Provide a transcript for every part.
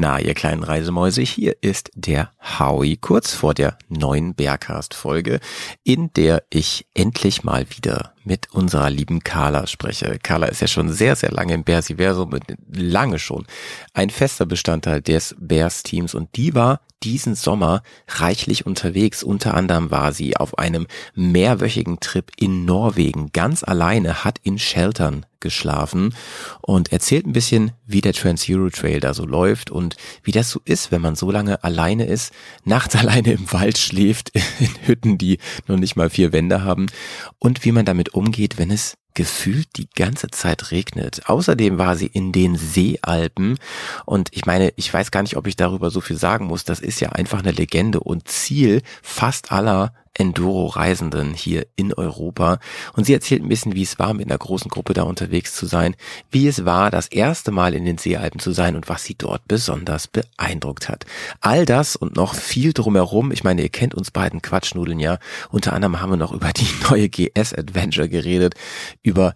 Na, ihr kleinen Reisemäuse, hier ist der Howie kurz vor der neuen Bergcast-Folge, in der ich endlich mal wieder mit unserer lieben Carla spreche. Carla ist ja schon sehr, sehr lange im Bearsiversum, lange schon ein fester Bestandteil des Bears-Teams und die war diesen Sommer reichlich unterwegs. Unter anderem war sie auf einem mehrwöchigen Trip in Norwegen ganz alleine, hat in Sheltern geschlafen und erzählt ein bisschen, wie der Trans-Euro-Trail da so läuft und wie das so ist, wenn man so lange alleine ist, nachts alleine im Wald schläft, in Hütten, die noch nicht mal 4 Wände haben und wie man damit umgeht, wenn es gefühlt die ganze Zeit regnet. Außerdem war sie in den Seealpen und ich meine, ich weiß gar nicht, ob ich darüber so viel sagen muss. Das ist ja einfach eine Legende und Ziel fast aller Enduro-Reisenden hier in Europa. Und sie erzählt ein bisschen, wie es war, mit einer großen Gruppe da unterwegs zu sein, wie es war, das erste Mal in den Seealpen zu sein und was sie dort besonders beeindruckt hat. All das und noch viel drumherum. Ich meine, ihr kennt uns beiden Quatschnudeln ja. Unter anderem haben wir noch über die neue GS Adventure geredet, über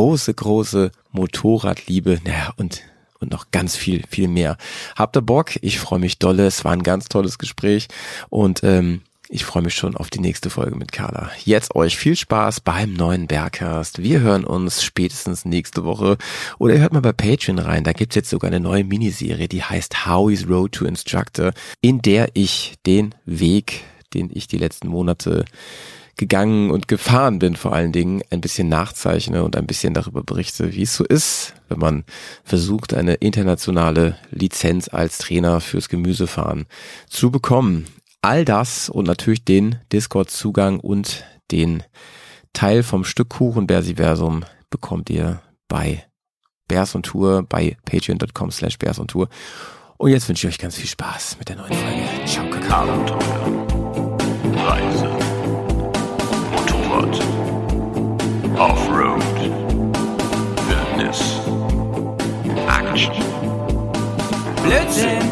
große Motorradliebe, naja, und noch ganz viel mehr. Habt ihr Bock? Ich freue mich dolle. Es war ein ganz tolles Gespräch und ich freue mich schon auf die nächste Folge mit Carla. Jetzt euch viel Spaß beim neuen Bergcast. Wir hören uns spätestens nächste Woche. Oder ihr hört mal bei Patreon rein. Da gibt's jetzt sogar eine neue Miniserie, die heißt Howie's Road to Instructor, in der ich den Weg, den ich die letzten Monate gegangen und gefahren bin, vor allen Dingen ein bisschen nachzeichne und ein bisschen darüber berichte, wie es so ist, wenn man versucht, eine internationale Lizenz als Trainer fürs Gemüsefahren zu bekommen. All das und natürlich den Discord-Zugang und den Teil vom Stück Kuchen Bearsiversum bekommt ihr bei Bears on Tour, bei patreon.com/Bears on Tour. Und jetzt wünsche ich euch ganz viel Spaß mit der neuen Folge. Ciao, Kakao. Abenteuer, Reise, Motorrad, Offroad, Wildnis, Action, Blödsinn!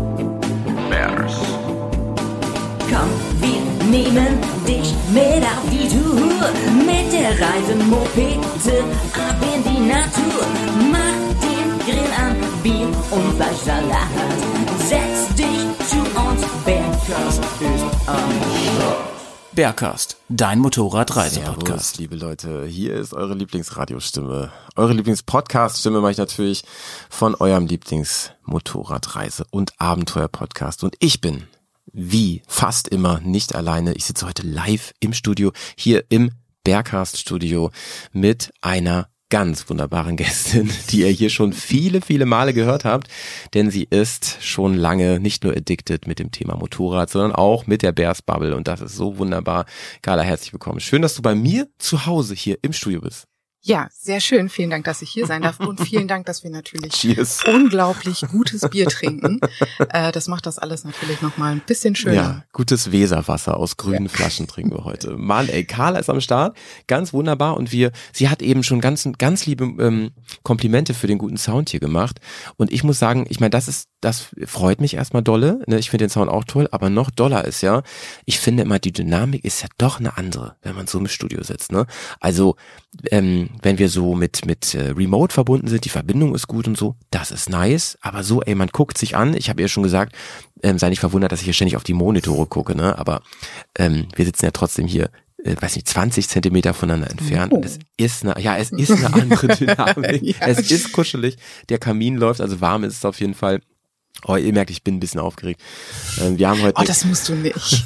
Bears. Komm, wir nehmen dich mit auf die Tour. Mit der Reisemopete ab in die Natur. Mach den Grill an, Bier und Fleischsalat. Setz dich zu uns, Bergcast ist am Start. Bergcast, dein Motorradreisepodcast. Servus, liebe Leute, hier ist eure Lieblingsradiostimme. Eure Lieblingspodcast-Stimme mache ich natürlich von eurem Lieblingsmotorradreise- und Abenteuer-Podcast. Und ich bin wie fast immer nicht alleine. Ich sitze heute live im Studio, hier im Bergcast-Studio mit einer ganz wunderbaren Gästin, die ihr hier schon viele Male gehört habt, denn sie ist schon lange nicht nur addicted mit dem Thema Motorrad, sondern auch mit der Bears Bubble und das ist so wunderbar. Carla, herzlich willkommen. Schön, dass du bei mir zu Hause hier im Studio bist. Ja, sehr schön. Vielen Dank, dass ich hier sein darf und vielen Dank, dass wir natürlich Cheers. unglaublich gutes Bier trinken. Das macht das alles natürlich nochmal ein bisschen schöner. Ja, gutes Weserwasser aus grünen Flaschen trinken wir heute. Mann, ey, Carla ist am Start, ganz wunderbar und sie hat eben schon ganz liebe Komplimente für den guten Sound hier gemacht und ich muss sagen, ich meine, das freut mich erstmal dolle, ne? Ich finde den Sound auch toll, aber noch doller ist ja, ich finde immer, die Dynamik ist ja doch eine andere, wenn man so im Studio sitzt, ne? Also, wenn wir so mit Remote verbunden sind, die Verbindung ist gut und so, das ist nice, aber so, ey, man guckt sich an, ich habe ja schon gesagt, sei nicht verwundert, dass ich hier ständig auf die Monitore gucke, ne, aber wir sitzen ja trotzdem hier, weiß nicht, 20 Zentimeter voneinander entfernt und es ist eine andere Dynamik, Ja. Es ist kuschelig, der Kamin läuft, also warm ist es auf jeden Fall. Oh, ihr merkt, ich bin ein bisschen aufgeregt. Wir haben heute. Oh, das musst du nicht.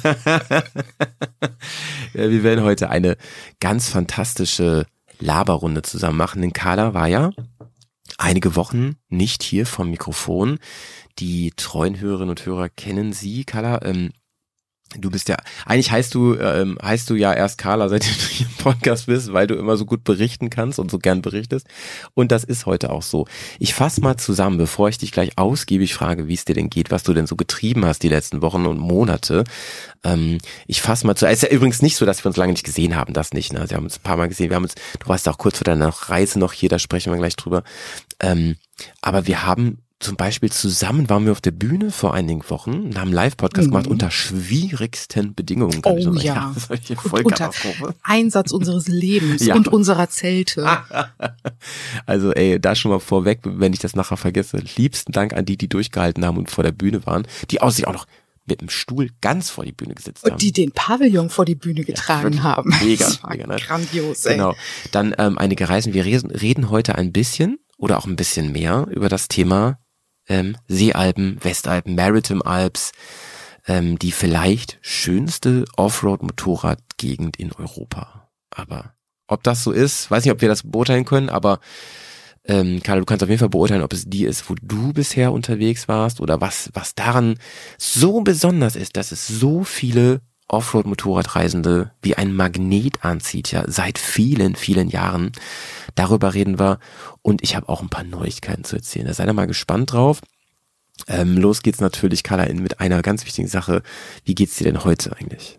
Wir werden heute eine ganz fantastische Laberrunde zusammen machen, denn Carla war ja einige Wochen nicht hier vom Mikrofon. Die treuen Hörerinnen und Hörer kennen sie, Carla. Du bist ja, eigentlich heißt du ja erst Carla, seitdem du hier im Podcast bist, weil du immer so gut berichten kannst und so gern berichtest. Und das ist heute auch so. Ich fasse mal zusammen, bevor ich dich gleich ausgiebig frage, wie es dir denn geht, was du denn so getrieben hast die letzten Wochen und Monate. Ich fasse mal zusammen. Es ist ja übrigens nicht so, dass wir uns lange nicht gesehen haben, das nicht. Ne? Wir haben uns ein paar Mal gesehen. Du warst auch kurz vor deiner Reise noch hier, da sprechen wir gleich drüber. Aber wir haben zum Beispiel zusammen waren wir auf der Bühne vor einigen Wochen und haben einen Live-Podcast gemacht unter schwierigsten Bedingungen. Kann ich noch sagen. Ja. Das war eine Unter Vollkatastrophe. Einsatz unseres Lebens Ja. und unserer Zelte. Also da schon mal vorweg, wenn ich das nachher vergesse, liebsten Dank an die durchgehalten haben und vor der Bühne waren, die aus sich auch noch mit dem Stuhl ganz vor die Bühne gesetzt haben. Und die den Pavillon vor die Bühne getragen wirklich haben. mega, Das war mega, ne? grandios, ey. Genau. Dann einige Reisen. Wir reden heute ein bisschen oder auch ein bisschen mehr über das Thema Seealpen, Westalpen, Maritime Alps, die vielleicht schönste Offroad-Motorradgegend in Europa. Aber ob das so ist, weiß nicht, ob wir das beurteilen können, aber Carla, du kannst auf jeden Fall beurteilen, ob es die ist, wo du bisher unterwegs warst oder was daran so besonders ist, dass es so viele Offroad-Motorradreisende wie ein Magnet anzieht, ja, seit vielen, vielen Jahren. Darüber reden wir und ich habe auch ein paar Neuigkeiten zu erzählen. Da seid ihr mal gespannt drauf. Los geht's natürlich, Carla, mit einer ganz wichtigen Sache. Wie geht's dir denn heute eigentlich?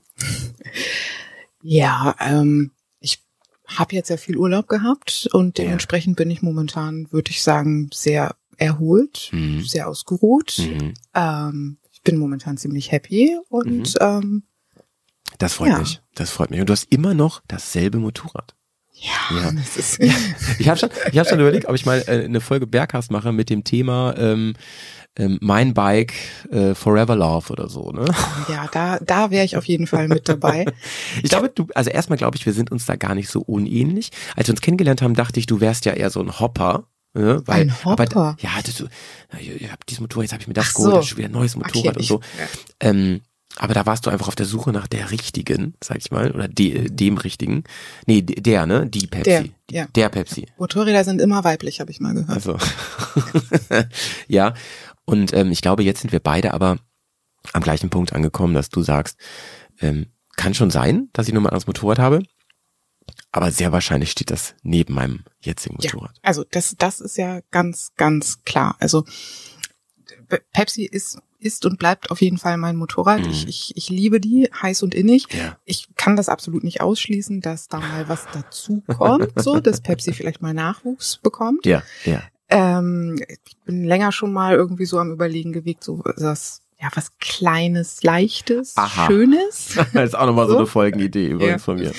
Ja, ich habe jetzt ja viel Urlaub gehabt und dementsprechend bin ich momentan, würde ich sagen, sehr erholt, sehr ausgeruht. Ich bin momentan ziemlich happy und Das freut mich. Das freut mich. Und du hast immer noch dasselbe Motorrad. ja. Das ist Ich habe schon überlegt, ob ich mal eine Folge Bergcast mache mit dem Thema mein Bike Forever Love oder so, ne? ja, da wäre ich auf jeden Fall mit dabei. Ich glaube, also erstmal glaube ich, wir sind uns da gar nicht so unähnlich. Als wir uns kennengelernt haben, dachte ich, du wärst ja eher so ein Hopper. Ne? Weil, Ein Hopper? Aber, ja, ich hab dieses Motorrad, jetzt habe ich mir das Ach geholt, so. das ist schon wieder ein neues Motorrad Okay, und so. Aber da warst du einfach auf der Suche nach der richtigen, sag ich mal, oder dem richtigen. Nee, die Pepsi. Der Pepsi. Motorräder sind immer weiblich, habe ich mal gehört. Also, ja. Und ich glaube, jetzt sind wir beide aber am gleichen Punkt angekommen, dass du sagst, kann schon sein, dass ich nur mal ein anderes Motorrad habe, aber sehr wahrscheinlich steht das neben meinem jetzigen Motorrad. Ja, also das ist ja ganz, ganz klar. Also Pepsi ist und bleibt auf jeden Fall mein Motorrad. Ich liebe die heiß und innig. Ja. Ich kann das absolut nicht ausschließen, dass da mal was dazu kommt, so, dass Pepsi vielleicht mal Nachwuchs bekommt. Ja. Ich bin länger schon mal irgendwie so am Überlegen gewesen, so was Kleines, Leichtes, Aha. Schönes. Das ist auch nochmal so eine Folgenidee übrigens von mir.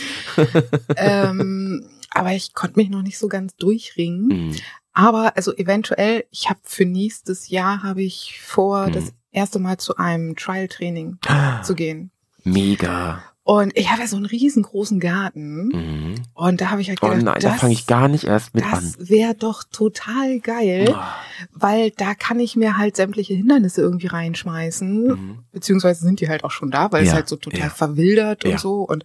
Aber ich konnte mich noch nicht so ganz durchringen. Aber also eventuell, ich habe für nächstes Jahr habe ich vor, das erste Mal zu einem Trial-Training zu gehen. Mega. Und ich habe ja so einen riesengroßen Garten. Und da habe ich halt Oh gedacht, nein, da fange ich gar nicht erst mit an. das wäre doch total geil, weil da kann ich mir halt sämtliche Hindernisse irgendwie reinschmeißen. Beziehungsweise sind die halt auch schon da, weil es halt so total verwildert und so. Und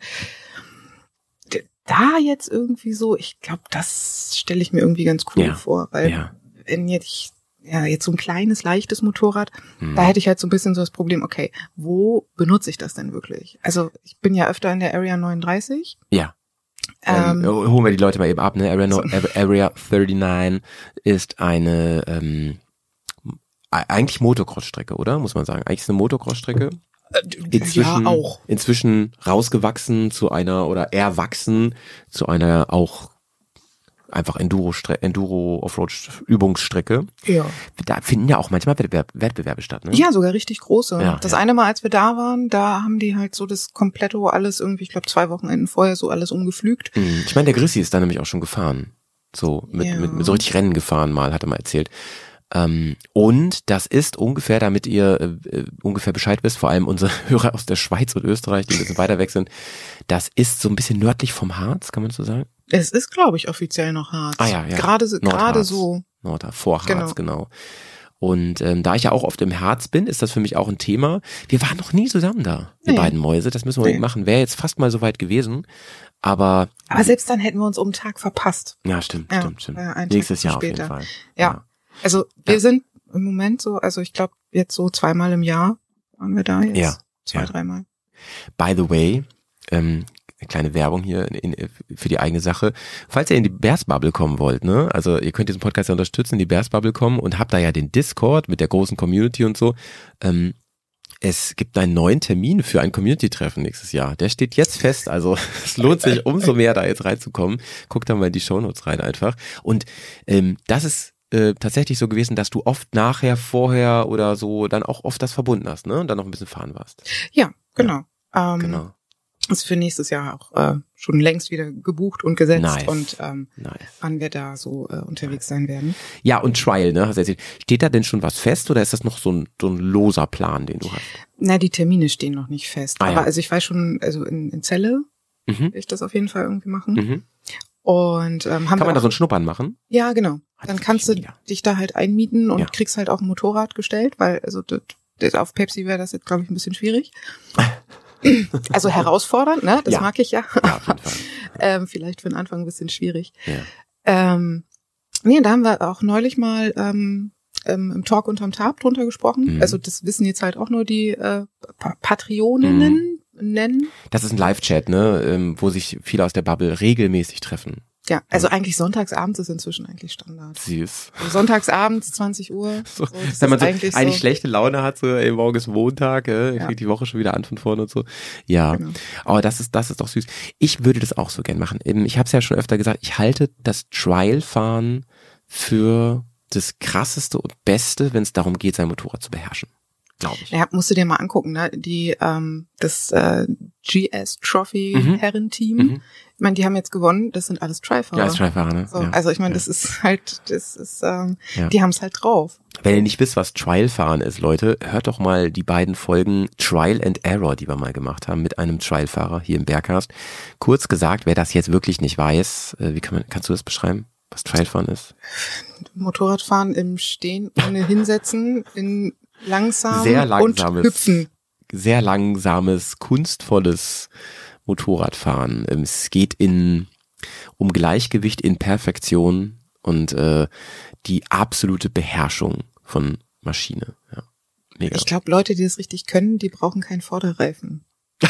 da jetzt irgendwie so, ich glaube, das stelle ich mir irgendwie ganz cool vor, weil wenn jetzt so ein kleines, leichtes Motorrad, da hätte ich halt so ein bisschen so das Problem, okay, wo benutze ich das denn wirklich? Also ich bin ja öfter in der Area 39. Ja. Holen wir die Leute mal eben ab, ne? Area 39 ist eine eigentlich Motocross-Strecke, oder? Muss man sagen. Eigentlich ist eine Motocross-Strecke. Inzwischen, auch. Inzwischen rausgewachsen zu einer oder erwachsen zu einer auch einfach Enduro-Offroad-Übungsstrecke. Ja. Da finden ja auch manchmal Wettbewerbe statt, ne? Ja, sogar richtig große. Ja, das eine Mal, als wir da waren, da haben die halt so das Kompletto alles irgendwie, ich glaube 2 Wochenenden vorher so alles umgepflügt. Ich meine, der Grissi ist da nämlich auch schon gefahren. So, mit so richtig Rennen gefahren mal, hat er mal erzählt. Und das ist ungefähr, damit ihr ungefähr Bescheid wisst, vor allem unsere Hörer aus der Schweiz und Österreich, die ein bisschen weiter weg sind, das ist so ein bisschen nördlich vom Harz, kann man so sagen? Es ist, glaube ich, offiziell noch Harz. Ah ja. Gerade so. Nordharz, vor Harz, genau. Und da ich ja auch oft im Harz bin, ist das für mich auch ein Thema. Wir waren noch nie zusammen da, die beiden Mäuse. Das müssen wir machen. Wäre jetzt fast mal so weit gewesen. Aber selbst dann hätten wir uns um einen Tag verpasst. Ja, stimmt. Nächstes Jahr auf jeden Fall. Ja. Also wir sind im Moment so, also ich glaube jetzt so 2-mal im Jahr waren wir da jetzt. Ja. 2-3 Mal. By the way, eine kleine Werbung hier für die eigene Sache. Falls ihr in die Bears Bubble kommen wollt, ne? Also ihr könnt diesen Podcast ja unterstützen, in die Bears Bubble kommen und habt da ja den Discord mit der großen Community und so. Es gibt einen neuen Termin für ein Community-Treffen nächstes Jahr. Der steht jetzt fest, also es lohnt sich umso mehr, da jetzt reinzukommen. Guckt da mal in die Shownotes rein einfach. Und das ist tatsächlich so gewesen, dass du oft nachher, vorher oder so dann auch oft das verbunden hast, ne? Und dann noch ein bisschen fahren warst. Ja, genau. Genau. Ist für nächstes Jahr auch schon längst wieder gebucht und gesetzt Nice. und Nice. wann wir da so unterwegs sein werden. Ja, und Trial, ne? Hast du erzählt. Steht da denn schon was fest oder ist das noch so ein loser Plan, den du hast? Na, die Termine stehen noch nicht fest. Ah, ja. Aber also ich weiß schon, also in Celle will ich das auf jeden Fall irgendwie machen. Und haben Kann wir man da auch, so ein Schnuppern machen? ja, genau. Ah, Dann das kannst du finde ich mega. dich da halt einmieten und Ja. kriegst halt auch ein Motorrad gestellt, weil also das auf Pepsi wäre das jetzt, glaube ich, ein bisschen schwierig. Also herausfordernd, ne? Das Ja. mag ich ja. Ja, auf jeden Fall. Vielleicht für den Anfang ein bisschen schwierig. Ja. Nee, da haben wir auch neulich mal im Talk unterm Tab drunter gesprochen. Also das wissen jetzt halt auch nur die Patreoninnen nennen. Das ist ein Live-Chat, ne? Wo sich viele aus der Bubble regelmäßig treffen. Ja, also eigentlich sonntagsabends ist inzwischen eigentlich Standard. Süß. Also sonntagsabends, 20 Uhr. So, das wenn man so eigentlich eigentlich schlechte Laune hat, so ey, morgen ist Montag, Ja. fängt die Woche schon wieder an von vorne und so. Ja, Genau. aber das ist doch süß. Ich würde das auch so gern machen. Ich habe es ja schon öfter gesagt, ich halte das Trial-Fahren für das Krasseste und Beste, wenn es darum geht, sein Motorrad zu beherrschen. Glaube ich. Ja, musst du dir mal angucken, ne? Das GS Trophy Herren-Team. Ich meine, die haben jetzt gewonnen, das sind alles Tri-Fahrer. Ja, als Trial-Fahrer, ne? So, Ja. also ich meine, Ja. das ist die haben es halt drauf. Wenn ihr nicht wisst, was Trial-Fahren ist, Leute, hört doch mal die beiden Folgen Trial and Error, die wir mal gemacht haben mit einem Trial-Fahrer hier im Bergcast. Kurz gesagt, wer das jetzt wirklich nicht weiß, kannst du das beschreiben, was Trial-Fahren ist? Motorradfahren im Stehen, ohne hinsetzen, in langsam Sehr und langsames, hüpfen. sehr langsames, kunstvolles Motorradfahren. Es geht um Gleichgewicht in Perfektion und die absolute Beherrschung von Maschine. Ja, mega. Ich glaube, Leute, die das richtig können, die brauchen keinen Vorderreifen.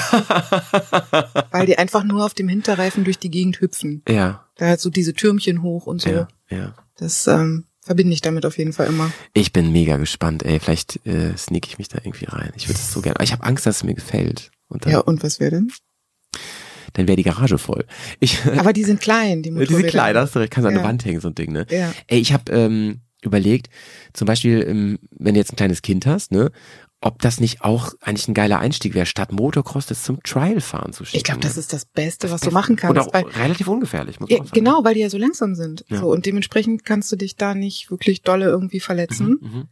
Weil die einfach nur auf dem Hinterreifen durch die Gegend hüpfen. Ja, Da halt so diese Türmchen hoch und so. ja. Das verbinde ich damit auf jeden Fall immer. Ich bin mega gespannt, ey. Vielleicht sneak ich mich da irgendwie rein. Ich würde es so gerne. Aber ich habe Angst, dass es mir gefällt. Und dann, Ja, und was wäre denn? dann wäre die Garage voll. Aber die sind klein, die Motorräder. Die sind klein, das kannst du an Ja. der Wand hängen, so ein Ding, ne? Ja. Ey, ich habe überlegt, zum Beispiel, wenn du jetzt ein kleines Kind hast, ne, ob das nicht auch eigentlich ein geiler Einstieg wäre, statt Motocross das zum Trial-Fahren zu schicken. Ich glaube, das ne? ist das Beste, was du machen kannst. Und auch weil, relativ ungefährlich, muss man ja, auch sagen. genau, weil die ja so langsam sind. Ja. So, und dementsprechend kannst du dich da nicht wirklich dolle irgendwie verletzen.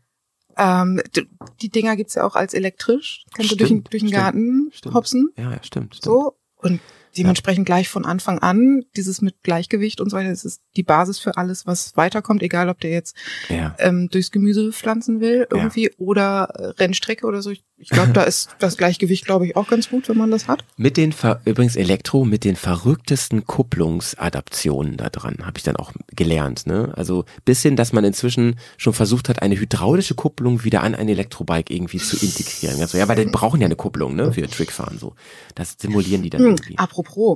Die Dinger gibt's ja auch als elektrisch. Kannst du durch den Stimmt. Garten Stimmt. hopsen. Ja, stimmt. So. Und dementsprechend gleich von Anfang an, dieses mit Gleichgewicht und so weiter, das ist die Basis für alles, was weiterkommt, egal ob der jetzt Ja. durchs Gemüse pflanzen will irgendwie oder Rennstrecke oder so. Ich glaube, da ist das Gleichgewicht, glaube ich, auch ganz gut, wenn man das hat. Mit den, übrigens Elektro, mit den verrücktesten Kupplungsadaptionen da dran, habe ich dann auch gelernt, ne? Also bis hin, dass man inzwischen schon versucht hat, eine hydraulische Kupplung wieder an ein Elektrobike irgendwie zu integrieren. Also, ja, weil die brauchen ja eine Kupplung, ne? Für Trickfahren, so. Das simulieren die dann irgendwie. Apropos,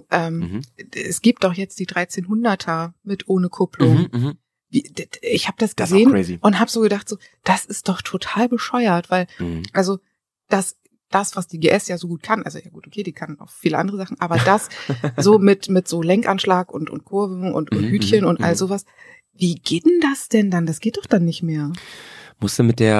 es gibt doch jetzt die 1300er mit ohne Kupplung. Ich habe das Das ist auch gesehen crazy. und habe so gedacht, so, das ist doch total bescheuert, weil also das, was die GS ja so gut kann, also ja gut, okay, die kann auch viele andere Sachen, aber das so mit so Lenkanschlag und Kurven und Hütchen und all sowas, wie geht denn das denn dann? Das geht doch dann nicht mehr. Musste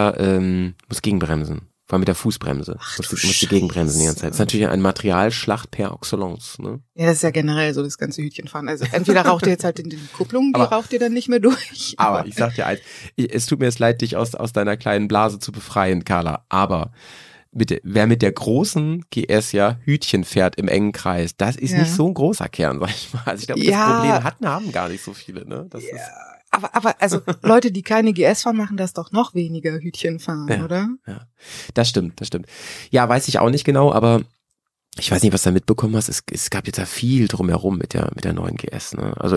muss gegenbremsen. Vor allem mit der Fußbremse. Musste gegenbremsen die ganze Zeit. Das ist natürlich ein Materialschlacht per excellence, ne? Ja, das ist ja generell so das ganze Hütchenfahren. Also entweder raucht ihr jetzt halt die Kupplung, die raucht ihr dann nicht mehr durch. Aber ich sag dir eins, es tut mir jetzt leid, dich aus deiner kleinen Blase zu befreien, Carla, aber bitte, wer mit der großen GS ja Hütchen fährt im engen Kreis, das ist nicht so ein großer Kern, sag ich mal. Also ich glaube, das Problem haben gar nicht so viele, ne? Das ist, Aber also Leute, die keine GS fahren, machen das doch noch weniger Hütchen fahren, oder? Ja, das stimmt. Ja, weiß ich auch nicht genau, aber ich weiß nicht, was du da mitbekommen hast. Es gab jetzt da viel drumherum mit der neuen GS, ne? Also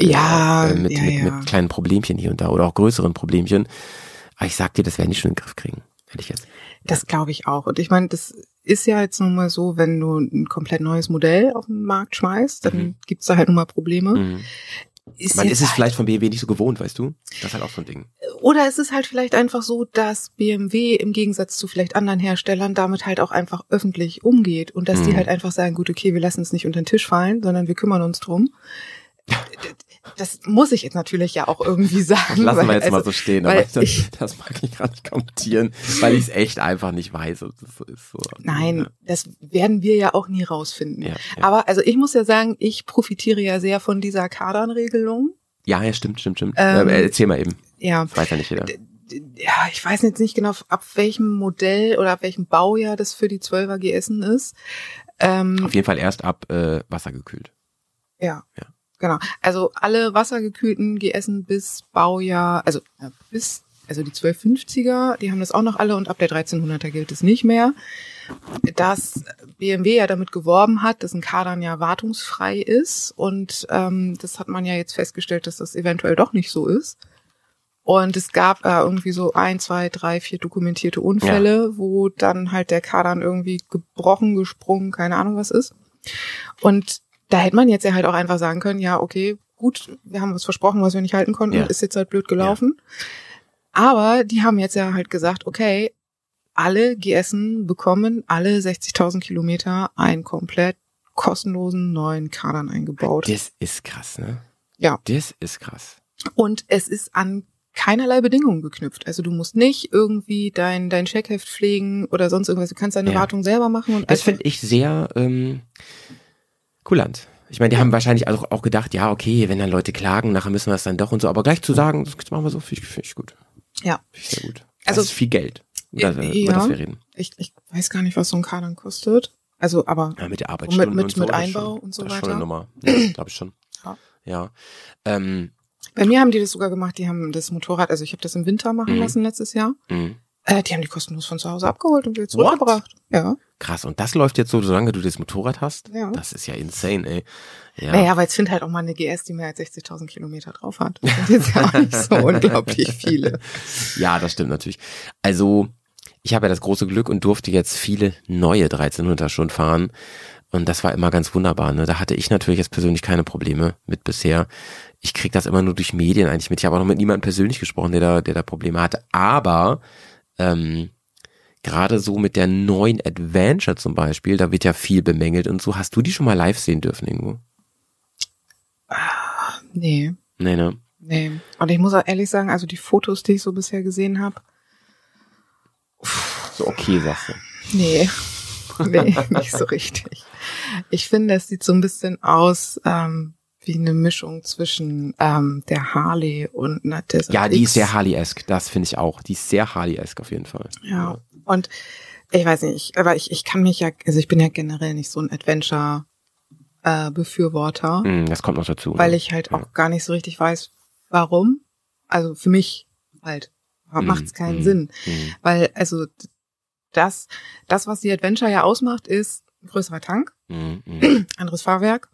mit kleinen Problemchen hier und da oder auch größeren Problemchen. Aber ich sag dir, das werden die schon in den Griff kriegen, hätte ich jetzt. Das glaube ich auch. Und ich meine, das ist ja jetzt nun mal so, wenn du ein komplett neues Modell auf den Markt schmeißt, dann gibt's da halt nun mal Probleme. Man ist es vielleicht von BMW nicht so gewohnt, weißt du? Das ist halt auch so ein Ding. Oder es ist halt vielleicht einfach so, dass BMW im Gegensatz zu vielleicht anderen Herstellern damit halt auch einfach öffentlich umgeht und dass die halt einfach sagen, gut, okay, wir lassen es nicht unter den Tisch fallen, sondern wir kümmern uns drum. das muss ich jetzt natürlich ja auch irgendwie sagen. Das lassen wir jetzt mal so stehen, aber das mag ich gar nicht kommentieren, weil ich es echt einfach nicht weiß. Das ist so, nein, das werden wir ja auch nie rausfinden. Ja. Aber also ich muss ja sagen, ich profitiere ja sehr von dieser Kardanregelung. Ja, stimmt. Erzähl mal eben. Ja. Das weiß ja nicht jeder. Ja, ich weiß jetzt nicht genau, ab welchem Modell oder ab welchem Baujahr das für die 12er GSen ist. Auf jeden Fall erst ab wassergekühlt. Ja. Genau. Also alle wassergekühlten GSen bis Baujahr, also die 1250er, die haben das auch noch alle und ab der 1300er gilt es nicht mehr. Dass BMW ja damit geworben hat, dass ein Kardan ja wartungsfrei ist und das hat man ja jetzt festgestellt, dass das eventuell doch nicht so ist. Und es gab irgendwie so 1, 2, 3, 4 dokumentierte Unfälle, wo dann halt der Kardan irgendwie gebrochen, gesprungen, keine Ahnung was ist. Und da hätte man jetzt ja halt auch einfach sagen können, ja, okay, gut, wir haben was versprochen, was wir nicht halten konnten, ist jetzt halt blöd gelaufen. Ja. Aber die haben jetzt ja halt gesagt, okay, alle GSen bekommen alle 60.000 Kilometer einen komplett kostenlosen neuen Kardan eingebaut. Das ist krass, ne? Ja. Das ist krass. Und es ist an keinerlei Bedingungen geknüpft. Also du musst nicht irgendwie dein Checkheft pflegen oder sonst irgendwas. Du kannst deine Wartung selber machen. Und das finde ich sehr kulant. Ich meine, die haben wahrscheinlich auch gedacht, ja, okay, wenn dann Leute klagen, nachher müssen wir es dann doch und so. Aber gleich zu sagen, das machen wir so, finde ich gut. Ja. Finde ich sehr gut. Also, das ist viel Geld, über das wir reden. Ich weiß gar nicht, was so ein Kardan kostet. Also, aber ja, mit der Arbeitsstunden mit und so, mit Einbau und so weiter. Das ist weiter. schon eine Nummer. Ja, glaube ich schon. Ja. Bei mir haben die das sogar gemacht, die haben das Motorrad, also ich habe das im Winter machen lassen letztes Jahr. Die haben die kostenlos von zu Hause abgeholt und wieder zurückgebracht. Ja. Krass, und das läuft jetzt so, solange du das Motorrad hast? Ja. Das ist ja insane, ey. Ja. Naja, aber jetzt find halt auch mal eine GS, die mehr als 60.000 Kilometer drauf hat. Das sind jetzt ja auch nicht so unglaublich viele. Ja, das stimmt natürlich. Also, ich habe ja das große Glück und durfte jetzt viele neue 1300er schon fahren. Und das war immer ganz wunderbar, ne? Da hatte ich natürlich jetzt persönlich keine Probleme mit bisher. Ich krieg das immer nur durch Medien eigentlich mit. Ich habe auch noch mit niemandem persönlich gesprochen, der da Probleme hatte. Aber gerade so mit der neuen Adventure zum Beispiel, da wird ja viel bemängelt und so. Hast du die schon mal live sehen dürfen irgendwo? Nee. Nee, ne? Nee. Und ich muss auch ehrlich sagen, also die Fotos, die ich so bisher gesehen habe. So okay, sagst du. Nee, nicht so richtig. Ich finde, es sieht so ein bisschen aus wie eine Mischung zwischen der Harley und einer Desert Ja, die X. ist sehr Harley-esque, das finde ich auch. Die ist sehr Harley-esque auf jeden Fall. Ja, und ich weiß nicht, aber ich kann mich ja, also ich bin ja generell nicht so ein Adventure-Befürworter. Das kommt noch dazu. Weil ich halt auch gar nicht so richtig weiß, warum. Also für mich halt macht es keinen Sinn. Weil also das, was die Adventure ja ausmacht, ist ein größerer Tank, anderes Fahrwerk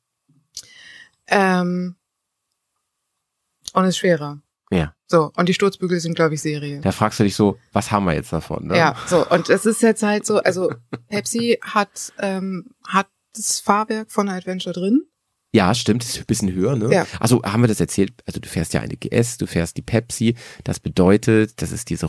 und ist schwerer. Ja. So, und die Sturzbügel sind, glaube ich, Serie. Da fragst du dich so, was haben wir jetzt davon? Ne? Ja, so, und es ist jetzt halt so, also Pepsi hat das Fahrwerk von der Adventure drin. Ja, stimmt, ist ein bisschen höher, ne? Ja. Also haben wir das erzählt, also du fährst ja eine GS, du fährst die Pepsi, das bedeutet, das ist diese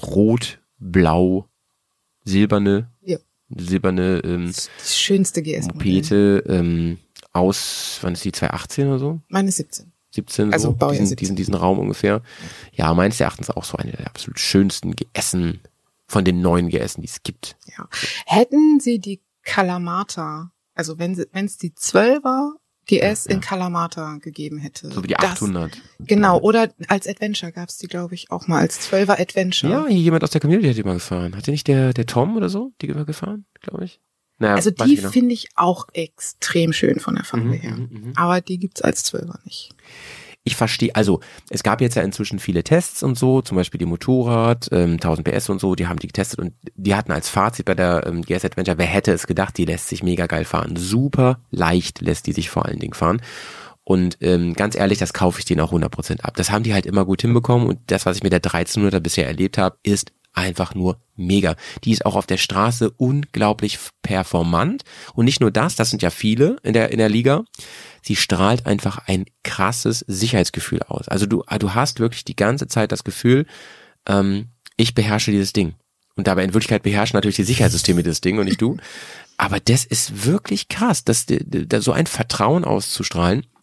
rot-blau-silberne, das schönste GS-Mopete, aus, wann ist die, 2018 oder so? Meine ist 17. 17, also so, diesen Raum ungefähr. Ja, meines Erachtens auch so eine der absolut schönsten GSen von den neuen GSen, die es gibt. Ja. Hätten sie die Kalamata, also wenn es die 12er GS in Kalamata gegeben hätte. So wie die 800. Genau, oder als Adventure gab's die, glaube ich, auch mal als 12er Adventure. Ja, hier jemand aus der Community hat die mal gefahren. Hat die nicht der Tom oder so die immer gefahren, glaube ich? Naja, also die finde ich auch extrem schön von der Farbe her. Aber die gibt's als 12er nicht. Ich verstehe, also es gab jetzt ja inzwischen viele Tests und so, zum Beispiel die Motorrad, 1000 PS und so, die haben die getestet und die hatten als Fazit bei der GS Adventure, wer hätte es gedacht, die lässt sich mega geil fahren. Super leicht lässt die sich vor allen Dingen fahren. Und ganz ehrlich, das kaufe ich denen auch 100% ab. Das haben die halt immer gut hinbekommen und das, was ich mit der 1300er bisher erlebt habe, ist einfach nur mega. Die ist auch auf der Straße unglaublich performant und nicht nur das sind ja viele in der Liga. Sie strahlt einfach ein krasses Sicherheitsgefühl aus. Also du hast wirklich die ganze Zeit das Gefühl, ich beherrsche dieses Ding. Und dabei in Wirklichkeit beherrschen natürlich die Sicherheitssysteme dieses Ding und nicht du. Aber das ist wirklich krass, so ein Vertrauen auszustrahlen.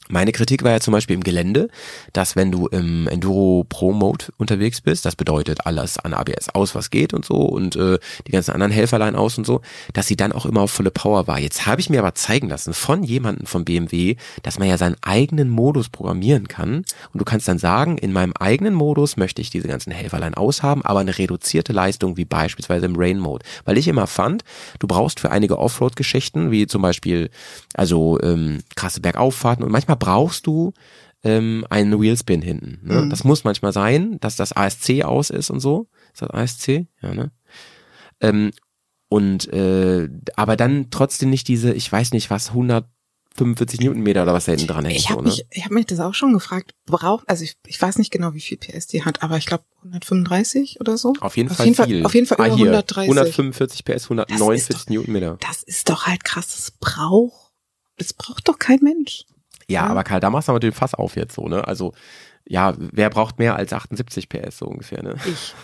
Meine Kritik war ja zum Beispiel im Gelände, dass wenn du im Enduro Pro Mode unterwegs bist, das bedeutet alles an ABS aus, was geht und so und die ganzen anderen Helferlein aus und so, dass sie dann auch immer auf volle Power war. Jetzt habe ich mir aber zeigen lassen von jemandem von BMW, dass man ja seinen eigenen Modus programmieren kann und du kannst dann sagen, in meinem eigenen Modus möchte ich diese ganzen Helferlein aushaben, aber eine reduzierte Leistung wie beispielsweise im Rain Mode. Weil ich immer fand, du brauchst für einige Offroad-Geschichten, wie zum Beispiel also krasse Bergauffahrten und manchmal brauchst du einen Wheelspin hinten. Ne? Das muss manchmal sein, dass das ASC aus ist und so. Ist das ASC? Ja, ne? Aber dann trotzdem nicht diese, ich weiß nicht was, 145 Newtonmeter oder was da hinten dran hängt. Ich habe mich das auch schon gefragt. Ich weiß nicht genau, wie viel PS die hat, aber ich glaube 135 oder so. Auf jeden Fall viel. Auf jeden Fall über 130. 145 PS, 149 Newtonmeter. Das ist doch halt krass. Das braucht doch kein Mensch. Ja, aber Karl, da machst du aber den Fass auf jetzt so, ne? Also, ja, wer braucht mehr als 78 PS so ungefähr, ne? Ich.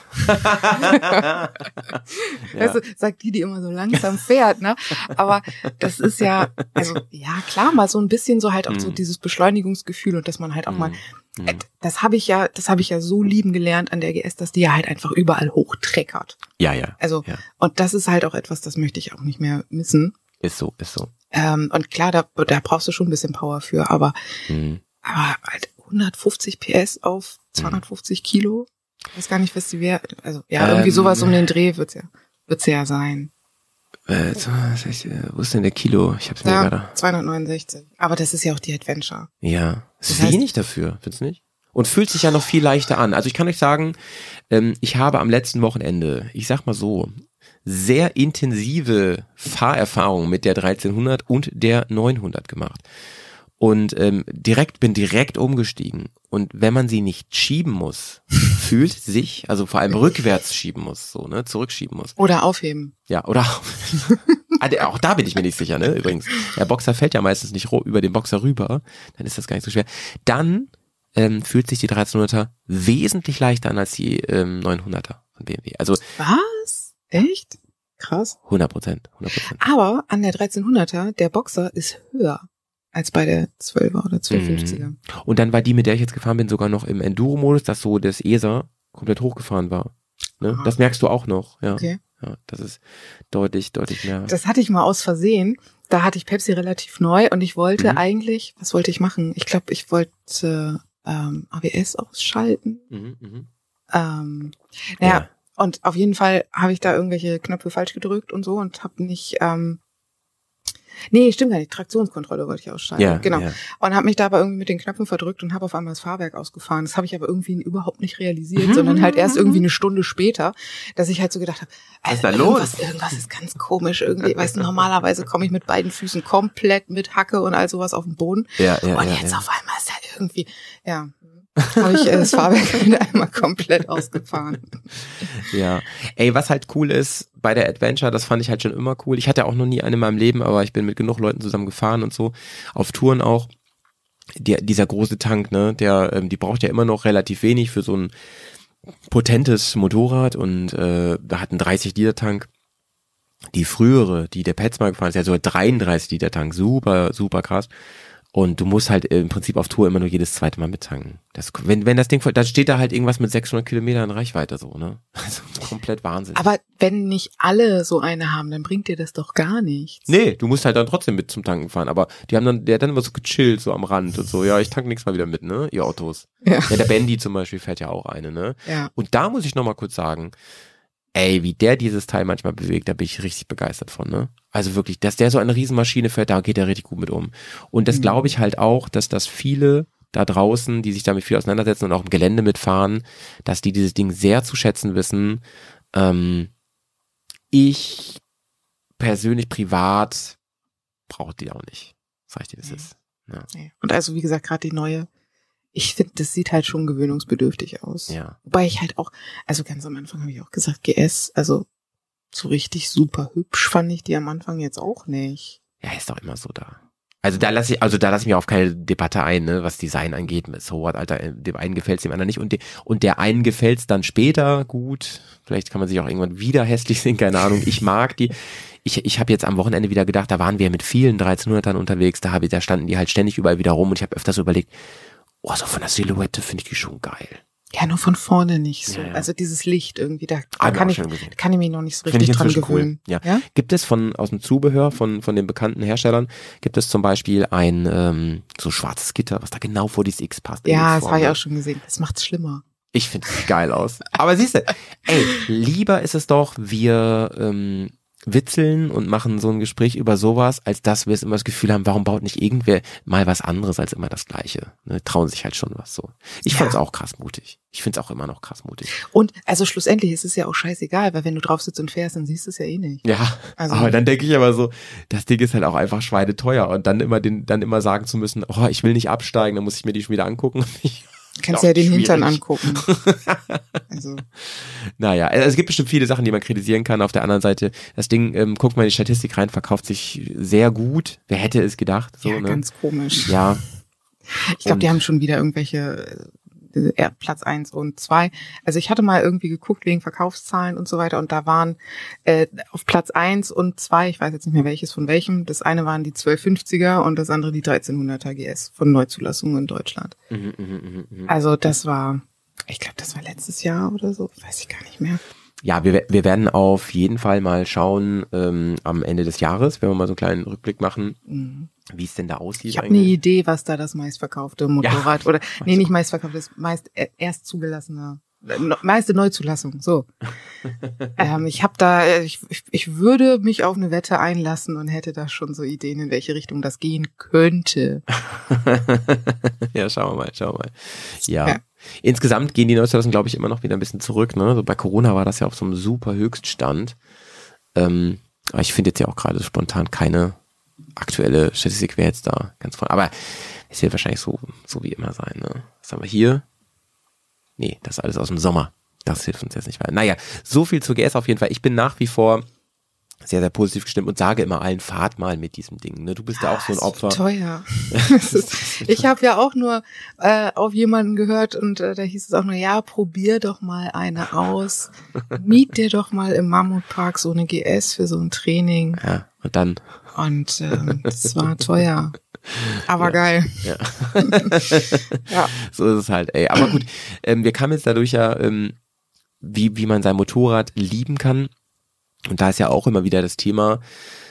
Weißt du, sagt die immer so langsam fährt, ne? Aber das ist ja, also, ja, klar, mal so ein bisschen so halt auch so dieses Beschleunigungsgefühl und dass man halt auch mal, das habe ich ja so lieben gelernt an der GS, dass die ja halt einfach überall hochtreckert. Ja, ja. Also, ja. Und das ist halt auch etwas, das möchte ich auch nicht mehr missen. Ist so. Und klar, da brauchst du schon ein bisschen Power für, aber halt 150 PS auf 250 Kilo, ich weiß gar nicht, was die wäre, also ja, irgendwie sowas um den Dreh wird's ja sein. Wo ist denn der Kilo? Ich hab's mir gerade. 269. Aber das ist ja auch die Adventure. Ja, ist wenig dafür, findest du nicht? Und fühlt sich ja noch viel leichter an. Also ich kann euch sagen, ich habe am letzten Wochenende, ich sag mal so, sehr intensive Fahrerfahrungen mit der 1300 und der 900 gemacht. Und bin direkt umgestiegen. Und wenn man sie nicht schieben muss, fühlt sich, also vor allem rückwärts schieben muss, so, ne, zurückschieben muss. Oder aufheben. Ja, oder auch da bin ich mir nicht sicher, ne, übrigens. Der Boxer fällt ja meistens nicht über den Boxer rüber, dann ist das gar nicht so schwer. Dann fühlt sich die 1300er wesentlich leichter an als die 900er von BMW. Also was? Echt? Krass. 100%. Aber an der 1300er, der Boxer ist höher als bei der 12er oder 1250er. Und dann war die, mit der ich jetzt gefahren bin, sogar noch im Enduro-Modus, dass so das ESA komplett hochgefahren war. Ne? Das merkst du auch noch. Ja. Okay. Ja, das ist deutlich mehr. Das hatte ich mal aus Versehen. Da hatte ich Pepsi relativ neu und ich wollte eigentlich, was wollte ich machen? Ich glaube, ich wollte ABS ausschalten. Ja. Und auf jeden Fall habe ich da irgendwelche Knöpfe falsch gedrückt und so und habe nicht, nee, stimmt gar nicht, Traktionskontrolle wollte ich ausschalten, ja, genau. Ja. Und habe mich da aber irgendwie mit den Knöpfen verdrückt und habe auf einmal das Fahrwerk ausgefahren. Das habe ich aber irgendwie überhaupt nicht realisiert, sondern halt erst irgendwie eine Stunde später, dass ich halt so gedacht habe, was ist da los? Irgendwas ist ganz komisch irgendwie, weißt du, normalerweise komme ich mit beiden Füßen komplett mit Hacke und all sowas auf den Boden. Ja, und jetzt auf einmal ist halt irgendwie, habe ich das Fahrwerk wieder einmal komplett ausgefahren. Ja, ey, was halt cool ist bei der Adventure, das fand ich halt schon immer cool. Ich hatte auch noch nie eine in meinem Leben, aber ich bin mit genug Leuten zusammen gefahren und so, auf Touren auch. Dieser große Tank, ne, die braucht ja immer noch relativ wenig für so ein potentes Motorrad und da hat einen 30-Liter-Tank. Die frühere, die der Petz mal gefahren ist, ja so ein 33-Liter-Tank, super, super krass. Und du musst halt im Prinzip auf Tour immer nur jedes zweite Mal mittanken. Wenn das Ding, dann steht da halt irgendwas mit 600 Kilometern in Reichweite so, ne? Also komplett Wahnsinn. Aber wenn nicht alle so eine haben, dann bringt dir das doch gar nichts. Nee, du musst halt dann trotzdem mit zum Tanken fahren. Aber der hat dann immer so gechillt, so am Rand und so. Ja, ich tank nächstes Mal wieder mit, ne? Ihr Autos. Ja, der Bendy zum Beispiel fährt ja auch eine, ne? Ja. Und da muss ich nochmal kurz sagen, ey, wie der dieses Teil manchmal bewegt, da bin ich richtig begeistert von, ne? Also wirklich, dass der so eine Riesenmaschine fährt, da geht er richtig gut mit um. Und das glaube ich halt auch, dass das viele da draußen, die sich damit viel auseinandersetzen und auch im Gelände mitfahren, dass die dieses Ding sehr zu schätzen wissen. Ich persönlich privat brauche die auch nicht. Sag ich dir, das ist. Ja. Und also wie gesagt, gerade die neue, ich finde, das sieht halt schon gewöhnungsbedürftig aus. Ja. Wobei ich halt auch, also ganz am Anfang habe ich auch gesagt, GS, also so richtig super hübsch fand ich die am Anfang jetzt auch nicht. Ja, ist doch immer so da. Also da lasse ich mir auf keine Debatte ein, ne, was Design angeht. So what, Alter, dem einen gefällt's, dem anderen nicht. Und der einen gefällt's dann später gut. Vielleicht kann man sich auch irgendwann wieder hässlich sehen, keine Ahnung. Ich mag die. Ich habe jetzt am Wochenende wieder gedacht, da waren wir mit vielen 1300ern unterwegs, da standen die halt ständig überall wieder rum und ich habe öfters überlegt, oh, so von der Silhouette finde ich die schon geil. Ja, nur von vorne nicht so. Ja. Also dieses Licht irgendwie, da Ah, kann ich mich noch nicht so richtig dran gewöhnen. Cool. Ja. Gibt es aus dem Zubehör von den bekannten Herstellern, gibt es zum Beispiel ein so schwarzes Gitter, was da genau vor dieses X passt. Ja, das habe ich auch schon gesehen. Das macht's schlimmer. Ich finde es geil aus. Aber siehst du, lieber ist es doch, wir witzeln und machen so ein Gespräch über sowas, als dass wir immer das Gefühl haben, warum baut nicht irgendwer mal was anderes als immer das Gleiche? Ne, trauen sich halt schon was so. Ich fand's auch krass mutig. Ich find's auch immer noch krass mutig. Und also schlussendlich ist es ja auch scheißegal, weil wenn du drauf sitzt und fährst, dann siehst du es ja eh nicht. Ja, also, aber dann denke ich aber so, das Ding ist halt auch einfach schweineteuer und dann immer sagen zu müssen, oh, ich will nicht absteigen, dann muss ich mir die schon wieder angucken. Kannst ja den Hintern angucken. Also. Naja, es gibt bestimmt viele Sachen, die man kritisieren kann. Auf der anderen Seite, das Ding, guckt mal in die Statistik rein, verkauft sich sehr gut. Wer hätte es gedacht? So, ja, ne? Ganz komisch. Ja. Ich glaube, die haben schon wieder irgendwelche Platz 1 und 2. Also ich hatte mal irgendwie geguckt wegen Verkaufszahlen und so weiter und da waren auf Platz 1 und 2, ich weiß jetzt nicht mehr welches von welchem, das eine waren die 1250er und das andere die 1300er GS von Neuzulassungen in Deutschland. Also das war, ich glaube, das war letztes Jahr oder so, weiß ich gar nicht mehr. Ja, wir werden auf jeden Fall mal schauen am Ende des Jahres, wenn wir mal so einen kleinen Rückblick machen, wie es denn da aussieht. Ich habe eine Idee, was da das meistverkaufte Motorrad oder nicht meistverkaufte, das meist erst zugelassene, meiste Neuzulassung. So. Ich würde mich auf eine Wette einlassen und hätte da schon so Ideen, in welche Richtung das gehen könnte. Ja, schauen wir mal. Ja. Insgesamt gehen die Neuzulassungen, glaube ich, immer noch wieder ein bisschen zurück. Ne? So bei Corona war das ja auf so einem super Höchststand. Aber ich finde jetzt ja auch gerade spontan keine aktuelle Statistik, wer jetzt da ganz vorne. Aber es wird wahrscheinlich so wie immer sein. Ne? Was haben wir hier? Nee, das ist alles aus dem Sommer. Das hilft uns jetzt nicht weiter. Naja, so viel zu GS auf jeden Fall. Ich bin nach wie vor sehr, sehr positiv gestimmt und sage immer allen, fahrt mal mit diesem Ding. Ne? Du bist ja auch so ein Opfer. Teuer. Ich habe ja auch nur auf jemanden gehört und da hieß es auch nur, ja, probier doch mal eine aus. Miet dir doch mal im Mammutpark so eine GS für so ein Training. Ja, und dann? Und das war teuer. Aber geil. Ja. Ja. So ist es halt, ey. Aber gut, wir kamen jetzt dadurch ja, wie man sein Motorrad lieben kann. Und da ist ja auch immer wieder das Thema,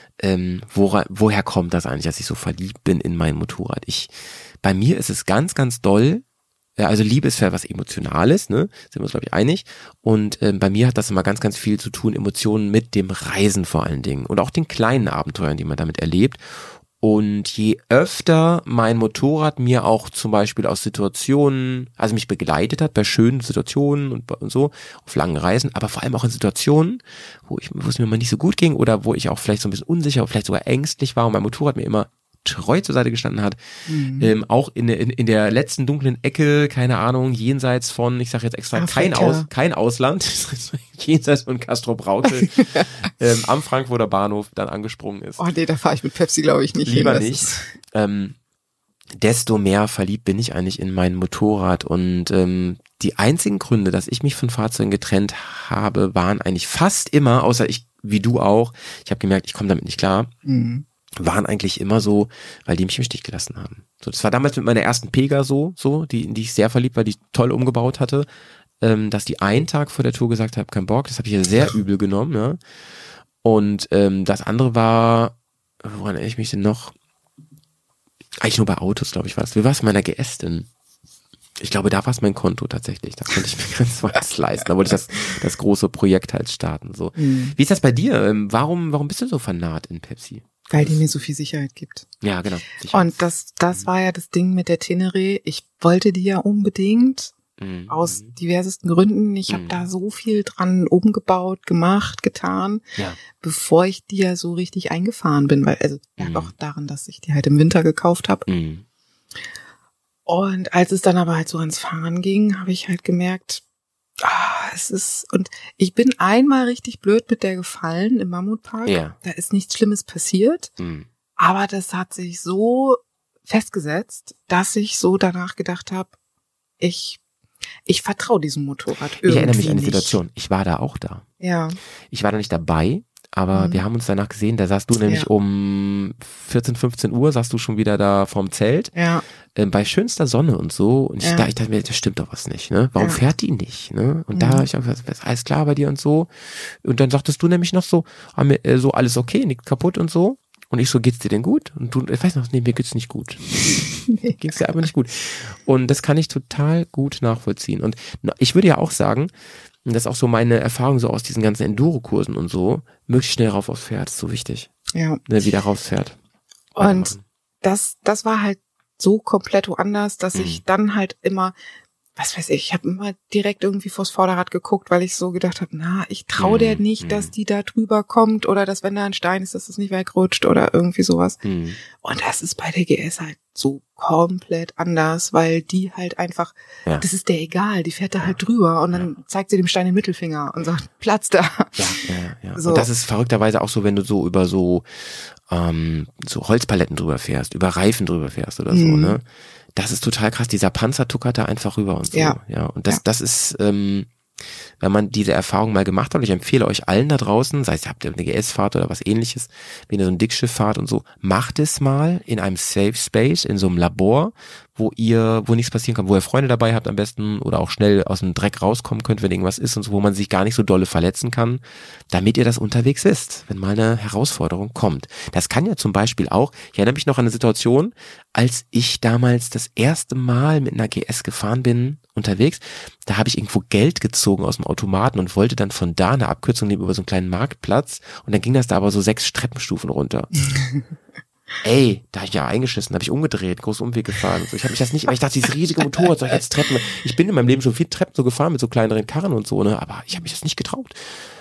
woher kommt das eigentlich, dass ich so verliebt bin in mein Motorrad? Bei mir ist es ganz, ganz doll. Also Liebe ist ja was Emotionales, ne? Sind wir uns, glaube ich, einig. Und bei mir hat das immer ganz, ganz viel zu tun, Emotionen mit dem Reisen vor allen Dingen und auch den kleinen Abenteuern, die man damit erlebt. Und je öfter mein Motorrad mir auch zum Beispiel aus Situationen, also mich begleitet hat bei schönen Situationen und so, auf langen Reisen, aber vor allem auch in Situationen, wo es mir mal nicht so gut ging oder wo ich auch vielleicht so ein bisschen unsicher, vielleicht sogar ängstlich war und mein Motorrad mir immer treu zur Seite gestanden hat, auch in der letzten dunklen Ecke, keine Ahnung, jenseits von, ich sage jetzt extra kein Ausland, jenseits von Castrop-Rauxel, am Frankfurter Bahnhof dann angesprungen ist. Oh nee, da fahre ich mit Pepsi, glaube ich, nicht Lieber hin. nicht. Desto mehr verliebt bin ich eigentlich in mein Motorrad und die einzigen Gründe, dass ich mich von Fahrzeugen getrennt habe, waren eigentlich fast immer, außer ich, wie du auch, ich habe gemerkt, ich komme damit nicht klar, waren eigentlich immer so, weil die mich im Stich gelassen haben. So, das war damals mit meiner ersten Pega in die ich sehr verliebt war, die ich toll umgebaut hatte, dass die einen Tag vor der Tour gesagt hat, kein Bock, das habe ich ja sehr übel genommen, ja. Und das andere war, woran erinnere ich mich denn noch? Eigentlich nur bei Autos, glaube ich, war das. Wie war es mit meiner GS denn? Ich glaube, da war es mein Konto tatsächlich. Da konnte ich mir ganz was leisten. Da wollte ich das große Projekt halt starten. So. Wie ist das bei dir? Warum bist du so fanat in Pepsi? Weil die mir so viel Sicherheit gibt. Ja, genau. Sicherheit. Und das war ja das Ding mit der Tenere. Ich wollte die ja unbedingt. Aus diversesten Gründen. Ich habe da so viel dran umgebaut, gemacht, getan, bevor ich die ja so richtig eingefahren bin. Weil, also lag auch daran, dass ich die halt im Winter gekauft habe. Und als es dann aber halt so ans Fahren ging, habe ich halt gemerkt, und ich bin einmal richtig blöd mit der gefallen im Mammutpark. Ja. Da ist nichts Schlimmes passiert. Aber das hat sich so festgesetzt, dass ich so danach gedacht habe, ich vertraue diesem Motorrad irgendwie. Ich erinnere mich an die nicht. Situation. Ich war da auch da. Ja. Ich war da nicht dabei, aber wir haben uns danach gesehen. Da saßt du nämlich um 14, 15 Uhr, saßt du schon wieder da vorm Zelt. Ja. Bei schönster Sonne und so. Und ich dachte mir, das stimmt doch was nicht, ne? Warum fährt die nicht, ne? Und da habe ich auch gesagt, ist alles klar bei dir und so. Und dann sagtest du nämlich noch so, so alles okay, nichts kaputt und so. Und ich so, geht's dir denn gut? Und du, ich weiß noch, nee, mir geht's nicht gut. Ging's dir aber nicht gut. Und das kann ich total gut nachvollziehen. Und ich würde ja auch sagen, und das ist auch so meine Erfahrung so aus diesen ganzen Enduro-Kursen und so, möglichst schnell rauf aufs Pferd, ist so wichtig. Ja. Ne, wieder raufs Pferd. Und das war halt so komplett woanders, dass ich dann halt immer, was weiß ich habe immer direkt irgendwie vors Vorderrad geguckt, weil ich so gedacht habe, ich traue der nicht, dass die da drüber kommt oder dass, wenn da ein Stein ist, dass das nicht wegrutscht oder irgendwie sowas. Und das ist bei der GS halt so komplett anders, weil die halt einfach, das ist der egal, die fährt da halt drüber und dann zeigt sie dem Stein den Mittelfinger und sagt, Platz da. Ja. So. Und das ist verrückterweise auch so, wenn du so über so Holzpaletten drüber fährst, über Reifen drüber fährst oder so, ne? Das ist total krass. Dieser Panzer tuckert da einfach rüber und so. Ja. Und das ist, wenn man diese Erfahrung mal gemacht hat, und ich empfehle euch allen da draußen, sei es habt ihr eine GS-Fahrt oder was ähnliches, wenn ihr so ein Dickschiff fahrt und so, macht es mal in einem Safe Space, in so einem Labor, wo nichts passieren kann, wo ihr Freunde dabei habt am besten oder auch schnell aus dem Dreck rauskommen könnt, wenn irgendwas ist und so, wo man sich gar nicht so dolle verletzen kann, damit ihr das unterwegs wisst, wenn mal eine Herausforderung kommt. Das kann ja zum Beispiel auch, ich erinnere mich noch an eine Situation, als ich damals das erste Mal mit einer GS gefahren bin, unterwegs, da habe ich irgendwo Geld gezogen aus dem Automaten und wollte dann von da eine Abkürzung nehmen über so einen kleinen Marktplatz und dann ging das da aber so 6 Treppenstufen runter. Ey, da habe ich ja eingeschissen, da habe ich umgedreht, großen Umweg gefahren. So, ich habe mich das nicht, weil ich dachte, dieses riesige Motorrad soll ich jetzt Treppen. Ich bin in meinem Leben schon viel Treppen so gefahren mit so kleineren Karren und so, ne, aber ich habe mich das nicht getraut.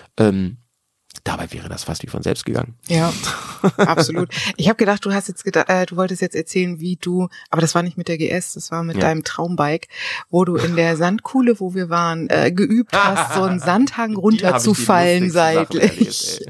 Dabei wäre das fast wie von selbst gegangen. Ja, absolut. Ich habe gedacht, du wolltest jetzt erzählen, wie du, aber das war nicht mit der GS, das war mit deinem Traumbike, wo du in der Sandkuhle, wo wir waren, geübt hast, so einen Sandhang runterzufallen seitlich.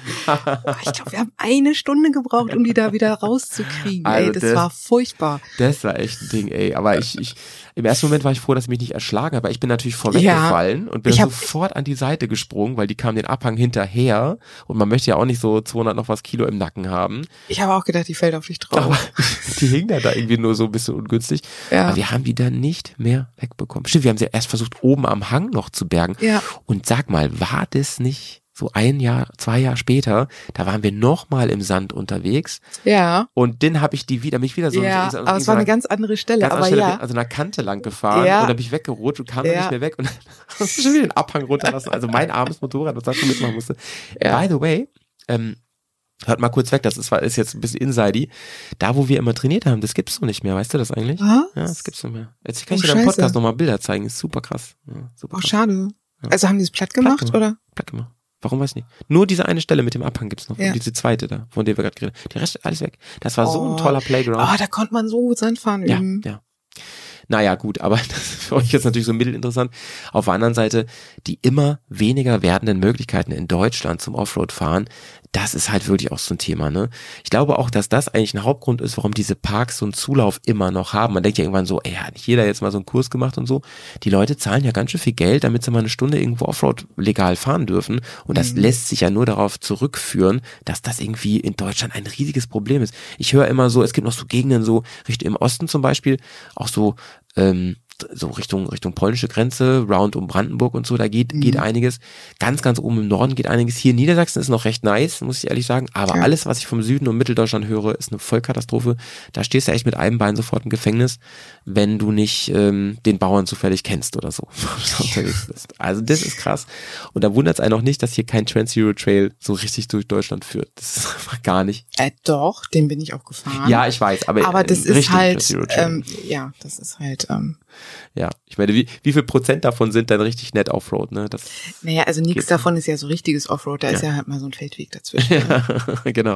Ich glaube, wir haben 1 Stunde gebraucht, um die da wieder rauszukriegen. Also das war furchtbar. Das war echt ein Ding, ey. Aber ich im ersten Moment war ich froh, dass ich mich nicht erschlagen habe, aber ich bin natürlich vorweggefallen und bin sofort an die Seite gesprungen, weil die kam den Abhang hinterher und man möchte ja auch nicht so 200 noch was Kilo im Nacken haben. Ich habe auch gedacht, die fällt auf dich drauf. Aber die hing da irgendwie nur so ein bisschen ungünstig. Ja. Aber wir haben die dann nicht mehr wegbekommen. Stimmt, wir haben sie erst versucht, oben am Hang noch zu bergen. Ja. Und sag mal, war das nicht so 1 Jahr, 2 Jahre später, da waren wir nochmal im Sand unterwegs. Ja. Und dann habe ich mich wieder so. Ja, aber es war eine ganz andere Stelle. Also einer Kante lang gefahren und dann bin ich weggerutscht und kam dann nicht mehr weg und dann hast du schon wieder den Abhang runterlassen. Also mein armes Motorrad, was da schon mitmachen musste. Ja. By the way, hört mal kurz weg, das ist jetzt ein bisschen insidey. Da, wo wir immer trainiert haben, das gibt's so nicht mehr. Weißt du das eigentlich? Was? Ja, das gibt's nicht mehr. Jetzt kann ich dir im Podcast nochmal Bilder zeigen. Ist super krass. Ja, super krass. Schade. Ja. Also haben die es platt gemacht, oder? Platt gemacht. Warum weiß ich nicht. Nur diese eine Stelle mit dem Abhang gibt's noch. Ja. Diese zweite da, von der wir gerade geredet haben. Der Rest alles weg. Das war so ein toller Playground. Da konnte man so gut Sandfahren üben. Ja. Naja, gut, aber das ist für euch jetzt natürlich so mittelinteressant. Auf der anderen Seite, die immer weniger werdenden Möglichkeiten in Deutschland zum Offroad-Fahren, das ist halt wirklich auch so ein Thema, ne? Ich glaube auch, dass das eigentlich ein Hauptgrund ist, warum diese Parks so einen Zulauf immer noch haben. Man denkt ja irgendwann so, hat nicht jeder jetzt mal so einen Kurs gemacht und so. Die Leute zahlen ja ganz schön viel Geld, damit sie mal 1 Stunde irgendwo Offroad legal fahren dürfen. Und das lässt sich ja nur darauf zurückführen, dass das irgendwie in Deutschland ein riesiges Problem ist. Ich höre immer so, es gibt noch so Gegenden so, Richtung im Osten zum Beispiel, auch so Richtung polnische Grenze, round um Brandenburg und so, da geht einiges. Ganz, ganz oben im Norden geht einiges. Hier in Niedersachsen ist noch recht nice, muss ich ehrlich sagen. Aber alles, was ich vom Süden und Mitteldeutschland höre, ist eine Vollkatastrophe. Da stehst du echt mit einem Bein sofort im Gefängnis, wenn du nicht den Bauern zufällig kennst oder so. Also das ist krass. Und da wundert es einen auch nicht, dass hier kein Trans-Euro-Trail so richtig durch Deutschland führt. Das ist einfach gar nicht. Doch, den bin ich auch gefahren. Ja, ich weiß, aber das ist halt, das ist halt, ja, ich meine, wie viel Prozent davon sind dann richtig nett Offroad, ne? Naja, also nichts davon ist ja so richtiges Offroad, da ist ja halt mal so ein Feldweg dazwischen. Ja, genau.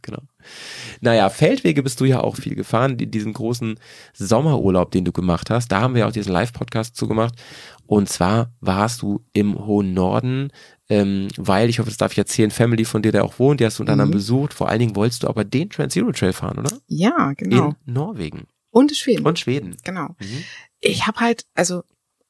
Naja, Feldwege bist du ja auch viel gefahren, diesen großen Sommerurlaub, den du gemacht hast, da haben wir auch diesen Live-Podcast zu gemacht und zwar warst du im hohen Norden weil, ich hoffe, das darf ich erzählen, Family von dir, der auch wohnt, die hast du unter anderem besucht. Vor allen Dingen wolltest du aber den Trans-Zero Trail fahren, oder? Ja, genau. In Norwegen. Und Schweden. Und Schweden. Genau. Ich habe halt, also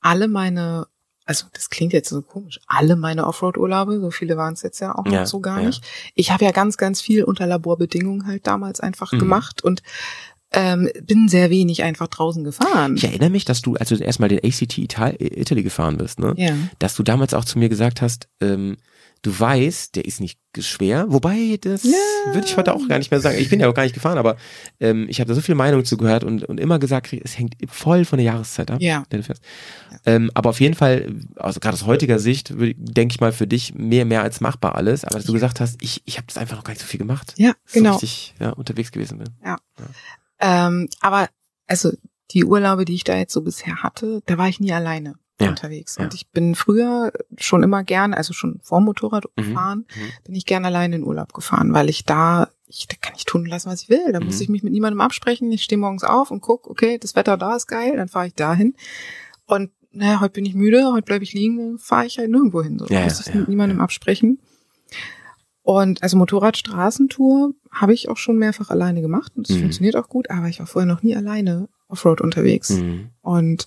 das klingt jetzt so komisch, alle meine Offroad-Urlaube, so viele waren es jetzt ja auch noch so gar nicht. Ich habe ja ganz, ganz viel unter Laborbedingungen halt damals einfach gemacht und bin sehr wenig einfach draußen gefahren. Ich erinnere mich, dass du, als du erstmal den ACT Italy gefahren bist, ne? Ja. Dass du damals auch zu mir gesagt hast, du weißt, der ist nicht schwer, wobei das würde ich heute auch gar nicht mehr sagen. Ich bin ja auch gar nicht gefahren, aber ich habe da so viele Meinungen zugehört und immer gesagt, es hängt voll von der Jahreszeit ab. Ja. Aber auf jeden Fall, also gerade aus heutiger Sicht, denke ich mal für dich mehr als machbar alles. Aber dass du gesagt hast, ich habe das einfach noch gar nicht so viel gemacht. Ja, genau. Dass ich unterwegs gewesen bin. Ja. Aber also die Urlaube, die ich da jetzt so bisher hatte, da war ich nie alleine unterwegs. Und ich bin früher schon immer gern, also schon vor Motorradfahren, bin ich gern alleine in Urlaub gefahren, weil da kann ich tun und lassen, was ich will. Da muss ich mich mit niemandem absprechen. Ich stehe morgens auf und guck, okay, das Wetter da ist geil, dann fahre ich dahin. Und heute bin ich müde, heute bleibe ich liegen, dann fahre ich halt nirgendwo hin. So. Da muss ich mit niemandem absprechen. Und also Motorradstraßentour habe ich auch schon mehrfach alleine gemacht und das funktioniert auch gut, aber ich war vorher noch nie alleine Offroad unterwegs. Und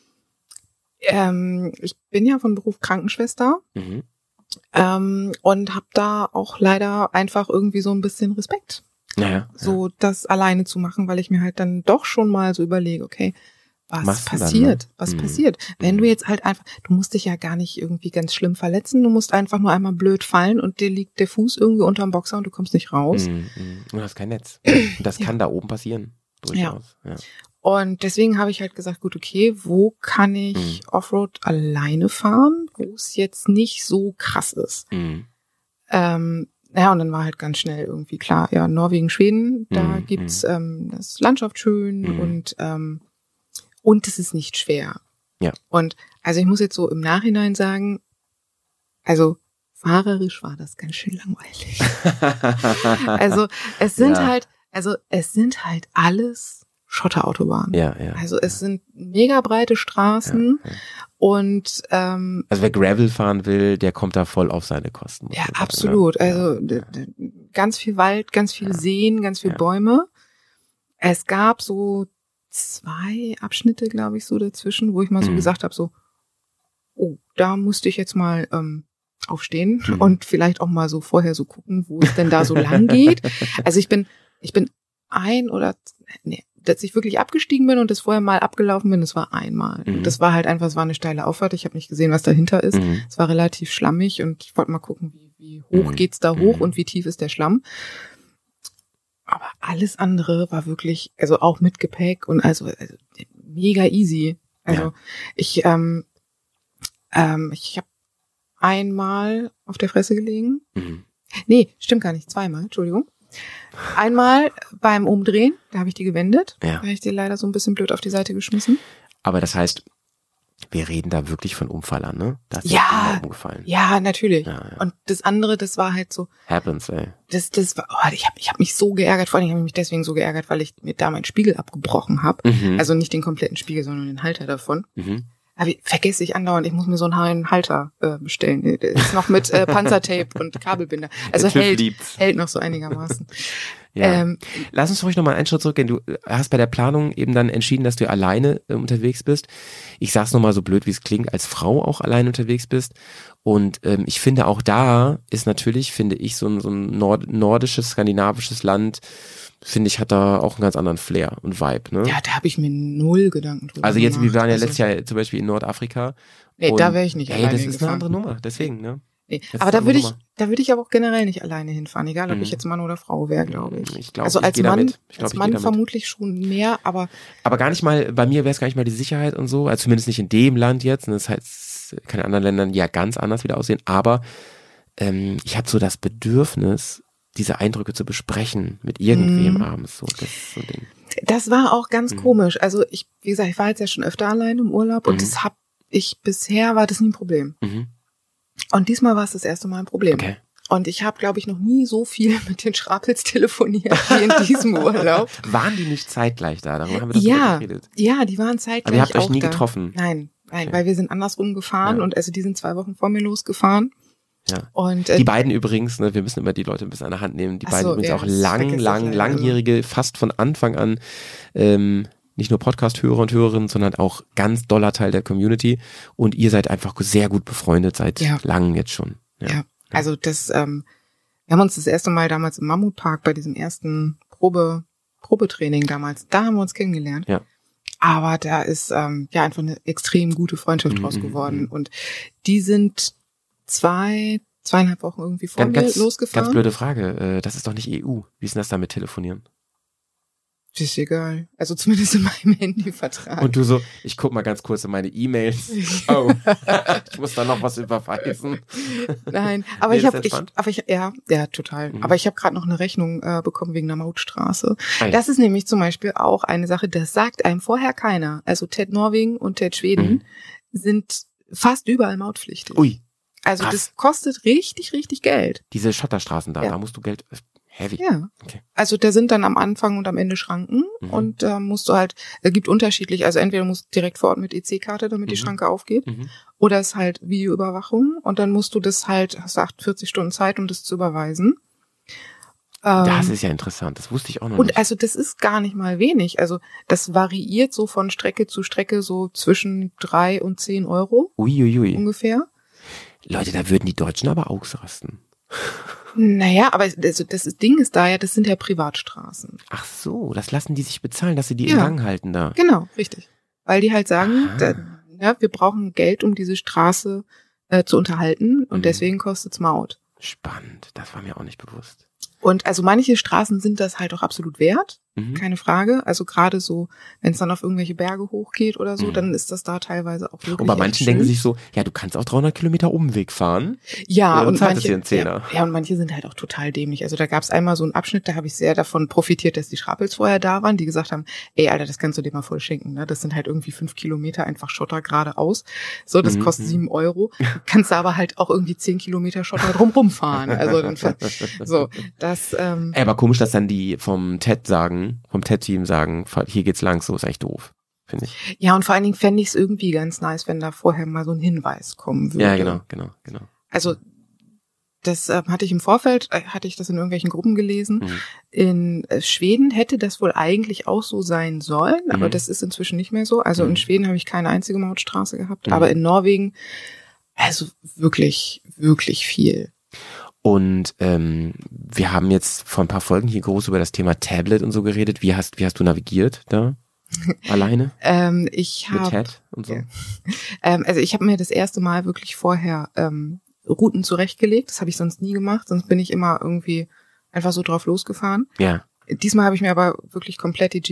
ich bin ja von Beruf Krankenschwester und habe da auch leider einfach irgendwie so ein bisschen Respekt. Das alleine zu machen, weil ich mir halt dann doch schon mal so überlege, okay, was passiert? Was passiert? Wenn du jetzt halt einfach, du musst dich ja gar nicht irgendwie ganz schlimm verletzen, du musst einfach nur einmal blöd fallen und dir liegt der Fuß irgendwie unterm Boxer und du kommst nicht raus. Und du hast kein Netz. Und das kann da oben passieren. Durchaus. Ja. Und deswegen habe ich halt gesagt, gut, okay, wo kann ich Offroad alleine fahren, wo es jetzt nicht so krass ist? Und dann war halt ganz schnell irgendwie klar, Norwegen, Schweden, da gibt's das Landschaft schön und es ist nicht schwer. Ja. Und also ich muss jetzt so im Nachhinein sagen, also fahrerisch war das ganz schön langweilig. Also es sind halt alles Schotterautobahnen. Also es sind mega breite Straßen und also wer Gravel fahren will, der kommt da voll auf seine Kosten. Ja, absolut. Ne? Also ganz viel Wald, ganz viel Seen, ganz viel Bäume. Es gab so 2 Abschnitte, glaube ich, so dazwischen, wo ich mal so gesagt habe, so, oh, da musste ich jetzt mal aufstehen und vielleicht auch mal so vorher so gucken, wo es denn da so lang geht. Also ich bin dass ich wirklich abgestiegen bin und das vorher mal abgelaufen bin, das war einmal. Und das war halt einfach, es war eine steile Auffahrt, ich habe nicht gesehen, was dahinter ist. Es war relativ schlammig und ich wollte mal gucken, wie hoch geht's da hoch und wie tief ist der Schlamm. Aber alles andere war wirklich, also auch mit Gepäck und also mega easy. Also ich habe einmal auf der Fresse gelegen. Nee, stimmt gar nicht, 2-mal, Entschuldigung. Einmal beim Umdrehen, da habe ich die gewendet. Da habe ich die leider so ein bisschen blöd auf die Seite geschmissen. Aber das heißt, wir reden da wirklich von Unfallern, ne? Da ist umgefallen. Ja, natürlich. Ja. Und das andere, das war halt so. Happens, ey. Das war, ich hab mich so geärgert. Vor allem habe ich mich deswegen so geärgert, weil ich mir da meinen Spiegel abgebrochen habe. Also nicht den kompletten Spiegel, sondern den Halter davon. Aber vergesse ich andauernd, ich muss mir so einen neuen Halter bestellen. Der ist noch mit Panzertape und Kabelbinder. Also hält noch so einigermaßen. Lass uns ruhig nochmal einen Schritt zurückgehen. Du hast bei der Planung eben dann entschieden, dass du alleine unterwegs bist. Ich sag's nochmal so blöd, wie es klingt, als Frau auch alleine unterwegs bist. Und ich finde auch da ist natürlich, finde ich, so ein nordisches, skandinavisches Land, finde ich, hat da auch einen ganz anderen Flair und Vibe, ne? Ja, da habe ich mir 0 Gedanken drüber Also jetzt, wir waren ja letztes Jahr zum Beispiel in Nordafrika. Nee, da wäre ich nicht alleine das ist gefahren. eine andere Nummer, deswegen, ne? Nee, aber da würde ich aber auch generell nicht alleine hinfahren, egal ob ich jetzt Mann oder Frau wäre, glaube ich. Ich glaub, also als Mann vermutlich mit. schon mehr, aber gar nicht mal, bei mir wäre es gar nicht mal die Sicherheit und so, also zumindest nicht in dem Land jetzt, und das heißt, kann in anderen Ländern ja ganz anders wieder aussehen, aber ich habe so das Bedürfnis, diese Eindrücke zu besprechen mit irgendwem abends. So, das ist so ein Ding. Das war auch ganz komisch. Also wie gesagt, ich war jetzt ja schon öfter alleine im Urlaub und bisher war das nie ein Problem. Und diesmal war es das erste Mal ein Problem. Okay. Und ich habe, glaube ich, noch nie so viel mit den Schrapels telefoniert wie in diesem Urlaub. Waren die nicht zeitgleich da? Darüber haben wir doch geredet. Ja, die waren zeitgleich. Aber ihr habt euch nie da. getroffen? Nein, okay. Weil wir sind andersrum gefahren und also die sind 2 Wochen vor mir losgefahren. Ja. Und die beiden übrigens, ne, wir müssen immer die Leute ein bisschen an der Hand nehmen, die beiden übrigens auch langjährige, fast von Anfang an, nicht nur Podcast-Hörer und Hörerinnen, sondern auch ganz doller Teil der Community. Und ihr seid einfach sehr gut befreundet seit langem jetzt schon. Ja, also das, wir haben uns das erste Mal damals im Mammutpark bei diesem ersten Probetraining damals, da haben wir uns kennengelernt. Ja. Aber da ist einfach eine extrem gute Freundschaft draus geworden. Und die sind 2,5 Wochen irgendwie vor mir losgefahren. Ganz blöde Frage. Das ist doch nicht EU. Wie ist denn das da mit Telefonieren? Das ist egal. Also zumindest in meinem Handyvertrag. Und du so, ich guck mal ganz kurz in meine E-Mails. Oh, ich muss da noch was überweisen. Nein, aber ja, total. Aber ich habe gerade noch eine Rechnung bekommen wegen einer Mautstraße. Das ist nämlich zum Beispiel auch eine Sache, das sagt einem vorher keiner. Also TED Norwegen und TED Schweden sind fast überall mautpflichtig. Ui. Also das kostet richtig, richtig Geld. Diese Schotterstraßen da musst du Geld... Heavy. Ja. Okay. Also da sind dann am Anfang und am Ende Schranken und musst du halt, es gibt unterschiedlich, also entweder musst du direkt vor Ort mit EC-Karte, damit die Schranke aufgeht, oder es ist halt Videoüberwachung und dann musst du das halt, hast du 48 Stunden Zeit, um das zu überweisen. Das ist ja interessant, das wusste ich auch noch nicht. Und also das ist gar nicht mal wenig, also das variiert so von Strecke zu Strecke so zwischen 3 und 10 Euro ungefähr. Leute, da würden die Deutschen aber ausrasten. Naja, aber also das Ding ist da ja, das sind ja Privatstraßen. Ach so, das lassen die sich bezahlen, dass sie die in Gang halten da. Genau, richtig. Weil die halt sagen, wir brauchen Geld, um diese Straße zu unterhalten und deswegen kostet's Maut. Spannend, das war mir auch nicht bewusst. Und also manche Straßen sind das halt auch absolut wert, keine Frage. Also gerade so, wenn es dann auf irgendwelche Berge hochgeht oder so, dann ist das da teilweise auch wirklich. Und bei manchen denken sich so, ja, du kannst auch 300 Kilometer Umweg fahren. Ja, und manche, und manche sind halt auch total dämlich. Also da gab es einmal so einen Abschnitt, da habe ich sehr davon profitiert, dass die Schrapels vorher da waren, die gesagt haben, ey, Alter, das kannst du dir mal voll schenken, ne? Das sind halt irgendwie 5 Kilometer einfach Schotter geradeaus. So, das kostet 7 Euro. Kannst du aber halt auch irgendwie 10 Kilometer Schotter drumrum fahren. Also dann, so, das. Aber komisch, dass dann die vom TED-Team sagen, hier geht's lang, so ist echt doof, finde ich. Ja, und vor allen Dingen fände ich es irgendwie ganz nice, wenn da vorher mal so ein Hinweis kommen würde. Ja, genau. Also das hatte ich im Vorfeld, hatte ich das in irgendwelchen Gruppen gelesen. In Schweden hätte das wohl eigentlich auch so sein sollen, aber das ist inzwischen nicht mehr so. Also in Schweden habe ich keine einzige Mautstraße gehabt, aber in Norwegen, also wirklich, wirklich viel. Und wir haben jetzt vor ein paar Folgen hier groß über das Thema Tablet und so geredet. Wie hast du navigiert da? Alleine? Ich habe mit TED und so. Ja. Also ich habe mir das erste Mal wirklich vorher Routen zurechtgelegt. Das habe ich sonst nie gemacht. Sonst bin ich immer irgendwie einfach so drauf losgefahren. Ja. Diesmal habe ich mir aber wirklich komplett die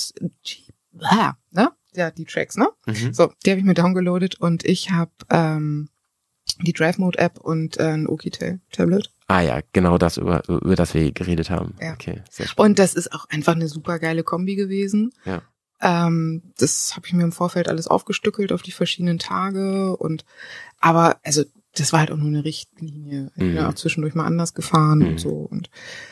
die Tracks, ne? So, die habe ich mir downgeloadet und ich habe die Drive Mode App und ein Oki Tablet. Ah ja, genau das, über das wir geredet haben. Ja. Okay, sehr spannend. Und das ist auch einfach eine super geile Kombi gewesen. Ja. Das habe ich mir im Vorfeld alles aufgestückelt auf die verschiedenen Tage aber also das war halt auch nur eine Richtlinie. Ich bin auch zwischendurch mal anders gefahren und so und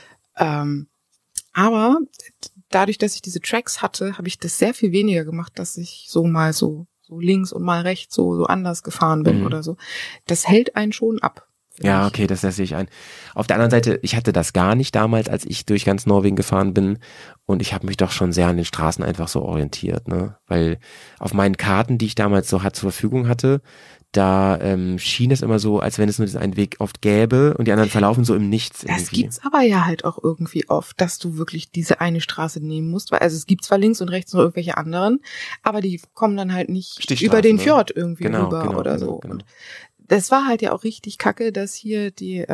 aber dadurch, dass ich diese Tracks hatte, habe ich das sehr viel weniger gemacht, dass ich so mal so links und mal rechts so anders gefahren bin oder so. Das hält einen schon ab. Ja, okay, das sehe ich ein. Auf der anderen Seite, ich hatte das gar nicht damals, als ich durch ganz Norwegen gefahren bin und ich habe mich doch schon sehr an den Straßen einfach so orientiert, ne? Weil auf meinen Karten, die ich damals so zur Verfügung hatte, da schien es immer so, als wenn es nur diesen einen Weg oft gäbe und die anderen verlaufen so im Nichts irgendwie. Das gibt's aber ja halt auch irgendwie oft, dass du wirklich diese eine Straße nehmen musst, weil also es gibt zwar links und rechts noch irgendwelche anderen, aber die kommen dann halt nicht über den Fjord irgendwie rüber oder so. Genau. Und das war halt ja auch richtig kacke, dass hier die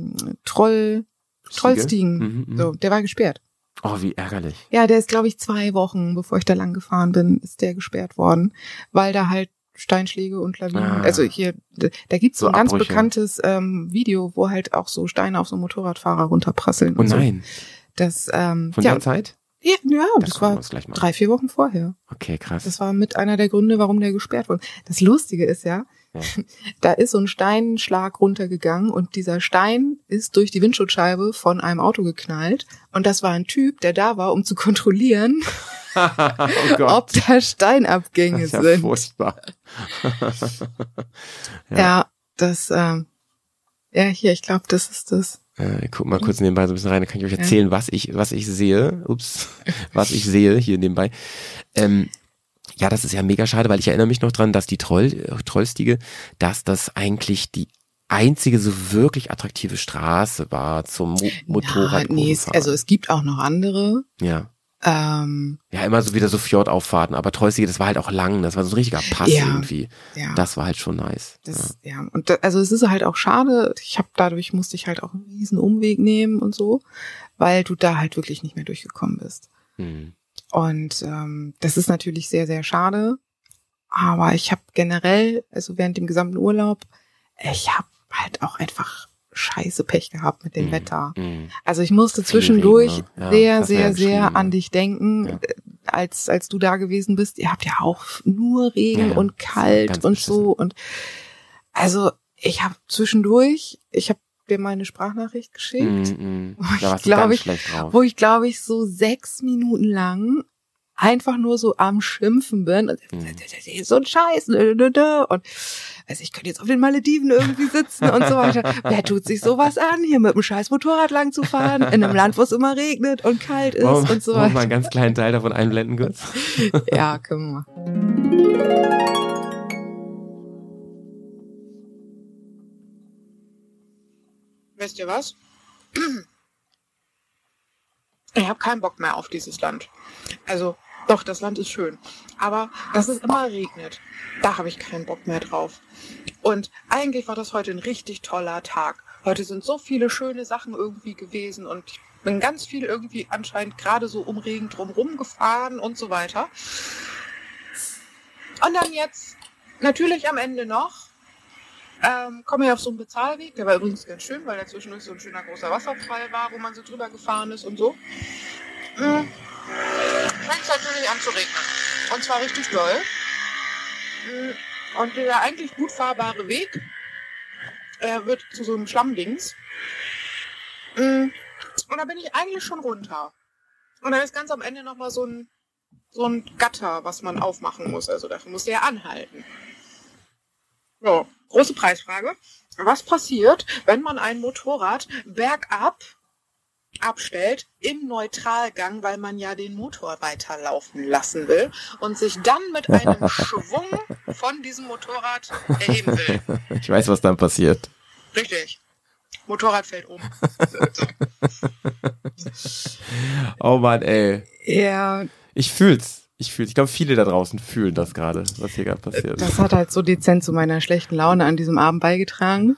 Trollstiegen, so, der war gesperrt. Oh, wie ärgerlich. Ja, der ist, glaube ich, 2 Wochen, bevor ich da lang gefahren bin, ist der gesperrt worden, weil da halt Steinschläge und Lawinen, also hier, da gibt's so ein ganz bekanntes Video, wo halt auch so Steine auf so Motorradfahrer runterprasseln. Oh nein. Das, von der Zeit? Ja, das war 3-4 Wochen vorher. Okay, krass. Das war mit einer der Gründe, warum der gesperrt wurde. Das Lustige ist ja, da ist so ein Steinschlag runtergegangen und dieser Stein ist durch die Windschutzscheibe von einem Auto geknallt und das war ein Typ, der da war, um zu kontrollieren, ob da Steinabgänge sind. Ja, furchtbar. ja, das, Ja, hier, ich glaube, das ist das. Guck mal kurz nebenbei so ein bisschen rein, dann kann ich euch erzählen, was ich sehe. Was ich sehe hier nebenbei. Ja, das ist ja mega schade, weil ich erinnere mich noch dran, dass die Trollstiege, dass das eigentlich die einzige so wirklich attraktive Straße war zum Motorrad. Nee, also es gibt auch noch andere. Ja. Ja, immer so wieder so Fjordauffahrten, aber Trollstiege, das war halt auch lang, das war so ein richtiger Pass irgendwie. Ja. Das war halt schon nice. Und also es ist halt auch schade, dadurch musste ich halt auch einen riesen Umweg nehmen und so, weil du da halt wirklich nicht mehr durchgekommen bist. Und das ist natürlich sehr, sehr schade, aber ich habe generell, also während dem gesamten Urlaub, ich habe halt auch einfach scheiße Pech gehabt mit dem Wetter. Also ich musste zwischendurch sehr an dich denken, als du da gewesen bist. Ihr habt ja auch nur Regen und kalt und so. Und also ich habe zwischendurch, ich habe dir meine Sprachnachricht geschickt, wo ich glaube ich so 6 Minuten lang einfach nur so am Schimpfen bin und so ein Scheiß und also ich könnte jetzt auf den Malediven irgendwie sitzen und so weiter. Wer tut sich sowas an, hier mit einem scheiß Motorrad lang zu fahren, in einem Land, wo es immer regnet und kalt ist und so weiter. Wollen wir mal einen ganz kleinen Teil davon einblenden kurz? Ja, können wir. Wisst ihr was? Ich habe keinen Bock mehr auf dieses Land. Also, doch, das Land ist schön. Aber dass es immer regnet, da habe ich keinen Bock mehr drauf. Und eigentlich war das heute ein richtig toller Tag. Heute sind so viele schöne Sachen irgendwie gewesen und ich bin ganz viel irgendwie anscheinend gerade so um Regen drumherum gefahren und so weiter. Und dann jetzt natürlich am Ende noch komme ich auf so einen Bezahlweg. Der war übrigens ganz schön, weil dazwischen so ein schöner großer Wasserfall war, wo man so drüber gefahren ist und so. Fängt es natürlich an zu regnen. Und zwar richtig doll. Und der eigentlich gut fahrbare Weg wird zu so einem Schlammdings. Und da bin ich eigentlich schon runter. Und dann ist ganz am Ende nochmal so ein Gatter, was man aufmachen muss. Also dafür muss der anhalten. So, große Preisfrage. Was passiert, wenn man ein Motorrad bergab abstellt im Neutralgang, weil man ja den Motor weiterlaufen lassen will und sich dann mit einem Schwung von diesem Motorrad erheben will? Ich weiß, was dann passiert. Richtig. Motorrad fällt um. Oh Mann, ey. Ja. Ich fühl's. Ich glaube, viele da draußen fühlen das gerade, was hier gerade passiert. Das hat halt so dezent zu meiner schlechten Laune an diesem Abend beigetragen.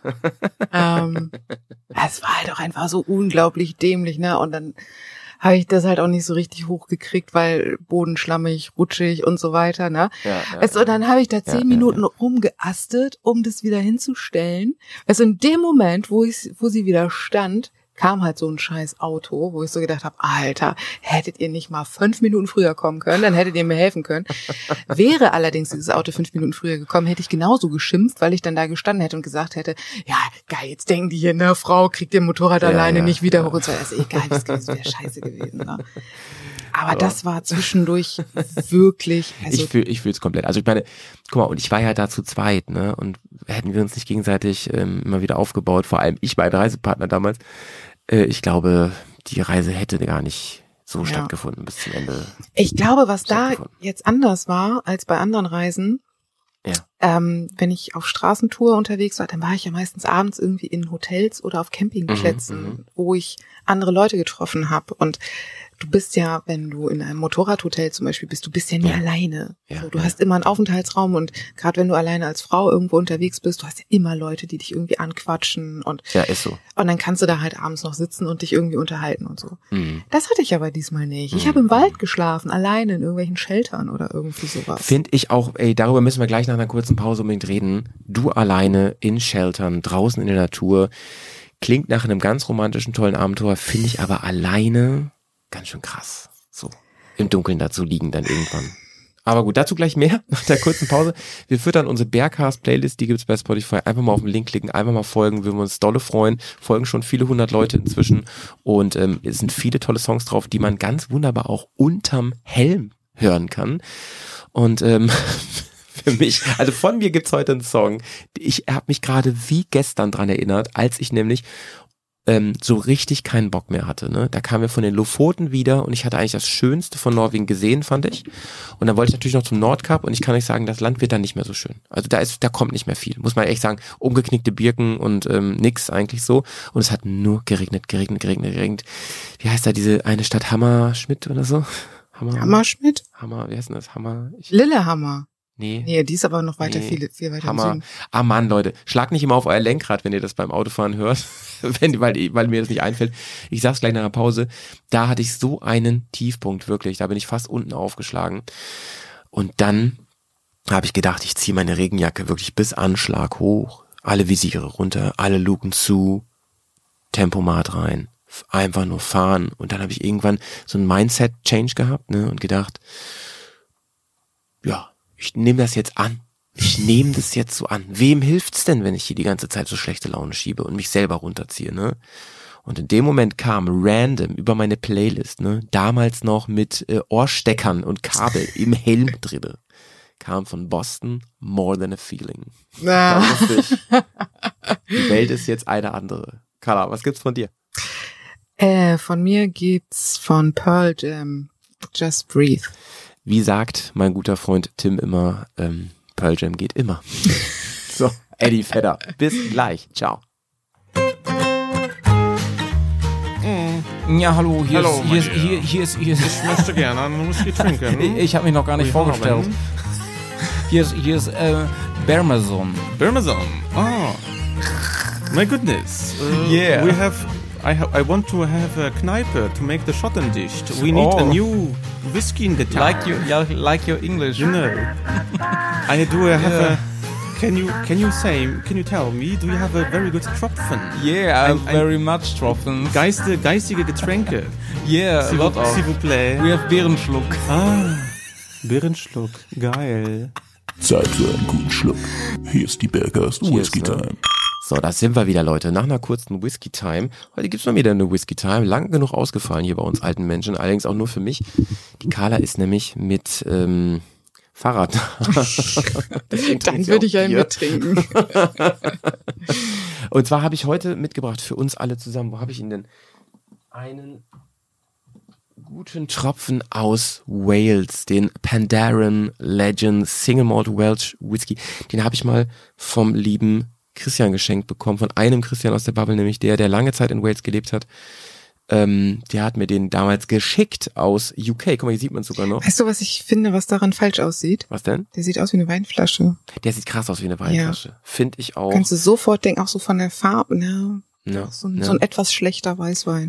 Es war halt auch einfach so unglaublich dämlich, ne? Und dann habe ich das halt auch nicht so richtig hochgekriegt, weil Boden schlammig, rutschig und so weiter, ne? Und dann habe ich da 10 Minuten rumgeastet, um das wieder hinzustellen. Also in dem Moment, wo sie wieder stand, kam halt so ein scheiß Auto, wo ich so gedacht habe, Alter, hättet ihr nicht mal 5 Minuten früher kommen können, dann hättet ihr mir helfen können. Wäre allerdings dieses Auto 5 Minuten früher gekommen, hätte ich genauso geschimpft, weil ich dann da gestanden hätte und gesagt hätte, ja, geil, jetzt denken die hier, ne, Frau kriegt ihr Motorrad alleine nicht wieder hoch und so. Also egal, das wäre scheiße gewesen, ne? Aber das war zwischendurch wirklich. Also ich fühl's komplett. Also ich meine, guck mal, und ich war ja da zu zweit, ne? Und hätten wir uns nicht gegenseitig immer wieder aufgebaut, vor allem ich, mein Reisepartner damals, ich glaube, die Reise hätte gar nicht so stattgefunden bis zum Ende. Ich glaube, was da jetzt anders war als bei anderen Reisen, wenn ich auf Straßentour unterwegs war, dann war ich ja meistens abends irgendwie in Hotels oder auf Campingplätzen, wo ich andere Leute getroffen habe. Und du bist ja, wenn du in einem Motorradhotel zum Beispiel bist, du bist ja nie alleine. So, du hast immer einen Aufenthaltsraum und gerade wenn du alleine als Frau irgendwo unterwegs bist, du hast ja immer Leute, die dich irgendwie anquatschen und ist so. Und dann kannst du da halt abends noch sitzen und dich irgendwie unterhalten und so. Das hatte ich aber diesmal nicht. Ich habe im Wald geschlafen, alleine in irgendwelchen Sheltern oder irgendwie sowas. Finde ich auch, darüber müssen wir gleich nach einer kurzen Pause unbedingt reden. Du alleine in Sheltern, draußen in der Natur, klingt nach einem ganz romantischen, tollen Abenteuer, finde ich aber alleine ganz schön krass. So, im Dunkeln dazu liegen dann irgendwann. Aber gut, dazu gleich mehr nach der kurzen Pause. Wir füttern unsere Bergcast-Playlist, die gibt's bei Spotify. Einfach mal auf den Link klicken, einfach mal folgen, würden wir uns dolle freuen. Folgen schon viele 100 Leute inzwischen und es sind viele tolle Songs drauf, die man ganz wunderbar auch unterm Helm hören kann. Und für mich. Also von mir gibt's heute einen Song. Ich habe mich gerade wie gestern dran erinnert, als ich nämlich so richtig keinen Bock mehr hatte. Ne? Da kamen wir von den Lofoten wieder und ich hatte eigentlich das Schönste von Norwegen gesehen, fand ich. Und dann wollte ich natürlich noch zum Nordkap und ich kann euch sagen, das Land wird dann nicht mehr so schön. Also da kommt nicht mehr viel, muss man echt sagen. Umgeknickte Birken und nix eigentlich so. Und es hat nur geregnet. Wie heißt da diese eine Stadt, Hammerschmidt oder so? Hammerschmidt? Wie heißt denn das? Lillehammer. Nee, die ist aber noch weiter, viel weiter Hammer. im Süden. Ah Mann, Leute, schlag nicht immer auf euer Lenkrad, wenn ihr das beim Autofahren hört, weil mir das nicht einfällt. Ich sag's gleich nach der Pause. Da hatte ich so einen Tiefpunkt, wirklich. Da bin ich fast unten aufgeschlagen. Und dann habe ich gedacht, ich ziehe meine Regenjacke wirklich bis Anschlag hoch, alle Visiere runter, alle Luken zu, Tempomat rein, einfach nur fahren. Und dann habe ich irgendwann so ein Mindset-Change gehabt, ne, und gedacht, ja, ich nehme das jetzt an. Ich nehme das jetzt so an. Wem hilft's denn, wenn ich hier die ganze Zeit so schlechte Laune schiebe und mich selber runterziehe, ne? Und in dem Moment kam random über meine Playlist, ne, damals noch mit Ohrsteckern und Kabel im Helm drinne, kam von Boston More Than a Feeling. Da wusste ich, die Welt ist jetzt eine andere. Carla, was gibt's von dir? Von mir gibt's von Pearl Jam Just Breathe. Wie sagt mein guter Freund Tim immer, Pearl Jam geht immer. So, Eddie Vedder. Bis gleich. Ciao. Ja, hallo, hier ist. Ich möchte gerne einen Whisky trinken. Ich habe mich noch gar nicht vorgestellt. Hier ist Bermazon. Bermazon. Oh. My goodness. Yeah. I want to have a Kneipe to make the Schotten dicht. We need a new whiskey in the town. Like your English. You know. I do have a. Can you tell me? Do you have a very good Tropfen? Yeah, very much Tropfen. Geistige Getränke. Yeah, a lot of. S'il vous plaît. We have Beerenschluck. Ah, Beerenschluck. Geil. Zeit für einen guten Schluck. Hier ist die Bergast Whisky Time. So, da sind wir wieder, Leute, nach einer kurzen Whisky Time. Heute gibt's mal wieder eine Whisky Time. Lang genug ausgefallen hier bei uns alten Menschen, allerdings auch nur für mich. Die Carla ist nämlich mit Fahrrad. Dann würde ich einen mittrinken. Und zwar habe ich heute mitgebracht für uns alle zusammen. Wo habe ich ihn denn? Einen guten Tropfen aus Wales, den Pandaren Legend Single Malt Welsh Whisky. Den habe ich mal vom lieben Christian geschenkt bekommen, von einem Christian aus der Bubble, nämlich der lange Zeit in Wales gelebt hat. Der hat mir den damals geschickt aus UK. Guck mal, hier sieht man es sogar noch. Weißt du, was ich finde, was daran falsch aussieht? Was denn? Der sieht aus wie eine Weinflasche. Der sieht krass aus wie eine Weinflasche. Ja. Finde ich auch. Kannst du sofort denken, auch so von der Farbe, ne? Ja. So ein etwas schlechter Weißwein.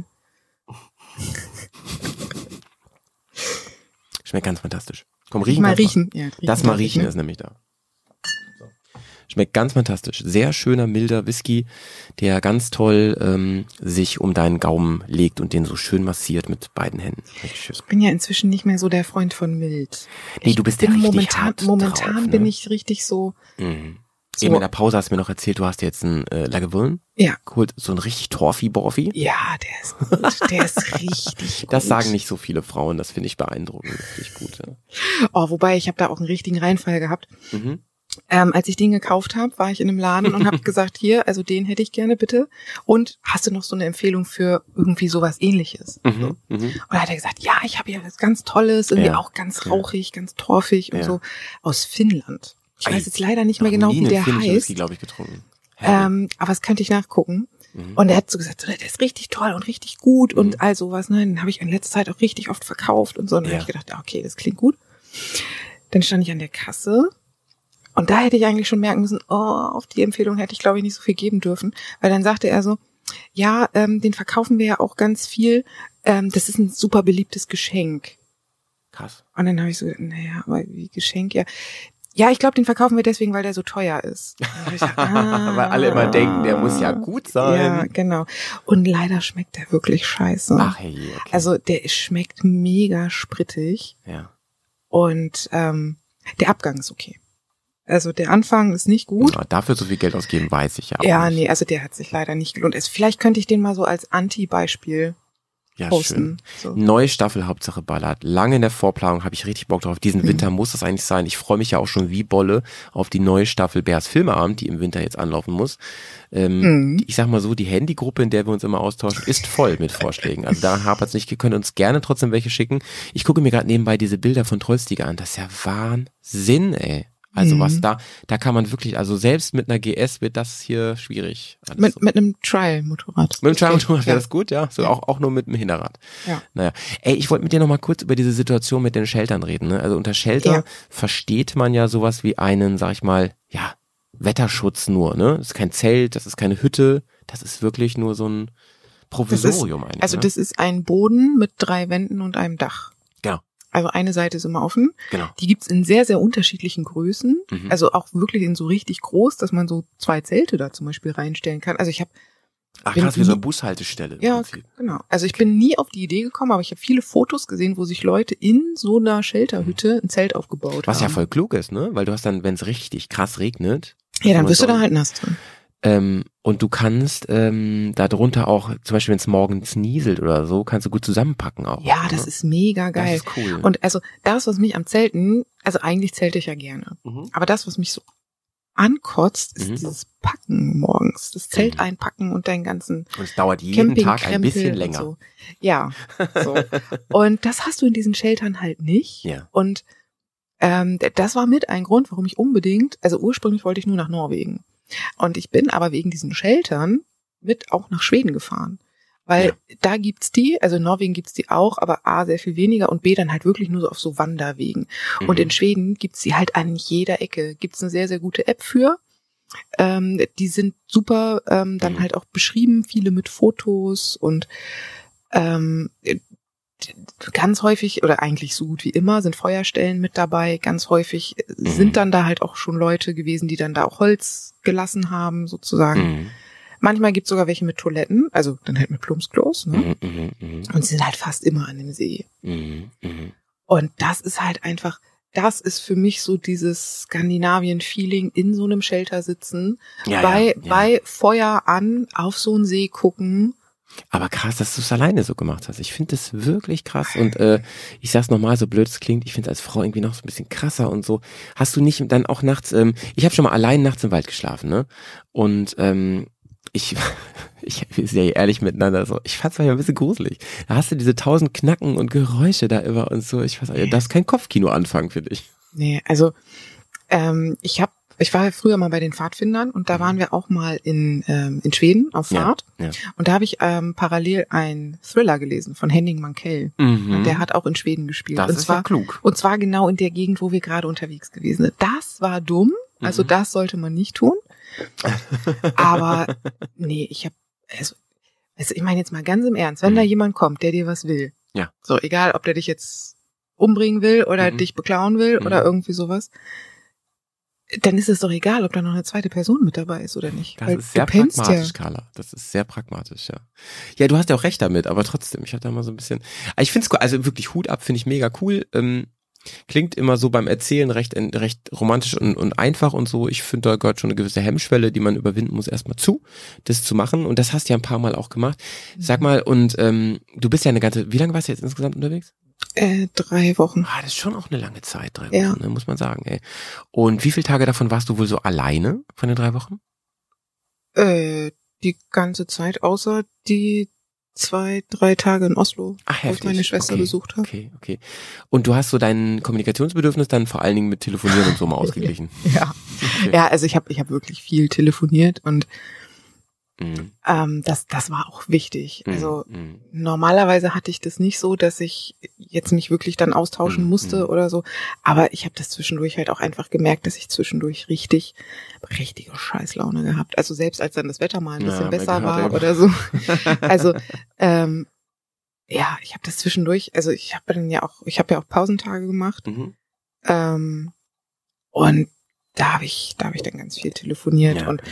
Schmeckt ganz fantastisch. Komm, riechen. Mal riechen. Ja, das mal riechen ist nämlich da. Schmeckt ganz fantastisch. Sehr schöner, milder Whisky, der ganz toll sich um deinen Gaumen legt und den so schön massiert mit beiden Händen. Ich bin ja inzwischen nicht mehr so der Freund von mild. Nee, du bist ja richtig momentan drauf, ne? bin ich richtig so... Mhm. So. Eben in der Pause hast du mir noch erzählt, du hast jetzt einen Lagavulin. Ja. Cool, so ein richtig Torfi-Borfi. Ja, der ist gut. Der ist richtig gut. Das sagen nicht so viele Frauen, das finde ich beeindruckend. Richtig gut, ja. Oh, wobei, ich habe da auch einen richtigen Reinfall gehabt. Mhm. Als ich den gekauft habe, war ich in einem Laden und habe gesagt, hier, also den hätte ich gerne bitte. Und hast du noch so eine Empfehlung für irgendwie sowas Ähnliches? Mhm, so. Und da hat er gesagt, ja, ich habe hier was ganz Tolles, irgendwie auch ganz rauchig, ganz torfig und so aus Finnland. Ich weiß jetzt leider nicht mehr genau, wie der heißt. Glaube ich, getrunken. Aber das könnte ich nachgucken. Und er hat so gesagt, so, der ist richtig toll und richtig gut und all sowas. Ne? Den habe ich in letzter Zeit auch richtig oft verkauft und so. Und dann habe ich gedacht, okay, das klingt gut. Dann stand ich an der Kasse und da hätte ich eigentlich schon merken müssen, auf die Empfehlung hätte ich, glaube ich, nicht so viel geben dürfen. Weil dann sagte er so, ja, den verkaufen wir ja auch ganz viel. Das ist ein super beliebtes Geschenk. Krass. Und dann habe ich so, naja, aber wie Geschenk, ja. Ja, ich glaube, den verkaufen wir deswegen, weil der so teuer ist. Weil alle immer denken, der muss ja gut sein. Ja, genau. Und leider schmeckt der wirklich scheiße. Ach hey, okay. Also der schmeckt mega sprittig. Ja. Und der Abgang ist okay. Also der Anfang ist nicht gut. Ja, dafür so viel Geld ausgeben, weiß ich ja auch Ja, nicht. nee, also der hat sich leider nicht gelohnt. Vielleicht könnte ich den mal so als Anti-Beispiel Ja, posten. schön. So. Neue Staffel, Hauptsache ballert. Lange in der Vorplanung, habe ich richtig Bock drauf. Diesen Winter muss das eigentlich sein. Ich freue mich ja auch schon wie Bolle auf die neue Staffel Bärs Filmeabend, die im Winter jetzt anlaufen muss. Ich sag mal so, die Handygruppe, in der wir uns immer austauschen, ist voll mit Vorschlägen. Also da hapert's nicht. Ihr könnt uns gerne trotzdem welche schicken. Ich gucke mir gerade nebenbei diese Bilder von Trollstiger an. Das ist ja Wahnsinn, ey. Also was da kann man wirklich, also selbst mit einer GS wird das hier schwierig. Mit einem Trial-Motorrad. Mit einem Trial-Motorrad wäre das gut, ja. So auch nur mit dem Hinterrad. Ja. Naja. Ey, ich wollte mit dir noch mal kurz über diese Situation mit den Sheltern reden. Ne? Also unter Shelter versteht man ja sowas wie einen, sag ich mal, ja, Wetterschutz nur. Ne? Das ist kein Zelt, das ist keine Hütte, das ist wirklich nur so ein Provisorium eigentlich. Also das ist ein Boden mit 3 Wänden und einem Dach. Genau. Also eine Seite ist immer offen. Genau. Die gibt's in sehr, sehr unterschiedlichen Größen. Also auch wirklich in so richtig groß, dass man so 2 Zelte da zum Beispiel reinstellen kann. Also ich habe krass, wie so eine Bushaltestelle. Ja, genau. Also ich bin nie auf die Idee gekommen, aber ich habe viele Fotos gesehen, wo sich Leute in so einer Shelterhütte ein Zelt aufgebaut haben. Was ja voll klug ist, ne? Weil du hast dann, wenn es richtig krass regnet. Ja, dann wirst du da halt nass drin. Und du kannst da drunter auch, zum Beispiel wenn es morgens nieselt oder so, kannst du gut zusammenpacken auch. Ja, das ist mega geil. Das ist cool. Und also das, was mich am Zelten, also eigentlich zelte ich ja gerne, aber das, was mich so ankotzt, ist dieses Packen morgens, das Zelt einpacken und deinen ganzen und es dauert jeden Tag ein bisschen länger. So. Ja, so. Und das hast du in diesen Sheltern halt nicht. Ja. Und das war mit ein Grund, warum ich unbedingt, also ursprünglich wollte ich nur nach Norwegen. Und ich bin aber wegen diesen Sheltern mit auch nach Schweden gefahren. Weil da gibt's die, also in Norwegen gibt's die auch, aber A, sehr viel weniger und B, dann halt wirklich nur so auf so Wanderwegen. Und in Schweden gibt's die halt an jeder Ecke. Gibt's eine sehr, sehr gute App für. Die sind super, dann halt auch beschrieben, viele mit Fotos und ganz häufig oder eigentlich so gut wie immer sind Feuerstellen mit dabei. Ganz häufig sind dann da halt auch schon Leute gewesen, die dann da auch Holz gelassen haben, sozusagen. Manchmal gibt's sogar welche mit Toiletten, also dann halt mit Plumpsklos, ne? Und sie sind halt fast immer an dem See. Und das ist halt einfach, das ist für mich so dieses Skandinavien-Feeling, in so einem Shelter sitzen, bei Feuer an, auf so einen See gucken. Aber krass, dass du es alleine so gemacht hast. Ich finde das wirklich krass und ich sag's nochmal, so blöd es klingt, ich finde es als Frau irgendwie noch so ein bisschen krasser und so. Hast du nicht dann auch nachts, ich habe schon mal allein nachts im Wald geschlafen, ne? Und wir sind ja ehrlich miteinander, so, ich fand's manchmal ein bisschen gruselig. Da hast du diese 1000 Knacken und Geräusche da immer und so, ich weiß nicht, du darfst kein Kopfkino anfangen, finde ich. Nee, also ich war ja früher mal bei den Pfadfindern und da waren wir auch mal in Schweden auf Fahrt. Ja. Und da habe ich parallel einen Thriller gelesen von Henning Mankell. Und der hat auch in Schweden gespielt. Das und ist zwar, ja klug. Und zwar genau in der Gegend, wo wir gerade unterwegs gewesen sind. Das war dumm. Also das sollte man nicht tun. Aber nee, ich meine jetzt mal ganz im Ernst, wenn da jemand kommt, der dir was will. Ja. So, egal, ob der dich jetzt umbringen will oder dich beklauen will oder irgendwie sowas. Dann ist es doch egal, ob da noch eine zweite Person mit dabei ist oder nicht. Das ist sehr pragmatisch, Carla. Das ist sehr pragmatisch, ja. Ja, du hast ja auch recht damit, aber trotzdem, ich hatte da mal so ein bisschen, ich finde es cool, also wirklich Hut ab, finde ich mega cool. Klingt immer so beim Erzählen recht romantisch und einfach und so. Ich finde, da gehört schon eine gewisse Hemmschwelle, die man überwinden muss, erstmal das zu machen. Und das hast du ja ein paar Mal auch gemacht. Sag mal, und du bist ja wie lange warst du jetzt insgesamt unterwegs? 3 Wochen. Das ist schon auch eine lange Zeit, 3 Wochen, ne, muss man sagen, ey. Und wie viele Tage davon warst du wohl so alleine von den 3 Wochen? Die ganze Zeit, außer die 2-3 Tage in Oslo, wo ich meine Schwester besucht habe. Okay. Und du hast so dein Kommunikationsbedürfnis dann vor allen Dingen mit Telefonieren und so mal ausgeglichen? Ja. Okay. Ja, also ich hab wirklich viel telefoniert und das war auch wichtig. Also normalerweise hatte ich das nicht so, dass ich jetzt mich wirklich dann austauschen musste oder so. Aber ich habe das zwischendurch halt auch einfach gemerkt, dass ich zwischendurch richtige Scheißlaune gehabt. Also selbst als dann das Wetter mal ein bisschen besser war oder so. Also ich habe das zwischendurch. Also ich habe ja auch Pausentage gemacht. Und da habe ich dann ganz viel telefoniert und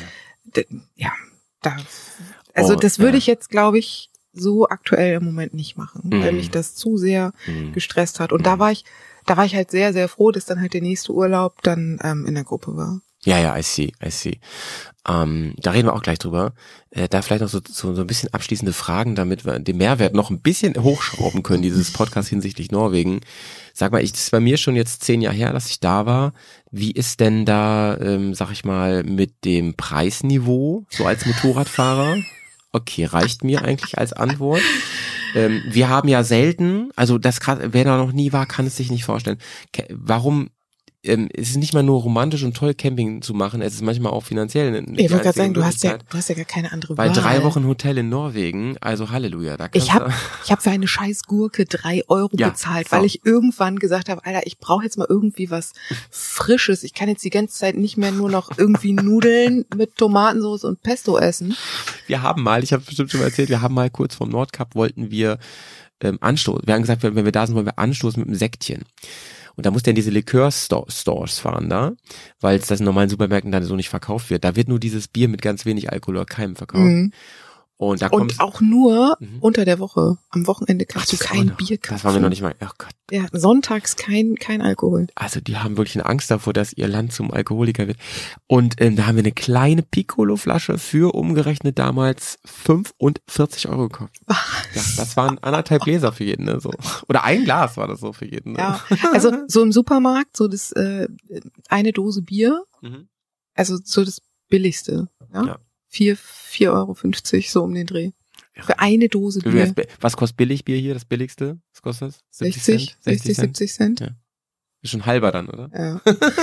das würde ich jetzt, glaube ich, so aktuell im Moment nicht machen, weil mich das zu sehr gestresst hat. Und da war ich halt sehr, sehr froh, dass dann halt der nächste Urlaub dann in der Gruppe war. Ja, I see. Da reden wir auch gleich drüber. Da vielleicht noch so ein bisschen abschließende Fragen, damit wir den Mehrwert noch ein bisschen hochschrauben können, dieses Podcast hinsichtlich Norwegen. Sag mal, das ist bei mir schon jetzt 10 Jahre her, dass ich da war. Wie ist denn da, sag ich mal, mit dem Preisniveau, so als Motorradfahrer? Okay, reicht mir eigentlich als Antwort. Wir haben ja selten, also wer da noch nie war, kann es sich nicht vorstellen. Warum es ist nicht mal nur romantisch und toll, Camping zu machen, es ist manchmal auch finanziell. Ich wollte gerade sagen, du hast ja gar keine andere Wahl. Bei 3 Wochen Hotel in Norwegen, also Halleluja. Da ich hab für eine scheiß Gurke 3 Euro bezahlt, weil ich irgendwann gesagt habe, Alter, ich brauche jetzt mal irgendwie was Frisches. Ich kann jetzt die ganze Zeit nicht mehr nur noch irgendwie Nudeln mit Tomatensauce und Pesto essen. Wir haben mal, ich habe bestimmt schon mal erzählt, kurz vorm Nordkap wollten wir anstoßen. Wir haben gesagt, wenn wir da sind, wollen wir anstoßen mit einem Sektchen. Und da musst du in diese Likör-Stores fahren da, weil es das in normalen Supermärkten dann so nicht verkauft wird. Da wird nur dieses Bier mit ganz wenig Alkohol oder Keim verkauft. Mhm. Und auch nur unter der Woche. Am Wochenende kannst du kein Bier kaufen. Das waren wir noch nicht mal. Oh Gott. Ja, sonntags kein Alkohol. Also die haben wirklich eine Angst davor, dass ihr Land zum Alkoholiker wird. Und da haben wir eine kleine Piccolo-Flasche für umgerechnet damals 45 Euro gekauft. Ja, das waren 1,5 Gläser für jeden, ne? So. Oder ein Glas war das so für jeden. Ne? Ja, also so im Supermarkt, so das eine Dose Bier, also so das Billigste. Ja. 4,50 Euro, so um den Dreh. Für eine Dose Bier. Was kostet Billigbier hier, das billigste? Was kostet das? 60, 70 Cent. Ja. Ist schon halber dann, oder? Ja.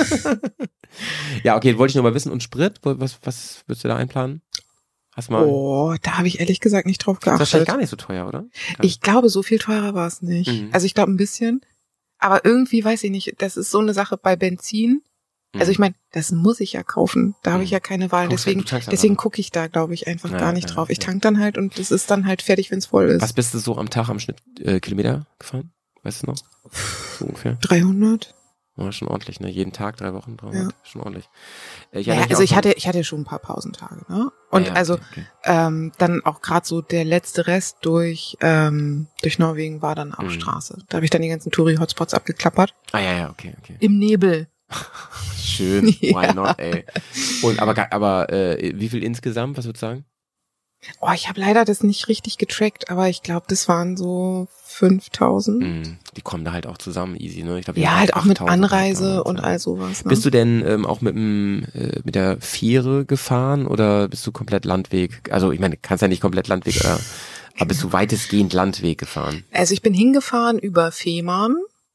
Ja, okay, wollte ich nur mal wissen. Und Sprit, was würdest du da einplanen? Hast mal? Oh, da habe ich ehrlich gesagt nicht drauf geachtet. Das ist wahrscheinlich gar nicht so teuer, oder? Ich glaube, so viel teurer war es nicht. Also ich glaube ein bisschen. Aber irgendwie, weiß ich nicht, das ist so eine Sache bei Benzin. Also ich meine, das muss ich ja kaufen. Da habe ich ja keine Wahl. Deswegen gucke ich da, glaube ich, einfach gar nicht drauf. Ich tank dann halt und das ist dann halt fertig, wenn es voll ist. Was bist du so am Tag am Schnitt Kilometer gefahren? Weißt du noch? So ungefähr. 300. Ja, schon ordentlich, ne? Jeden Tag 3 Wochen, 300. Ja. Schon ordentlich. Ich hatte schon ein paar Pausentage, ne? Und okay. Dann auch gerade so der letzte Rest durch Norwegen war dann Abstraße. Da habe ich dann die ganzen Touri-Hotspots abgeklappert. Ja, okay. Im Nebel. Schön, why not, ey. Und aber wie viel insgesamt, was würdest du sagen? Oh, ich habe leider das nicht richtig getrackt, aber ich glaube, das waren so 5.000. Die kommen da halt auch zusammen, easy, ne? Ich glaub, ja, halt auch mit Anreise und all sowas. Ne? Bist du denn auch mit der Fähre gefahren oder bist du komplett Landweg? Also ich meine, kannst ja nicht komplett Landweg, aber bist du weitestgehend Landweg gefahren? Also ich bin hingefahren über Fehmarn.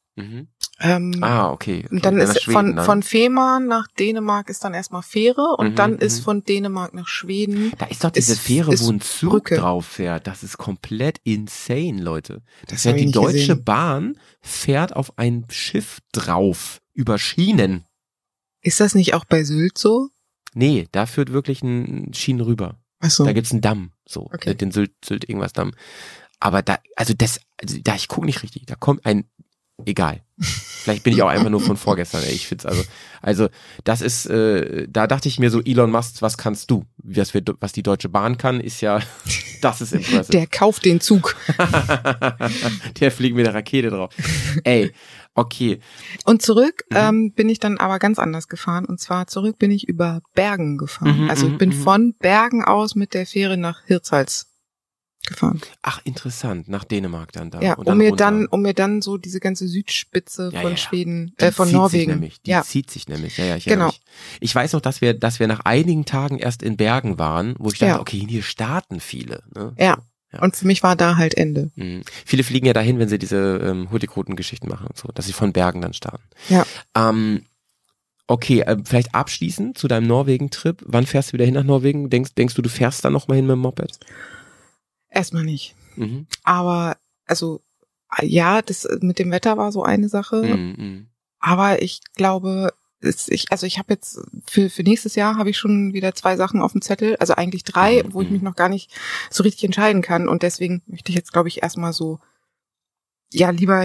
Okay. Und dann ist von Fehmarn nach Dänemark ist dann erstmal Fähre und dann ist von Dänemark nach Schweden. Da ist doch diese Fähre, wo ein Zug Brücke drauf fährt. Das ist komplett insane, Leute. Die Deutsche Bahn fährt auf ein Schiff drauf über Schienen. Ist das nicht auch bei Sylt so? Nee, da führt wirklich ein Schienen rüber. Ach so. Da gibt's einen Damm, so, okay. Den Sylt irgendwas Damm. Aber ich gucke nicht richtig. Da kommt egal. Vielleicht bin ich auch einfach nur von vorgestern, ey. Ich find's also das ist, da dachte ich mir so, Elon Musk, was kannst du? Was die Deutsche Bahn kann, ist ja, das ist impressive. Der kauft den Zug. Der fliegt mit der Rakete drauf. Ey, okay. Und zurück bin ich dann aber ganz anders gefahren. Und zwar zurück bin ich über Bergen gefahren. Also ich bin von Bergen aus mit der Fähre nach Hirtshals gefahren. Ach, interessant, nach Dänemark dann da. Ja, um mir dann so diese ganze Südspitze von Schweden, von Norwegen. Die zieht sich nämlich. Ja, genau. Ich weiß noch, dass wir nach einigen Tagen erst in Bergen waren, wo ich dachte, okay, hier starten viele. Ne? Ja. Und für mich war da halt Ende. Viele fliegen ja dahin, wenn sie diese Hurtigruten-Geschichten machen und so, dass sie von Bergen dann starten. Ja. Okay, vielleicht abschließend zu deinem Norwegen-Trip. Wann fährst du wieder hin nach Norwegen? Denkst du fährst dann noch mal hin mit dem Moped? Erstmal nicht. Aber, also, ja, das mit dem Wetter war so eine Sache. Aber ich glaube, ich habe jetzt für nächstes Jahr habe ich schon wieder 2 Sachen auf dem Zettel, also eigentlich 3, wo ich mich noch gar nicht so richtig entscheiden kann. Und deswegen möchte ich jetzt, glaube ich, erstmal so, ja, lieber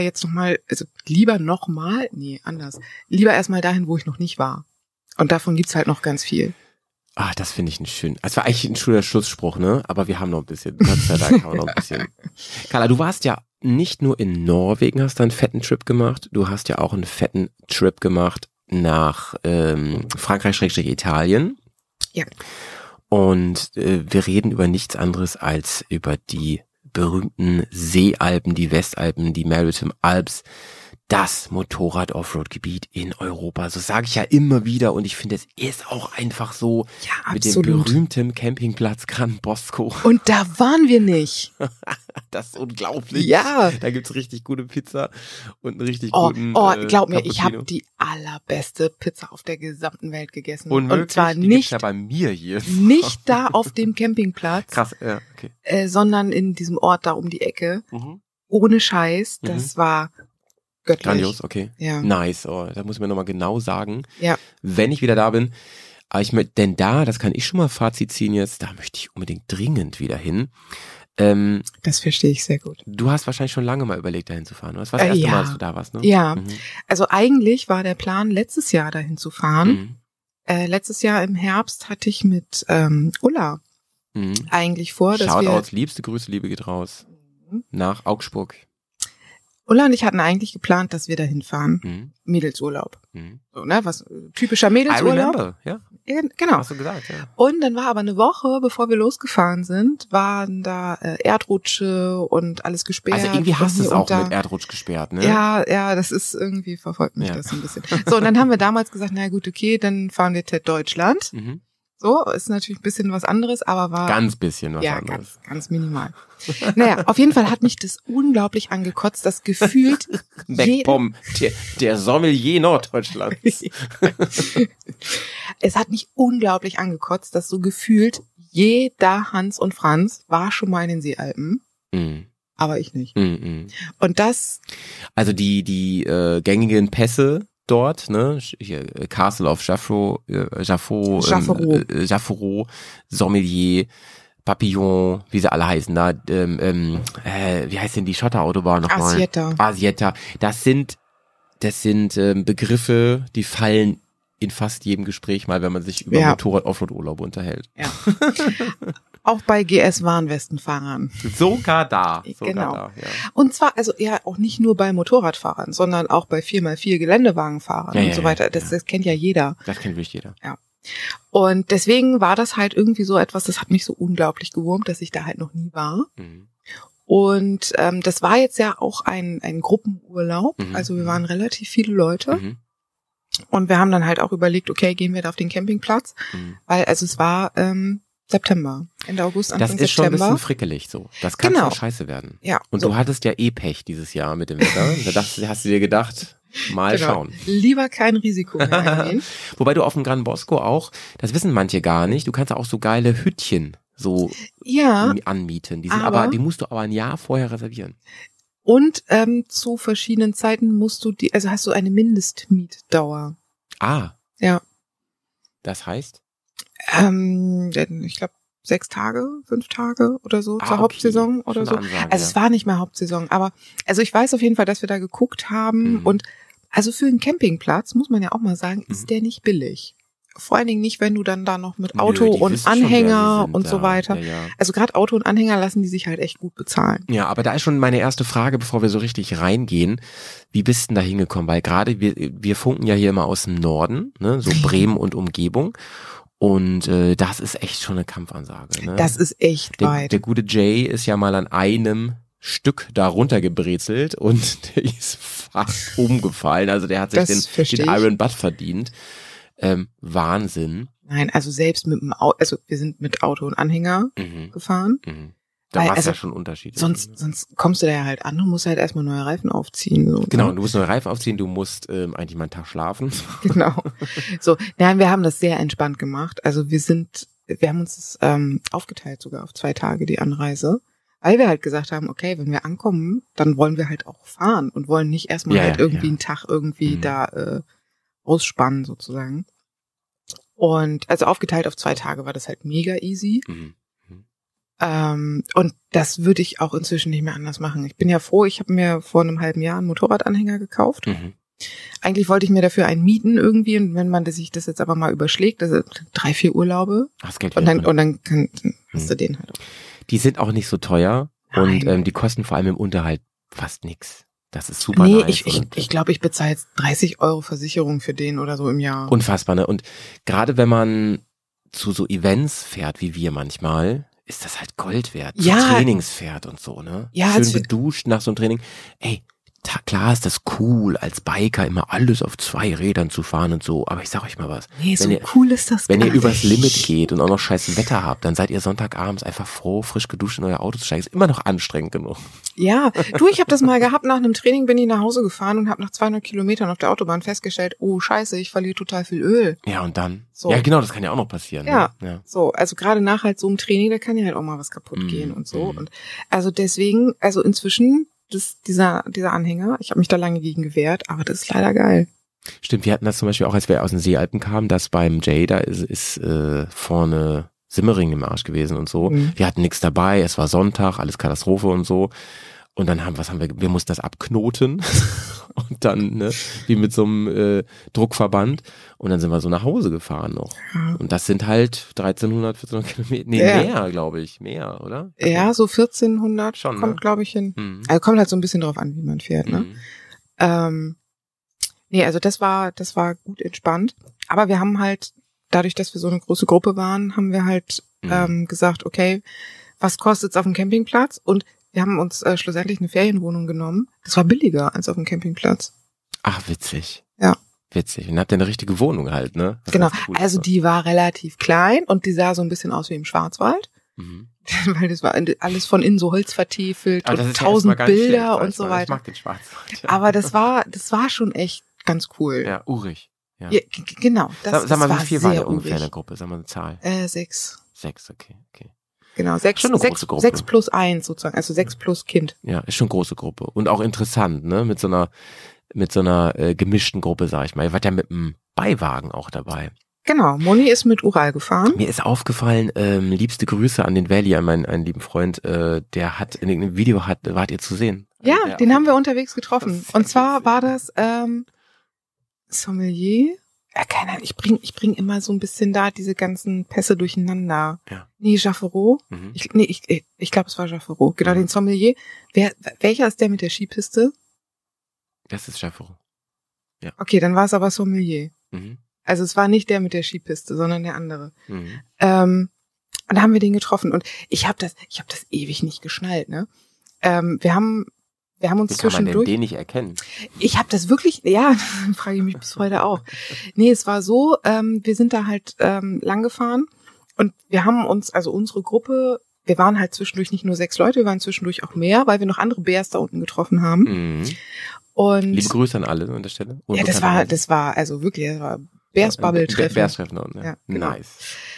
erstmal dahin, wo ich noch nicht war. Und davon gibt's halt noch ganz viel. Das finde ich es war eigentlich ein schöner Schlussspruch, ne? Aber wir haben noch ein bisschen, Gott sei Dank haben wir noch ein bisschen. Carla, du warst ja nicht nur in Norwegen, hast da einen fetten Trip gemacht, du hast ja auch einen fetten Trip gemacht nach Frankreich/Italien. Ja. Und wir reden über nichts anderes als über die berühmten Seealpen, die Westalpen, die Maritime Alps, das Motorrad-Offroad-Gebiet in Europa. So sage ich ja immer wieder und ich finde, es ist auch einfach so Ja, mit dem absolut. berühmten Campingplatz Gran Bosco. Und da waren wir nicht. Das ist unglaublich. Ja. Da gibt's richtig gute Pizza und einen richtig Oh, guten glaub mir, ich Cappuccino. habe die allerbeste Pizza auf der gesamten Welt gegessen. Unmöglich, Und zwar die gibt's nicht, ja bei mir hier. nicht da auf dem Campingplatz, Krass, ja, okay. sondern in diesem Ort da um die Ecke. Mhm. Ohne Scheiß, das war göttlich. Grandios, okay. Ja. Nice, da muss ich mir nochmal genau sagen, Ja. wenn ich wieder da bin. Aber denn da, das kann ich schon mal Fazit ziehen jetzt, da möchte ich unbedingt dringend wieder hin. Das verstehe ich sehr gut. Du hast wahrscheinlich schon lange mal überlegt, dahin zu fahren. Das war das erste Ja. Mal, dass du da warst, ne? Ja, Mhm. also eigentlich war der Plan, letztes Jahr dahin zu fahren. Mhm. Letztes Jahr im Herbst hatte ich mit Ulla Mhm. eigentlich vor, dass wir... Shoutouts, liebste Grüße, Liebe geht raus. Nach Augsburg. Ulla und ich hatten eigentlich geplant, dass wir dahin fahren. Mhm. Mädelsurlaub. Mhm. So, ne? Was typischer I Mädelsurlaub. remember, ja, Ja, genau. hast du gesagt, ja. Und dann war aber eine Woche, bevor wir losgefahren sind, waren da Erdrutsche und alles gesperrt. Also irgendwie hast du es auch unter- mit Erdrutsch gesperrt, ne? Ja, das ist irgendwie, verfolgt mich Ja. das ein bisschen. So, und dann haben wir damals gesagt, na gut, okay, dann fahren wir TED Deutschland. Mhm. So, ist natürlich ein bisschen was anderes, aber war... Ganz bisschen was ja, anderes. ganz minimal. Naja, auf jeden Fall hat mich das unglaublich angekotzt, das gefühlt Backpom, der Sommelier Norddeutschlands. Es hat mich unglaublich angekotzt, dass so gefühlt jeder Hans und Franz war schon mal in den Seealpen, Mhm. aber ich nicht. Mhm. Und das, Also die gängigen Pässe dort, ne, hier Castle of Jaffro, Jaffero, Sommelier, Papillon, wie sie alle heißen, da, wie heißt denn die Schotterautobahn nochmal? Asietta. Das sind Begriffe, die fallen in fast jedem Gespräch mal, wenn man sich über Ja. Motorrad-Offroad-Urlaub unterhält. ja. Auch bei GS-Warnwestenfahrern. Sogar da. Genau. Ja. Und zwar, also ja, auch nicht nur bei Motorradfahrern, sondern auch bei 4x4 Geländewagenfahrern Ja, und ja, so weiter. ja, Das kennt ja jeder. Das kennt wirklich jeder. Und deswegen war das halt irgendwie so etwas, das hat mich so unglaublich gewurmt, dass ich da halt noch nie war. Mhm. Und das war jetzt ja auch ein Gruppenurlaub. Mhm. Also wir waren relativ viele Leute. Mhm. Und wir haben dann halt auch überlegt, okay, gehen wir da auf den Campingplatz? Mhm. Weil, also es war September, Ende August, Anfang Das ist schon ein September. bisschen frickelig so. Das kann Genau. schon scheiße werden. Ja, Und so. du hattest ja Pech dieses Jahr mit dem Wetter. Hast du dir gedacht, mal Genau. schauen. Lieber kein Risiko mehr eingehen. Wobei du auf dem Gran Bosco auch, das wissen manche gar nicht, du kannst auch so geile Hüttchen so Ja, anmieten. Die sind aber- die musst du aber ein Jahr vorher reservieren. und zu verschiedenen Zeiten musst du also hast du eine Mindestmietdauer. Ah, Ja, das heißt? ich glaube 6 Tage, 5 Tage oder so zur okay. Hauptsaison oder Schon so. eine Ansage, Also ja. es war nicht mehr Hauptsaison, aber also ich weiß auf jeden Fall, dass wir da geguckt haben Mhm. und also für einen Campingplatz, muss man ja auch mal sagen, Mhm. ist der nicht billig. Vor allen Dingen nicht, wenn du dann da noch mit Nö, Auto die und wissen schon, wer Anhänger sie sind und so da. weiter. Ja, ja. Also gerade Auto und Anhänger lassen die sich halt echt gut bezahlen. Ja, aber da ist schon meine erste Frage, bevor wir so richtig reingehen. Wie bist denn da hingekommen? Weil gerade wir funken ja hier immer aus dem Norden, ne, so Bremen und Umgebung. Und das ist echt schon eine Kampfansage. Ne? Das ist echt weit. Der gute Jay ist ja mal an einem Stück da runtergebrezelt und der ist fast umgefallen. Also der hat sich Das verstehe den ich. Iron Butt verdient. Wahnsinn. Nein, also selbst mit dem Auto, also wir sind mit Auto und Anhänger Mhm. gefahren. Mhm. Da Weil, war es also ja schon unterschiedlich. Sonst kommst du da ja halt an und musst halt erstmal neue Reifen aufziehen. So, Genau, ne? du musst neue Reifen aufziehen, du musst eigentlich mal einen Tag schlafen. Genau. So, nein, wir haben das sehr entspannt gemacht. Also wir haben uns das aufgeteilt sogar auf 2 Tage die Anreise, weil wir halt gesagt haben, okay, wenn wir ankommen, dann wollen wir halt auch fahren und wollen nicht erstmal Ja, halt ja, irgendwie ja. einen Tag irgendwie Mhm. da ausspannen sozusagen. Und also aufgeteilt auf 2 Tage war das halt mega easy. Mhm. Und das würde ich auch inzwischen nicht mehr anders machen. Ich bin ja froh, ich habe mir vor einem halben Jahr einen Motorradanhänger gekauft. Mhm. Eigentlich wollte ich mir dafür einen mieten irgendwie und wenn man sich das jetzt aber mal überschlägt, das sind 3, 4 Urlaube Das Geld und wieder dann drin. hast du den halt auch. Die sind auch nicht so teuer Nein. und die kosten vor allem im Unterhalt fast nix. Das ist super Nee, nice. ich glaube, ich bezahle jetzt 30 € Versicherung für den oder so im Jahr. Unfassbar, ne? Und gerade wenn man zu so Events fährt, wie wir manchmal, ist das halt Gold wert. Ja. Zu Trainings fährt und so, ne? Ja, schön geduscht nach so einem Training. Ey, klar ist das cool, als Biker immer alles auf 2 Rädern zu fahren und so, aber ich sag euch mal was. Nee, so cool ist das Wenn gar ihr übers nicht. Limit geht und auch noch scheiß Wetter habt, dann seid ihr Sonntagabends einfach froh, frisch geduscht in euer Auto zu steigen. Ist immer noch anstrengend genug. Ja, du, ich habe das mal gehabt, nach einem Training bin ich nach Hause gefahren und habe nach 200 Kilometern auf der Autobahn festgestellt, oh scheiße, ich verliere total viel Öl. Ja, und dann? So. Ja, genau, das kann ja auch noch passieren. Ja, Ne? Ja. so, also gerade nach halt so einem Training, da kann ja halt auch mal was kaputt gehen und so. Und also deswegen, also inzwischen, dieser Anhänger, ich habe mich da lange gegen gewehrt, aber das ist leider geil. Stimmt, wir hatten das zum Beispiel auch, als wir aus den Seealpen kamen, dass beim Jay, da ist vorne Simmering im Arsch gewesen und so. Wir hatten nichts dabei, es war Sonntag, alles Katastrophe und so. Und dann wir mussten das abknoten und dann, ne, wie mit so einem Druckverband. Und dann sind wir so nach Hause gefahren noch. Und das sind halt 1300, 1400 Kilometer, nee, mehr, glaube ich, mehr, oder? Ja, so 1400 Schon, ne? kommt, glaube ich, hin. Also kommt halt so ein bisschen drauf an, wie man fährt, ne? Nee, also das war gut entspannt. Aber wir haben halt, dadurch, dass wir so eine große Gruppe waren, haben wir halt gesagt, okay, was kostet's auf dem Campingplatz? Und wir haben uns schlussendlich eine Ferienwohnung genommen. Das war billiger als auf dem Campingplatz. Ach, witzig. Ja. Witzig. Und habt ihr eine richtige Wohnung halt, ne? Was Genau. ganz cool Also ist. die war relativ klein und die sah so ein bisschen aus wie im Schwarzwald. Weil das war alles von innen so Holz vertiefelt Aber das und ist ja erstmal 1000 gar nicht schlecht, Bilder weiß und so man. Ich weiter. mag den Schwarzwald. Ja. Aber das war schon echt ganz cool. Ja, urig. Ja. Ja, genau. Sag mal, das wie viel sehr war der ungefähr in urig. der Gruppe? Sag mal eine Zahl. 6. 6, okay. Genau, 6 Schon eine große Gruppe. 6 plus 1 sozusagen, also 6 plus Kind. Ja, ist schon eine große Gruppe. Und auch interessant, ne? Mit so einer gemischten Gruppe, sag ich mal. Ihr wart ja mit einem Beiwagen auch dabei. Genau, Moni ist mit Ural gefahren. Mir ist aufgefallen, liebste Grüße an den Valley, an meinen lieben Freund, der hat in irgendeinem Video wart ihr zu sehen. Ja, Der den auch- haben wir unterwegs getroffen. Das ist Und zwar witzig. war das Sommelier. Ja, keine Ahnung, ich bring immer so ein bisschen da diese ganzen Pässe durcheinander. Ja. Nee, Jaffero. Mhm. Ich glaube, es war Jaffero. Genau, den Sommelier. Welcher ist der mit der Skipiste? Das ist Schäferung. Okay, dann war es aber Sommelier. Mhm. Also es war nicht der mit der Skipiste, sondern der andere. Mhm. Und da haben wir den getroffen und ich habe das ewig nicht geschnallt, ne? Wir haben uns Wie kann man denn zwischendurch. den nicht erkennen? Ich habe das wirklich, ja, frage ich mich bis heute auch. Nee, es war so, wir sind da halt lang gefahren und wir haben uns, also unsere Gruppe, wir waren halt zwischendurch nicht nur 6 Leute, wir waren zwischendurch auch mehr, weil wir noch andere Bärs da unten getroffen haben. Mhm. Und Liebe Grüße an alle an der Stelle. Und ja, das war also wirklich, das war Bärs Bubble Treffen. Bärstreffen da unten, ja. Ja, genau. Nice.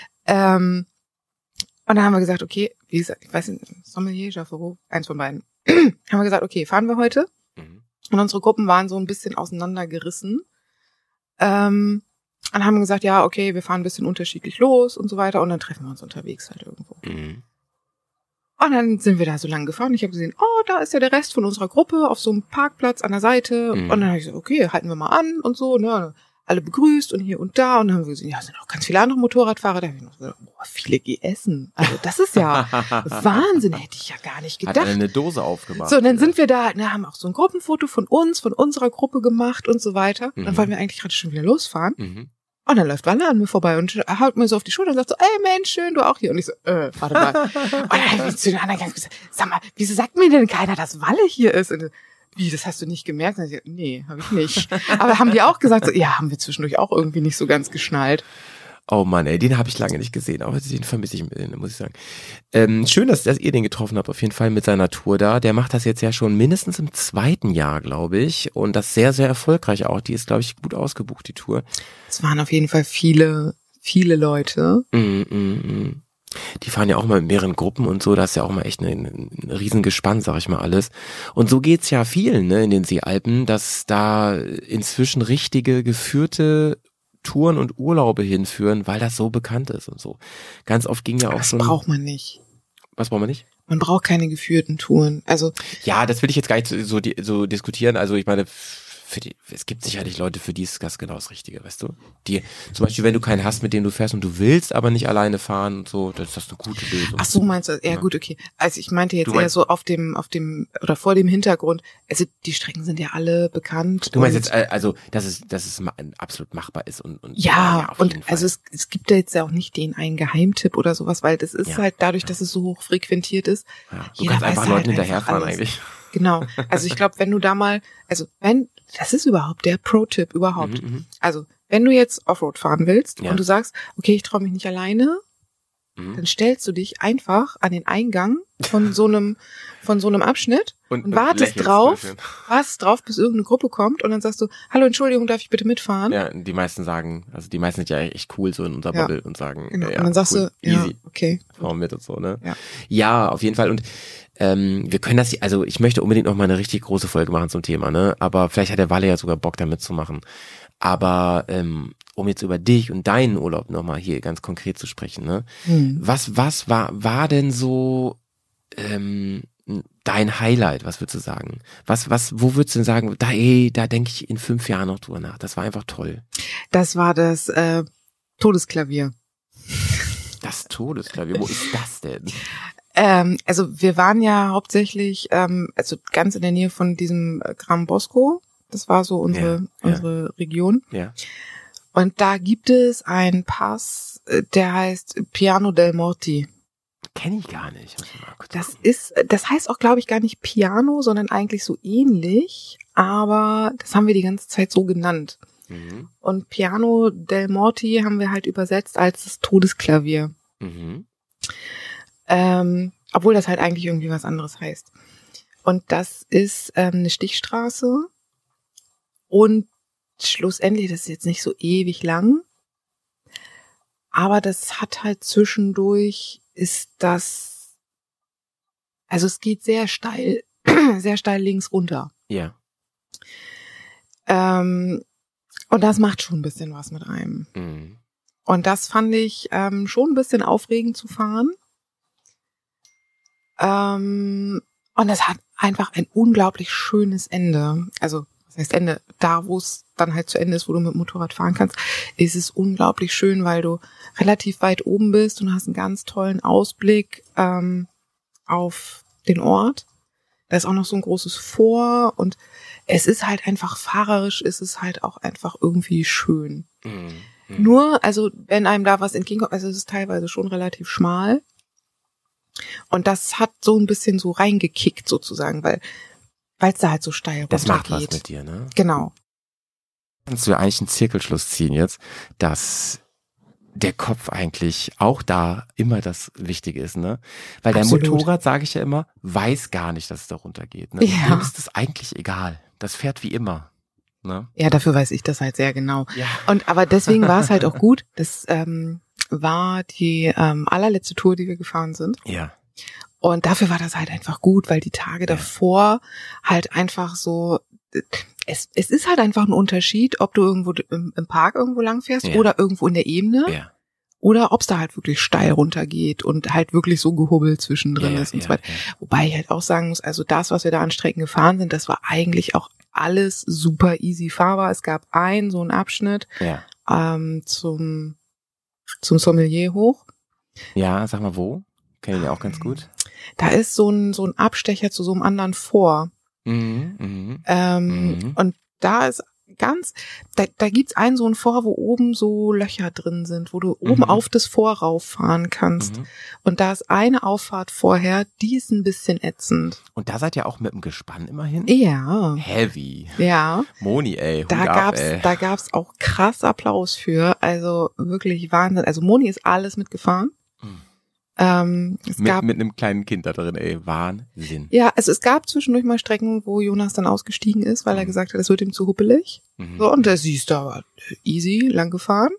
Und dann haben wir gesagt, okay, wie gesagt, ich weiß nicht, Sommelier, Jaffero, eins von beiden. Haben wir gesagt, okay, fahren wir heute? Mhm. Und unsere Gruppen waren so ein bisschen auseinandergerissen. Und haben wir gesagt, ja, okay, wir fahren ein bisschen unterschiedlich los und so weiter und dann treffen wir uns unterwegs halt irgendwo. Mhm. Und dann sind wir da so lang gefahren. Ich habe gesehen, oh, da ist ja der Rest von unserer Gruppe auf so einem Parkplatz an der Seite. Mhm. Und dann habe ich gesagt, okay, halten wir mal an und so, ne? Alle begrüßt und hier und da. Und dann haben wir gesehen, ja, es sind auch ganz viele andere Motorradfahrer. Da habe ich noch gesagt, boah, viele essen. Also das ist ja Wahnsinn, hätte ich ja gar nicht Hat gedacht. einer eine Dose aufgemacht. So, und dann sind wir da, ne, haben auch so ein Gruppenfoto von uns, von unserer Gruppe gemacht und so weiter. Mhm. Dann wollten wir eigentlich gerade schon wieder losfahren. Mhm. Und dann läuft Walle an mir vorbei und haut mir so auf die Schulter und sagt so, ey Mensch, schön, du auch hier. Und ich so, warte mal. Und dann habe ich zu den anderen gesagt, sag mal, wieso sagt mir denn keiner, dass Walle hier ist? Und, wie, das hast du nicht gemerkt? Und ich so, nee, habe ich nicht. Aber haben die auch gesagt, so, ja, haben wir zwischendurch auch irgendwie nicht so ganz geschnallt. Oh Mann, ey, den habe ich lange nicht gesehen, aber den vermisse ich, muss ich sagen. Schön, dass ihr den getroffen habt, auf jeden Fall mit seiner Tour da. Der macht das jetzt ja schon mindestens im 2. Jahr, glaube ich. Und das sehr, sehr erfolgreich auch. Die ist, glaube ich, gut ausgebucht, die Tour. Es waren auf jeden Fall viele Leute. Die fahren ja auch mal in mehreren Gruppen und so, da ist ja auch mal echt ein Riesengespann, sag ich mal alles. Und so geht's ja vielen, ne, in den Seealpen, dass da inzwischen richtige geführte Touren und Urlaube hinführen, weil das so bekannt ist und so. Ganz oft ging ja auch Das so. braucht man nicht. Was braucht man nicht? Man braucht keine geführten Touren. Also Ja, das will ich jetzt gar nicht so diskutieren. Also ich meine, es gibt sicherlich Leute, für die ist das genau das Richtige, weißt du? Die, zum Beispiel, wenn du keinen hast, mit dem du fährst und du willst aber nicht alleine fahren und so, dann ist das eine gute Lösung. Ach so, meinst du? Ja, gut, okay. Also ich meinte jetzt eher so auf dem oder vor dem Hintergrund. Also die Strecken sind ja alle bekannt. Du meinst jetzt, also, dass es absolut machbar ist und ja, auf und jeden Fall. also es gibt ja jetzt ja auch nicht den einen Geheimtipp oder sowas, weil das ist halt dadurch, dass es so hoch frequentiert ist. Ja, du kannst einfach Leuten hinterherfahren eigentlich. Genau. Also ich glaube, wenn du da mal, das ist überhaupt der Pro-Tipp überhaupt. Also wenn du jetzt Offroad fahren willst und du sagst, okay, ich traue mich nicht alleine, dann stellst du dich einfach an den Eingang von so einem Abschnitt und wartest drauf, bis irgendeine Gruppe kommt und dann sagst du, hallo, Entschuldigung, darf ich bitte mitfahren? Ja, die meisten sind ja echt cool so in unserer Bubble und sagen, genau. Ja, und dann sagst cool, du, ja, easy, okay. fahren mit und so, ne? Ja. Ja, auf jeden Fall und wir können das, also ich möchte unbedingt noch mal eine richtig große Folge machen zum Thema, ne? Aber vielleicht hat der Walle ja sogar Bock, da mitzumachen. Aber um jetzt über dich und deinen Urlaub nochmal hier ganz konkret zu sprechen, ne? Was war denn so dein Highlight, was würdest du sagen? Wo würdest du denn sagen, da denke ich in 5 Jahren noch drüber nach. Das war einfach toll. Das war das Todesklavier. Das Todesklavier, wo ist das denn? Also wir waren ja hauptsächlich ganz in der Nähe von diesem Gran Bosco. Das war so unsere Region. Ja. Und da gibt es einen Pass, der heißt Piano del Morti. Kenne ich gar nicht. Das heißt auch, glaube ich, gar nicht Piano, sondern eigentlich so ähnlich. Aber das haben wir die ganze Zeit so genannt. Und Piano del Morti haben wir halt übersetzt als das Todesklavier. Obwohl das halt eigentlich irgendwie was anderes heißt. Und das ist eine Stichstraße und schlussendlich, das ist jetzt nicht so ewig lang, aber das hat halt zwischendurch also es geht sehr steil links runter. Ja. Und das macht schon ein bisschen was mit einem. Und das fand ich schon ein bisschen aufregend zu fahren. Und es hat einfach ein unglaublich schönes Ende. Also, was heißt Ende? Da, wo es dann halt zu Ende ist, wo du mit dem Motorrad fahren kannst, ist es unglaublich schön, weil du relativ weit oben bist und hast einen ganz tollen Ausblick auf den Ort. Da ist auch noch so ein großes Fort und es ist halt einfach fahrerisch, ist es halt auch einfach irgendwie schön. Nur, also wenn einem da was entgegenkommt, also es ist teilweise schon relativ schmal. Und das hat so ein bisschen so reingekickt sozusagen, weil es da halt so steil runtergeht. Das macht was mit dir, ne? Genau. Kannst du eigentlich einen Zirkelschluss ziehen jetzt, dass der Kopf eigentlich auch da immer das Wichtige ist, ne? Weil dein Motorrad, sage ich ja immer, weiß gar nicht, dass es da runtergeht, ne? Ja. Dem ist es eigentlich egal. Das fährt wie immer, ne? Ja, dafür weiß ich das halt sehr genau. Ja. Aber deswegen war es halt auch gut. Das war die allerletzte Tour, die wir gefahren sind. Ja. Und dafür war das halt einfach gut, weil die Tage davor halt einfach so, es ist halt einfach ein Unterschied, ob du irgendwo im Park irgendwo lang fährst oder irgendwo in der Ebene oder ob es da halt wirklich steil runtergeht und halt wirklich so gehubbelt zwischendrin ist und so weiter. Wobei ich halt auch sagen muss, also das, was wir da an Strecken gefahren sind, das war eigentlich auch alles super easy fahrbar. Es gab so einen Abschnitt zum Sommelier hoch. Ja, sag mal wo? Kenn ich ja auch ganz gut. Da ist so ein Abstecher zu so einem anderen Fort. Und da ist da gibt's so ein Fort, wo oben so Löcher drin sind, wo du oben auf das Fort rauffahren kannst. Und da ist eine Auffahrt vorher, die ist ein bisschen ätzend. Und da seid ihr auch mit dem Gespann immerhin? Ja. Heavy. Ja. Moni, ey. Da gab's auch krass Applaus für. Also wirklich Wahnsinn. Also Moni ist alles mitgefahren. Mit einem kleinen Kind da drin, ey. Wahnsinn. Ja, also es gab zwischendurch mal Strecken, wo Jonas dann ausgestiegen ist, weil er gesagt hat, es wird ihm zu huppelig. So, und der siehst da aber easy lang gefahren.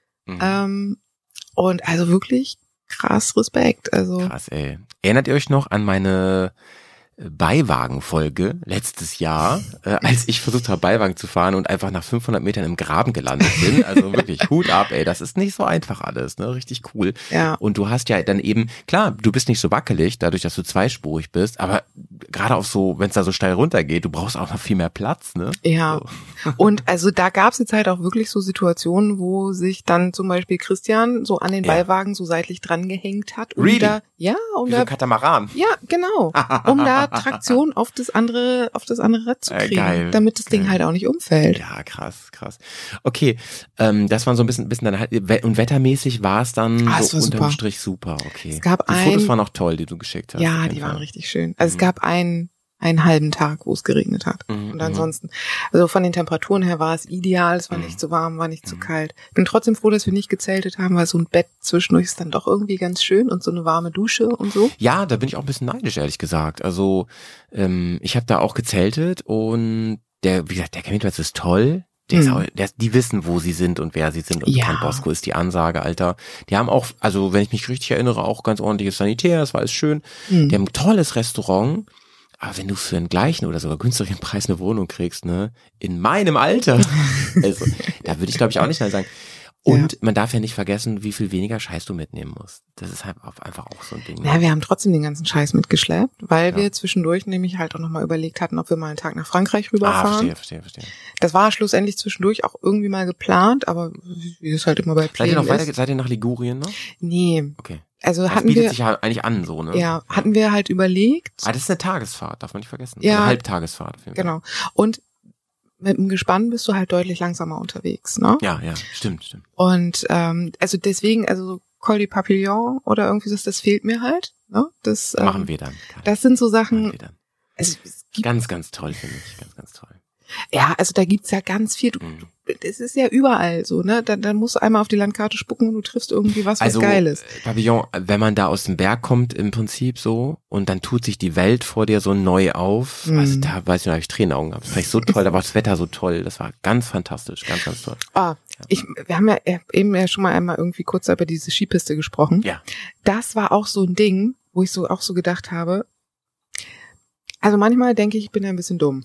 Und also wirklich krass Respekt. Also krass, ey. Erinnert ihr euch noch an meine Beiwagenfolge letztes Jahr, als ich versucht habe, Beiwagen zu fahren und einfach nach 500 Metern im Graben gelandet bin. Also wirklich Hut ab, ey, das ist nicht so einfach alles, ne? Richtig cool. Ja. Und du hast ja dann eben, klar, du bist nicht so wackelig, dadurch, dass du zweispurig bist, aber gerade auch so, wenn es da so steil runtergeht, du brauchst auch noch viel mehr Platz, ne? Ja. So. Und also da gab es jetzt halt auch wirklich so Situationen, wo sich dann zum Beispiel Christian so an den Beiwagen so seitlich dran gehängt hat. Um Really? da, Wie so ein Katamaran. Ja, genau. Um da Traktion auf das andere Rad zu kriegen, Geil. damit das Ding Geil. halt auch nicht umfällt. Ja, krass. Okay, das war so ein bisschen dann halt, und wettermäßig war es dann Es so war unterm super. Strich super, okay. Es gab die Fotos ein- waren auch toll, die du geschickt hast. auf Ja, jeden die Fall. waren richtig schön. Also es gab einen halben Tag, wo es geregnet hat. Und ansonsten, also von den Temperaturen her war es ideal, es war nicht zu warm, war nicht zu kalt. Bin trotzdem froh, dass wir nicht gezeltet haben, weil so ein Bett zwischendurch ist dann doch irgendwie ganz schön und so eine warme Dusche und so. Ja, da bin ich auch ein bisschen neidisch, ehrlich gesagt. Also, ich habe da auch gezeltet und wie gesagt, der Campingplatz ist toll. Die wissen, wo sie sind und wer sie sind. Und Ja. Camp Bosco ist die Ansage, Alter. Die haben auch, also wenn ich mich richtig erinnere, auch ganz ordentliches Sanitär, das war alles schön. Die haben ein tolles Restaurant. Aber wenn du für einen gleichen oder sogar günstigeren Preis eine Wohnung kriegst, ne, in meinem Alter, also da würde ich glaube ich auch nicht nein sagen. Und man darf ja nicht vergessen, wie viel weniger Scheiß du mitnehmen musst. Das ist halt einfach auch so ein Ding. Ja, wir haben trotzdem den ganzen Scheiß mitgeschleppt, weil wir zwischendurch nämlich halt auch nochmal überlegt hatten, ob wir mal einen Tag nach Frankreich rüberfahren. Verstehe. Das war schlussendlich zwischendurch auch irgendwie mal geplant, aber wie es halt immer bei Seid ihr Plänen noch weiter, ist. seid ihr nach Ligurien noch? Nee. Okay. Also Das hatten bietet wir, sich ja eigentlich an, so, ne? ja, hatten wir halt überlegt. Aber das ist eine Tagesfahrt, darf man nicht vergessen. Ja. Eine Halbtagesfahrt auf jeden Fall. Genau. Und mit dem Gespann bist du halt deutlich langsamer unterwegs, ne? Ja, stimmt. Und also deswegen, also so Col du Papillon oder irgendwie so, das fehlt mir halt. Ne? Das Machen wir dann. Das sind so Machen Sachen. wir dann. Also es gibt, Ganz, ganz toll, finde ich. Ganz, ganz toll. ja, also da gibt's ja ganz viel. Das ist ja überall so, ne? Dann musst du einmal auf die Landkarte spucken und du triffst irgendwie was Geiles. Pavillon, wenn man da aus dem Berg kommt, im Prinzip so, und dann tut sich die Welt vor dir so neu auf. Also da, weiß ich noch, habe ich Tränenaugen gehabt. Das fand ich so toll, da war das Wetter so toll. Das war ganz fantastisch, ganz, ganz toll. Wir haben ja eben ja schon mal einmal irgendwie kurz über diese Skipiste gesprochen. Ja. Das war auch so ein Ding, wo ich so auch so gedacht habe, also manchmal denke ich bin ein bisschen dumm.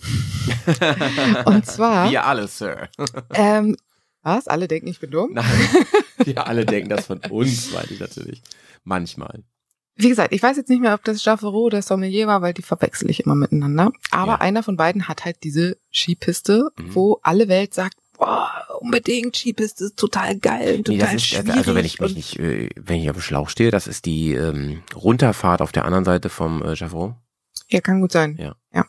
Und zwar, Wir alle, Sir. was? Alle denken, ich bin dumm? Nein, wir alle denken das von uns, meine ich natürlich. Manchmal. Wie gesagt, ich weiß jetzt nicht mehr, ob das Jaffero oder Sommelier war, weil die verwechsel ich immer miteinander. Aber einer von beiden hat halt diese Skipiste, wo alle Welt sagt, boah, unbedingt, Skipiste ist total geil, total Nee, das ist, schwierig. also wenn ich mich nicht, wenn ich auf dem Schlauch stehe, das ist die Runterfahrt auf der anderen Seite vom Jaffero. Ja, kann gut sein. Ja.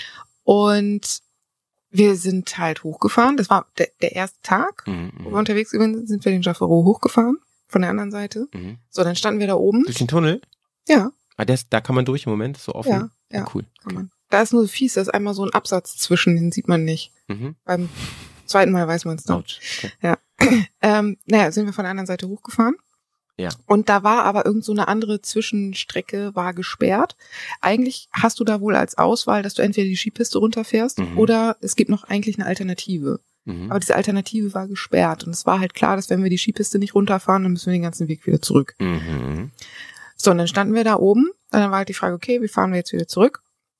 Und wir sind halt hochgefahren. Das war der erste Tag, wo wir unterwegs gewesen sind, sind wir den Jaffero hochgefahren, von der anderen Seite. So, dann standen wir da oben. Durch den Tunnel? Ja. Da kann man durch im Moment, ist so offen. Ja. Cool. Kann man. Da ist nur fies, da ist einmal so ein Absatz zwischen, den sieht man nicht. Beim zweiten Mal weiß man es noch. Ouch. Okay. Ja. Naja, sind wir von der anderen Seite hochgefahren. Ja. Und da war aber irgend so eine andere Zwischenstrecke, war gesperrt. Eigentlich hast du da wohl als Auswahl, dass du entweder die Skipiste runterfährst oder es gibt noch eigentlich eine Alternative. Aber diese Alternative war gesperrt und es war halt klar, dass wenn wir die Skipiste nicht runterfahren, dann müssen wir den ganzen Weg wieder zurück. So, und dann standen wir da oben und dann war halt die Frage, okay, wie fahren wir jetzt wieder zurück?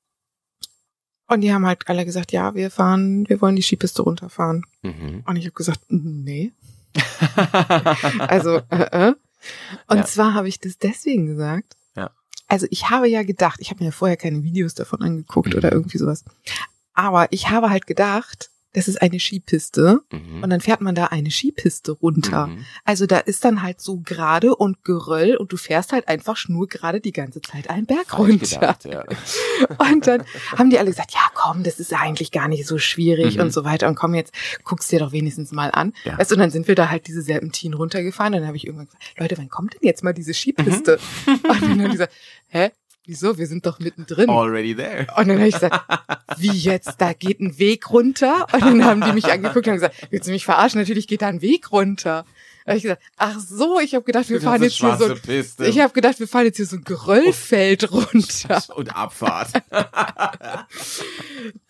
Und die haben halt alle gesagt, ja, wir wollen die Skipiste runterfahren. Und ich habe gesagt, nee. Also, Und zwar habe ich das deswegen gesagt. Ja. Also ich habe ja gedacht, ich habe mir ja vorher keine Videos davon angeguckt oder irgendwie sowas. Aber ich habe halt gedacht, das ist eine Skipiste und dann fährt man da eine Skipiste runter. Also da ist dann halt so gerade und Geröll und du fährst halt einfach schnurgerade die ganze Zeit einen Berg runter. Gedacht, ja. Und dann haben die alle gesagt, ja komm, das ist eigentlich gar nicht so schwierig und so weiter und komm jetzt, guck's dir doch wenigstens mal an. Ja. Weißt du, und dann sind wir da halt diese Serpentinen runtergefahren und dann habe ich irgendwann gesagt, Leute, wann kommt denn jetzt mal diese Skipiste? Und dann haben die gesagt, hä? Wieso? Wir sind doch mittendrin. Already there. Und dann habe ich gesagt, wie jetzt? Da geht ein Weg runter? Und dann haben die mich angeguckt und haben gesagt, willst du mich verarschen? Natürlich geht da ein Weg runter. Da habe ich gesagt, ach so, ich habe gedacht, wir fahren jetzt hier so, ich habe gedacht, wir fahren jetzt hier so ein Geröllfeld runter. Und Abfahrt.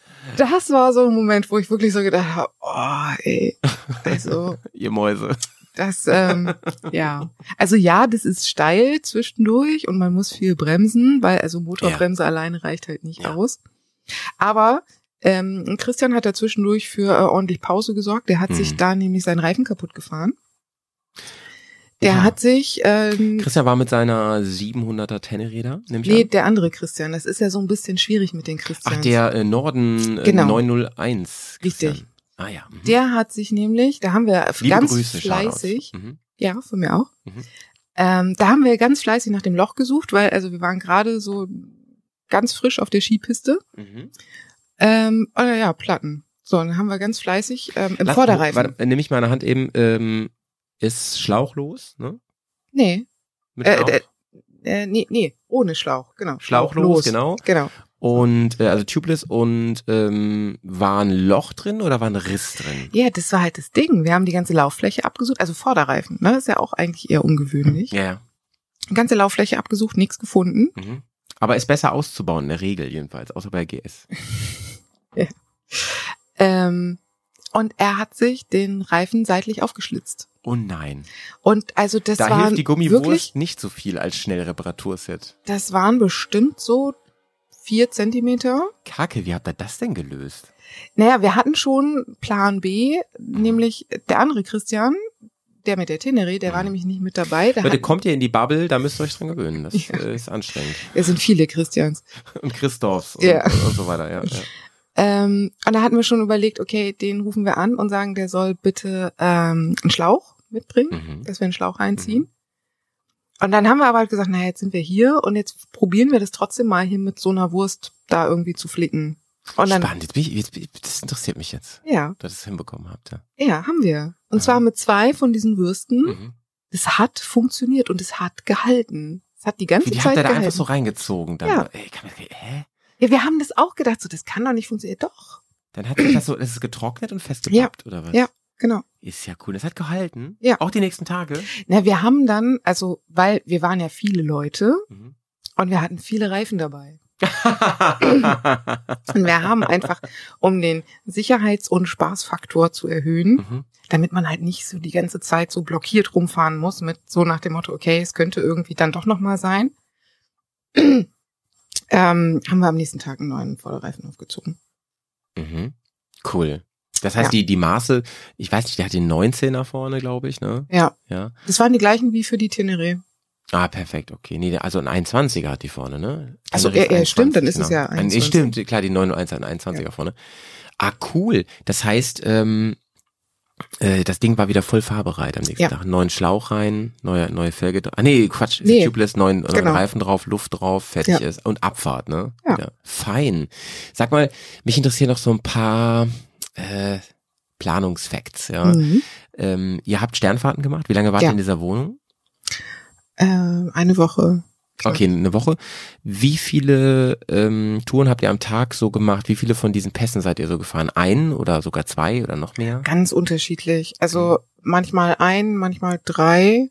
Das war so ein Moment, wo ich wirklich so gedacht habe, oh, ey, also. Ihr Mäuse. Das, ja. Also ja, das ist steil zwischendurch und man muss viel bremsen, weil also Motorbremse alleine reicht halt nicht aus. Aber Christian hat da zwischendurch für ordentlich Pause gesorgt. Der hat sich da nämlich seinen Reifen kaputt gefahren. Der hat sich... Christian war mit seiner 700er Tenneräder, nämlich Nee, der andere Christian. Das ist ja so ein bisschen schwierig mit den Christians. Ach, der Norden Genau. 901. Christian. Richtig. Ah ja. Der hat sich nämlich, da haben wir Liebe ganz Grüße, fleißig, Shoutouts. ja, von mir auch, da haben wir ganz fleißig nach dem Loch gesucht, weil also wir waren gerade so ganz frisch auf der Skipiste. Ja, Platten. So, und dann haben wir ganz fleißig im Vorderreifen. Warte, nehme ich meine Hand eben, ist schlauchlos, ne? Nee. Mit Schlauch? Nee, ohne Schlauch, genau. Schlauchlos, genau. Genau. Und also tubeless und war ein Loch drin oder war ein Riss drin? Ja, das war halt das Ding. Wir haben die ganze Lauffläche abgesucht, also Vorderreifen, ne? Das ist ja auch eigentlich eher ungewöhnlich. Ja. Die ganze Lauffläche abgesucht, nichts gefunden. Aber ist besser auszubauen, in der Regel jedenfalls, außer bei GS. Ja. Und er hat sich den Reifen seitlich aufgeschlitzt. Oh nein. Und also das Da waren hilft die Gummiwurst wirklich, nicht so viel als Schnellreparaturset. das waren bestimmt so 4 Zentimeter. Kacke, wie habt ihr das denn gelöst? Naja, wir hatten schon Plan B, nämlich der andere Christian, der mit der Teneré, der war nämlich nicht mit dabei. Leute, kommt ihr in die Bubble, da müsst ihr euch dran gewöhnen. Das ist anstrengend. Es sind viele Christians. Und Christophs Ja. und so weiter, ja. Und da hatten wir schon überlegt, okay, den rufen wir an und sagen, der soll bitte einen Schlauch mitbringen, dass wir einen Schlauch reinziehen. Und dann haben wir aber halt gesagt, naja, jetzt sind wir hier und jetzt probieren wir das trotzdem mal hier mit so einer Wurst da irgendwie zu flicken. Und dann, Spannend, das interessiert mich jetzt, ja, dass ihr es hinbekommen habt. Ja. ja, haben wir. Und zwar mit 2 von diesen Würsten. Es hat funktioniert und es hat gehalten. Es hat die ganze Die Zeit habt ihr da gehalten. einfach so reingezogen. Dann, Ja. hä? Ja, wir haben das auch gedacht, so das kann doch nicht funktionieren. Doch. Dann hat sich das so, es ist getrocknet und festgepappt, oder was? Ja, genau. Ist ja cool. Das hat gehalten. Ja. Auch die nächsten Tage. Na, wir haben dann, also, weil wir waren ja viele Leute und wir hatten viele Reifen dabei. Und wir haben einfach, um den Sicherheits- und Spaßfaktor zu erhöhen, damit man halt nicht so die ganze Zeit so blockiert rumfahren muss mit so nach dem Motto, okay, es könnte irgendwie dann doch nochmal sein, haben wir am nächsten Tag einen neuen Vorderreifen aufgezogen. Cool. Das heißt, Ja. die Maße, ich weiß nicht, der hat den 19er vorne, glaube ich, ne? Ja. Ja. Das waren die gleichen wie für die Teneré. Ah, perfekt, okay. Nee, also ein 21er hat die vorne, ne? Also, Teneré ist ja, stimmt, dann ist es genau. ja 21. Stimmt, klar, die 901 hat einen 21er vorne. Ah, cool. Das heißt, das Ding war wieder voll fahrbereit am nächsten Tag. Neuen Schlauch rein, neue Felge drauf. Ah, nee, Quatsch, ist tubeless, neuen Reifen drauf, Luft drauf, fertig ist. Und Abfahrt, ne? Ja. Fein. Sag mal, mich interessieren noch so ein paar Planungsfacts, ja. Ihr habt Sternfahrten gemacht? Wie lange wart ihr in dieser Wohnung? Eine Woche. Okay, eine Woche. Wie viele Touren habt ihr am Tag so gemacht? Wie viele von diesen Pässen seid ihr so gefahren? Einen oder sogar 2 oder noch mehr? Ganz unterschiedlich. Also manchmal 1, manchmal 3.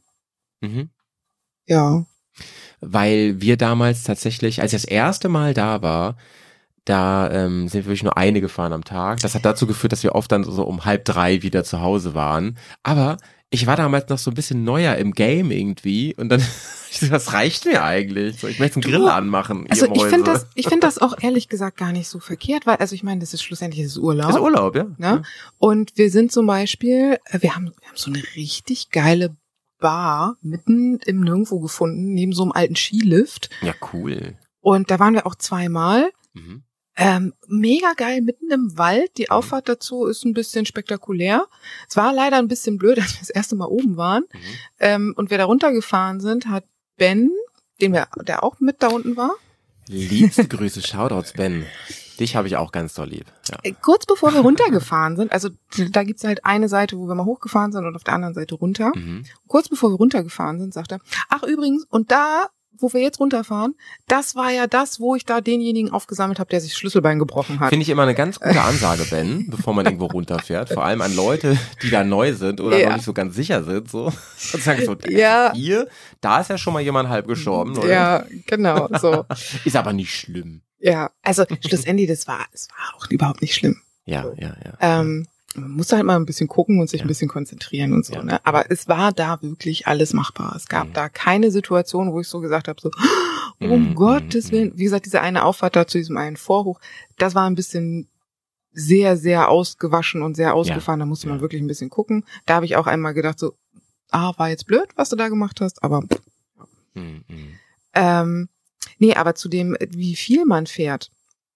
Ja. Weil wir damals tatsächlich, als ich das erste Mal da war, da sind wir wirklich nur eine gefahren am Tag. Das hat dazu geführt, dass wir oft dann so um 2:30 wieder zu Hause waren. Aber ich war damals noch so ein bisschen neuer im Game irgendwie und dann, das reicht mir eigentlich. So, ich möchte einen Grill anmachen. Also ihr Mäuse. ich finde das auch ehrlich gesagt gar nicht so verkehrt, weil, also ich meine, das ist schlussendlich Urlaub. Das ist Urlaub, ja. Ne? Und wir sind zum Beispiel, wir haben so eine richtig geile Bar mitten im Nirgendwo gefunden, neben so einem alten Skilift. Ja, cool. Und da waren wir auch 2-mal. Mega geil, mitten im Wald. Die Auffahrt dazu ist ein bisschen spektakulär. Es war leider ein bisschen blöd, als wir das erste Mal oben waren. Und wir da runtergefahren sind, hat Ben, der auch mit da unten war. Liebste Grüße, Shoutouts, Ben. Dich habe ich auch ganz doll lieb. Ja. Kurz bevor wir runtergefahren sind, also da gibt's halt eine Seite, wo wir mal hochgefahren sind und auf der anderen Seite runter. Kurz bevor wir runtergefahren sind, sagt er, ach übrigens, und da, wo wir jetzt runterfahren, das war ja das, wo ich da denjenigen aufgesammelt habe, der sich das Schlüsselbein gebrochen hat. Finde ich immer eine ganz gute Ansage, Ben, bevor man irgendwo runterfährt. Vor allem an Leute, die da neu sind oder noch nicht so ganz sicher sind. So. Und sagen so, hier, da ist ja schon mal jemand halb gestorben. Oder? Ja, genau, so. Ist aber nicht schlimm. Ja, also schlussendlich, es war auch überhaupt nicht schlimm. Ja. man muss halt mal ein bisschen gucken und sich ein bisschen konzentrieren und so, ne? Aber es war da wirklich alles machbar. Es gab da keine Situation, wo ich so gesagt habe, so, um Gottes Willen. Wie gesagt, diese eine Auffahrt da zu diesem einen Vorhoch, das war ein bisschen sehr, sehr ausgewaschen und sehr ausgefahren. Da musste man wirklich ein bisschen gucken. Da habe ich auch einmal gedacht, so, war jetzt blöd, was du da gemacht hast, aber nee, aber zu dem, wie viel man fährt,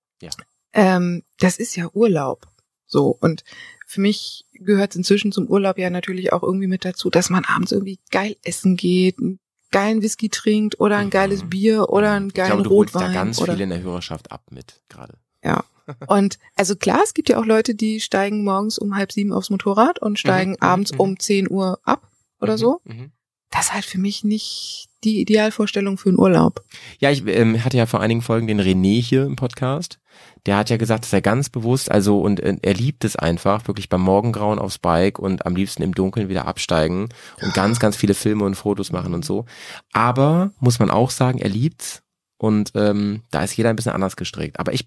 das ist ja Urlaub. So, und für mich gehört es inzwischen zum Urlaub ja natürlich auch irgendwie mit dazu, dass man abends irgendwie geil essen geht, einen geilen Whisky trinkt oder ein geiles Bier oder einen geilen Rotwein. Ich glaube, du holst da ganz viel in der Hörerschaft ab mit gerade. Ja. Und also klar, es gibt ja auch Leute, die steigen morgens um 6:30 aufs Motorrad und steigen abends um 10 Uhr ab oder so. Das ist halt für mich nicht die Idealvorstellung für einen Urlaub. Ja, ich hatte ja vor einigen Folgen den René hier im Podcast. Der hat ja gesagt, dass er ganz bewusst, also und er liebt es einfach, wirklich beim Morgengrauen aufs Bike und am liebsten im Dunkeln wieder absteigen und ganz, ganz viele Filme und Fotos machen und so. Aber, muss man auch sagen, er liebt's und da ist jeder ein bisschen anders gestrickt. Aber ich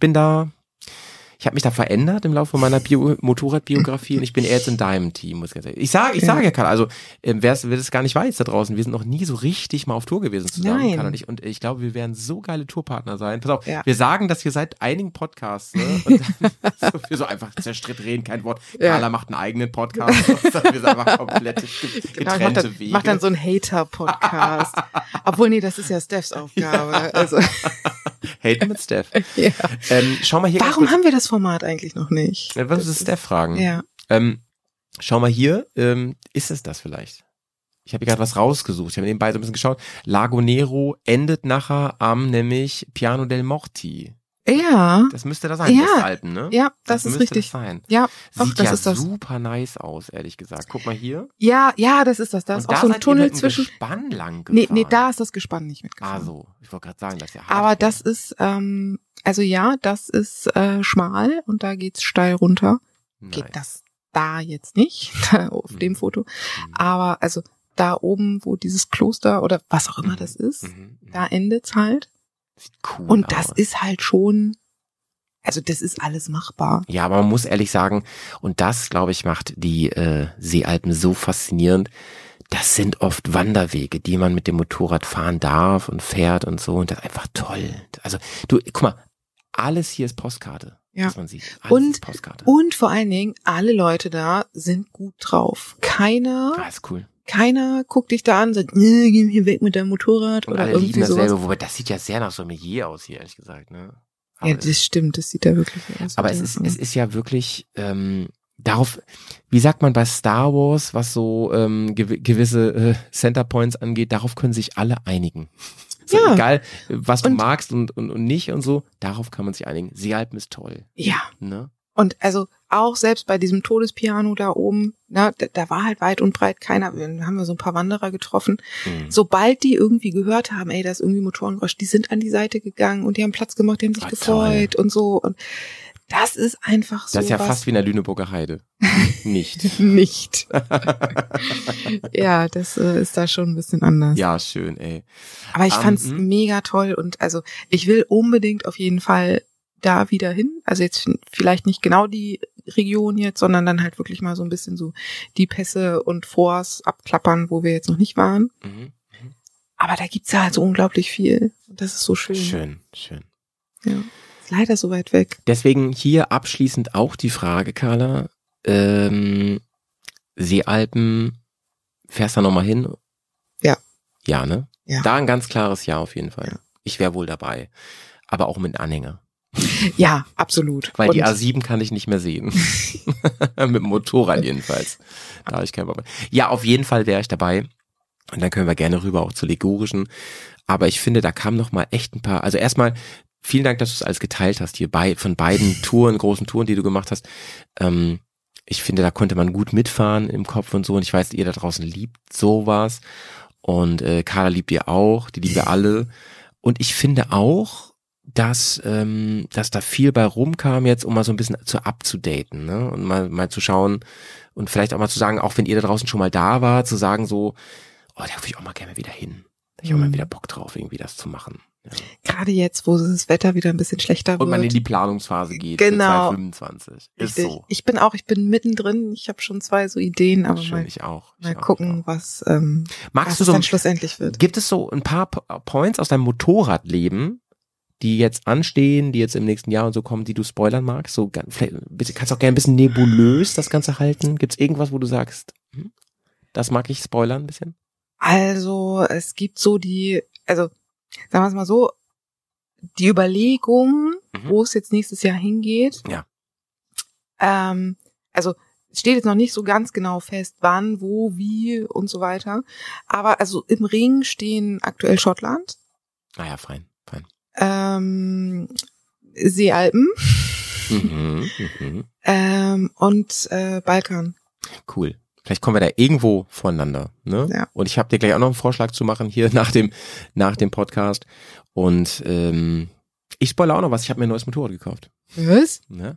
habe mich da verändert im Laufe meiner Motorradbiografie und ich bin eher jetzt in deinem Team, muss ich ganz ehrlich sagen. Ich sage ja, Karl, also wer es gar nicht weiß da draußen, wir sind noch nie so richtig mal auf Tour gewesen zusammen, Karl und ich. Und ich glaube, wir werden so geile Tourpartner sein. Pass auf, wir sagen das hier seit einigen Podcasts, ne? Und wir so einfach zerstritt reden, kein Wort. Carla macht einen eigenen Podcast. Wir sind einfach komplett getrennte Wege. Macht dann so einen Hater-Podcast. Obwohl, nee, das ist ja Stephs Aufgabe. Also Haten mit Steph. Schau mal hier. Warum haben wir das Format eigentlich noch nicht? Ja, was ist Steph fragen? Ja. Schau mal hier, ist es das vielleicht? Ich habe hier gerade was rausgesucht. Ich habe nebenbei so ein bisschen geschaut. Lago Nero endet nachher am nämlich Piano del Morti. Ja. Das müsste das sein, das Alpen, ne? Ja, das ist richtig. Das sein. Ja, doch, sieht das ja ist das. Super nice aus, ehrlich gesagt. Guck mal hier. Ja, das ist das. Da ist auch so ein Tunnel zwischen. Gespann lang gefahren. Nee, da ist das Gespann nicht mitgefahren. Ah, so. Ich wollte gerade sagen, das ist ja hart. Aber das ist, also ja, das ist schmal und da geht's steil runter. Nice. Geht das da jetzt nicht, auf dem Foto. Aber also da oben, wo dieses Kloster oder was auch immer das ist, da endet's halt. Sieht cool und das aus. ist halt schon, also das ist alles machbar. Ja, aber man muss ehrlich sagen, und das, glaube ich, macht die Seealpen so faszinierend. Das sind oft Wanderwege, die man mit dem Motorrad fahren darf und fährt und so. Und das ist einfach toll. Also du, guck mal, alles hier ist Postkarte, was man sieht. Alles ist Postkarte. Und vor allen Dingen, alle Leute da sind gut drauf. Keiner ist cool. Keiner guckt dich da an und sagt, geh hier weg mit deinem Motorrad und oder alle irgendwie sowas. Dasselbe, wobei das sieht ja sehr nach Sommelier aus hier, ehrlich gesagt, ne? Aber ja, das stimmt, das sieht da wirklich aus. Aber es ist ja wirklich darauf, wie sagt man bei Star Wars, was so gewisse Center Points angeht, darauf können sich alle einigen. So, ja. Egal, was du magst und nicht und so, darauf kann man sich einigen. Seealpen ist toll. Ja. Ne? Und also auch selbst bei diesem Todespiano da oben, da war halt weit und breit keiner. Da haben wir so ein paar Wanderer getroffen. Sobald die irgendwie gehört haben, da ist irgendwie Motorengeräusch, die sind an die Seite gegangen und die haben Platz gemacht, die haben sich gefreut und so. Und das ist einfach so. Das ist ja fast wie in der Lüneburger Heide. Nicht. Nicht. Ja, das ist da schon ein bisschen anders. Ja, schön, ey. Aber ich fand's mega toll und also ich will unbedingt auf jeden Fall da wieder hin. Also jetzt vielleicht nicht genau die Region jetzt, sondern dann halt wirklich mal so ein bisschen so die Pässe und Forts abklappern, wo wir jetzt noch nicht waren. Aber da gibt's ja halt so unglaublich viel. Und das ist so schön. Schön. Ja. Ist leider so weit weg. Deswegen hier abschließend auch die Frage, Carla. Seealpen, fährst du nochmal hin? Ja. Ja, ne? Ja. Da ein ganz klares Ja auf jeden Fall. Ja. Ich wäre wohl dabei. Aber auch mit Anhänger. Ja, absolut. Weil die A7 kann ich nicht mehr sehen. Mit dem Motorrad jedenfalls. Da habe ich keinen Bock mehr. Ja, auf jeden Fall wäre ich dabei. Und dann können wir gerne rüber auch zur Ligurischen. Aber ich finde, da kamen noch mal echt ein paar, also erstmal vielen Dank, dass du es alles geteilt hast hier von beiden Touren, großen Touren, die du gemacht hast. Ich finde, da konnte man gut mitfahren im Kopf und so. Und ich weiß, ihr da draußen liebt sowas. Und Carla liebt ihr auch, die lieben wir alle. Und ich finde auch, dass da viel bei rumkam jetzt, um mal so ein bisschen zu upzudaten, ne? Und mal zu schauen und vielleicht auch mal zu sagen, auch wenn ihr da draußen schon mal da wart, zu sagen so, da würde ich auch mal gerne wieder hin. Da hab ich auch mal wieder Bock drauf, irgendwie das zu machen. Gerade jetzt, wo das Wetter wieder ein bisschen schlechter wird. Und man in die Planungsphase geht. Genau. Für 2025. Ist Richtig. so. Ich bin mittendrin. Ich habe schon 2 so Ideen, aber Schön, ich auch. mal gucken, was Magst du es dann schlussendlich wird. Gibt es so ein paar Points aus deinem Motorradleben, die jetzt anstehen, die jetzt im nächsten Jahr und so kommen, die du spoilern magst? So, vielleicht kannst du auch gerne ein bisschen nebulös das Ganze halten. Gibt es irgendwas, wo du sagst, das mag ich spoilern ein bisschen? Also, es gibt so sagen wir es mal so, die Überlegung, wo es jetzt nächstes Jahr hingeht. Ja. Also, es steht jetzt noch nicht so ganz genau fest, wann, wo, wie und so weiter. Aber also im Ring stehen aktuell Schottland. Ah ja, fein. Seealpen. Und Balkan. Cool. Vielleicht kommen wir da irgendwo voneinander, ne? Ja. Und ich habe dir gleich auch noch einen Vorschlag zu machen hier nach dem Podcast. Und ich spoilere auch noch was. Ich habe mir ein neues Motorrad gekauft. Was? Ne?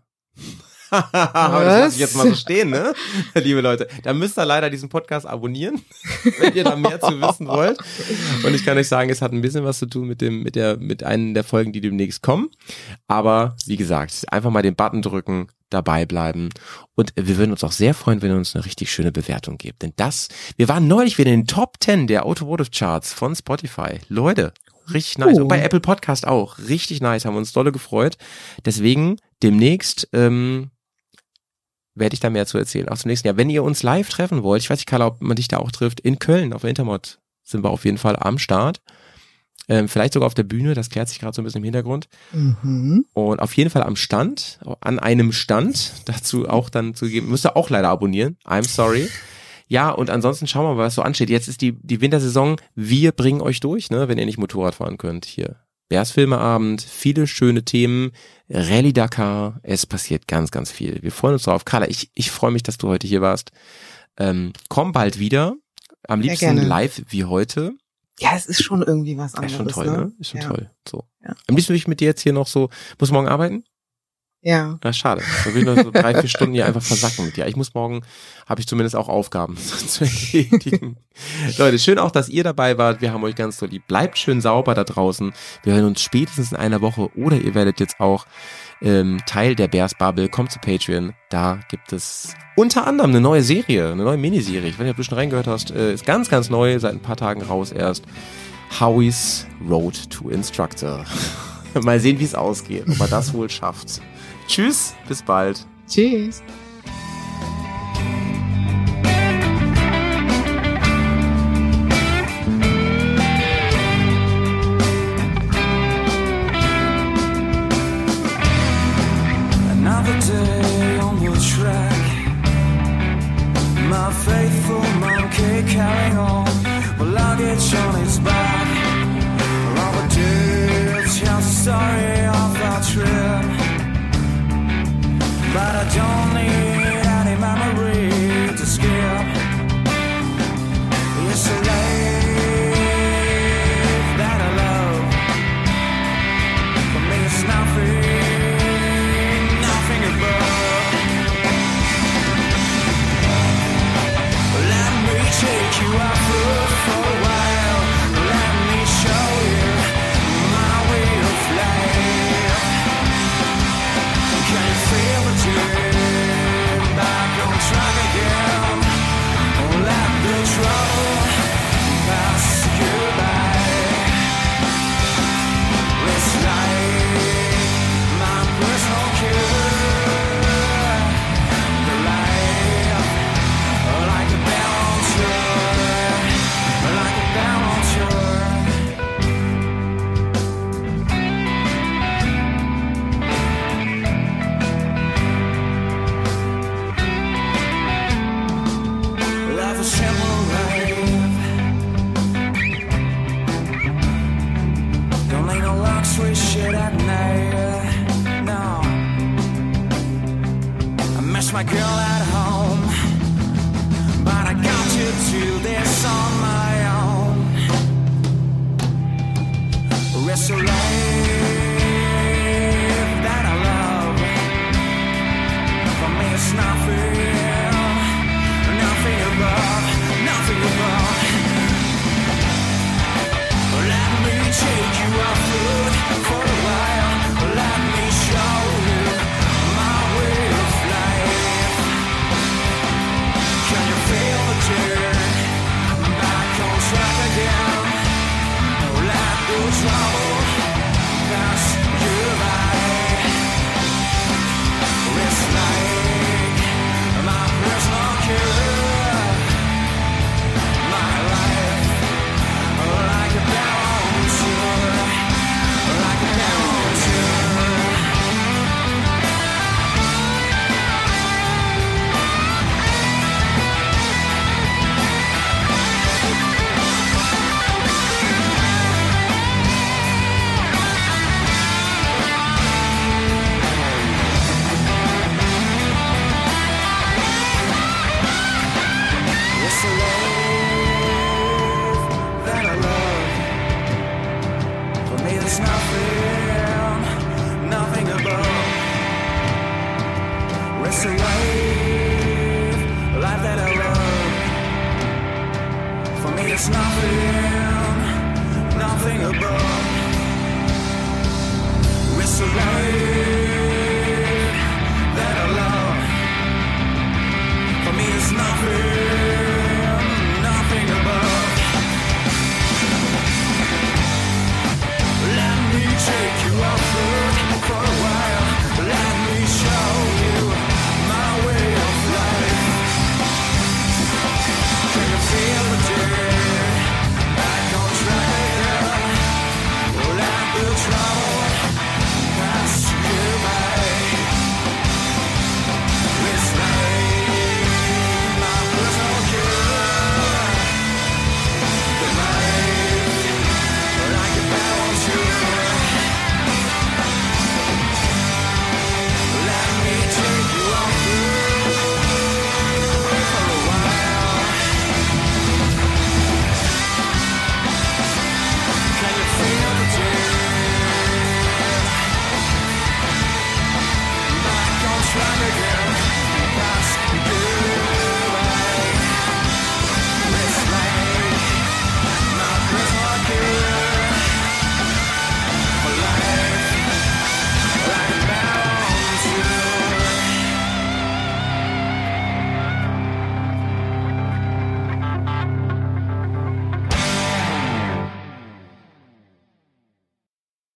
Aber das lasse ich jetzt mal so stehen, ne? Liebe Leute, da müsst ihr leider diesen Podcast abonnieren, wenn ihr da mehr zu wissen wollt. Und ich kann euch sagen, es hat ein bisschen was zu tun mit einer der Folgen, die demnächst kommen. Aber wie gesagt, einfach mal den Button drücken, dabei bleiben. Und wir würden uns auch sehr freuen, wenn ihr uns eine richtig schöne Bewertung gebt. Denn wir waren neulich wieder in den Top 10 der Automotive Charts von Spotify. Leute, richtig nice. Und bei Apple Podcast auch. Richtig nice, haben wir uns dolle gefreut. Deswegen demnächst werde ich da mehr zu erzählen. Auch zum nächsten Jahr. Wenn ihr uns live treffen wollt, ich weiß nicht, Carla, ob man dich da auch trifft, in Köln auf der Intermod sind wir auf jeden Fall am Start. Vielleicht sogar auf der Bühne, das klärt sich gerade so ein bisschen im Hintergrund. Und auf jeden Fall am Stand, an einem Stand, dazu auch dann zu geben, müsst ihr auch leider abonnieren. I'm sorry. Ja, und ansonsten schauen wir mal, was so ansteht. Jetzt ist die Wintersaison, wir bringen euch durch, ne, wenn ihr nicht Motorrad fahren könnt. Hier, Bears Filmeabend, viele schöne Themen, Rallye Dakar, es passiert ganz, ganz viel. Wir freuen uns drauf. Carla, ich freue mich, dass du heute hier warst. Komm bald wieder, am liebsten live wie heute. Ja, es ist schon irgendwie was anderes. Ist schon toll, ne? Ist schon toll. So. Ja. Am liebsten würde ich mit dir jetzt hier noch so, muss morgen arbeiten? Ja. Das ist schade. Da will ich noch so 3-4 Stunden hier einfach versacken mit dir. Ich muss morgen, habe ich zumindest auch Aufgaben zu erledigen. Leute, schön auch, dass ihr dabei wart. Wir haben euch ganz so lieb. Bleibt schön sauber da draußen. Wir hören uns spätestens in einer Woche oder ihr werdet jetzt auch Teil der Bears Bubble. Kommt zu Patreon. Da gibt es unter anderem eine neue Serie, eine neue Miniserie. Ich weiß nicht, ob du schon reingehört hast. Ist ganz, ganz neu, seit ein paar Tagen raus erst. Howie's Road to Instructor. Mal sehen, wie es ausgeht, ob er das wohl schafft. Tschüss, bis bald. Tschüss. Another day on the track, my faithful monkey carrying on, with luggage on his back. Robert Dukes tells the story of our trip, but I don't need any memory to skip. It's a life that I love. For me it's nothing above. Let me take you out for a while. Let me show you my way of life. Can you feel the dream back on track again? Oh, let the trouble pass you by. It's like my personal cure. The life, like a bell on tour, like a bell on tour. Life is simple, life. Don't need no luxury shit at night. No. I miss my girl at home, but I got to do this on my own. It's a life that I love. For me it's nothing above, nothing above. Let me take you out. It's a life that I love. For me it's nothing above. It's a life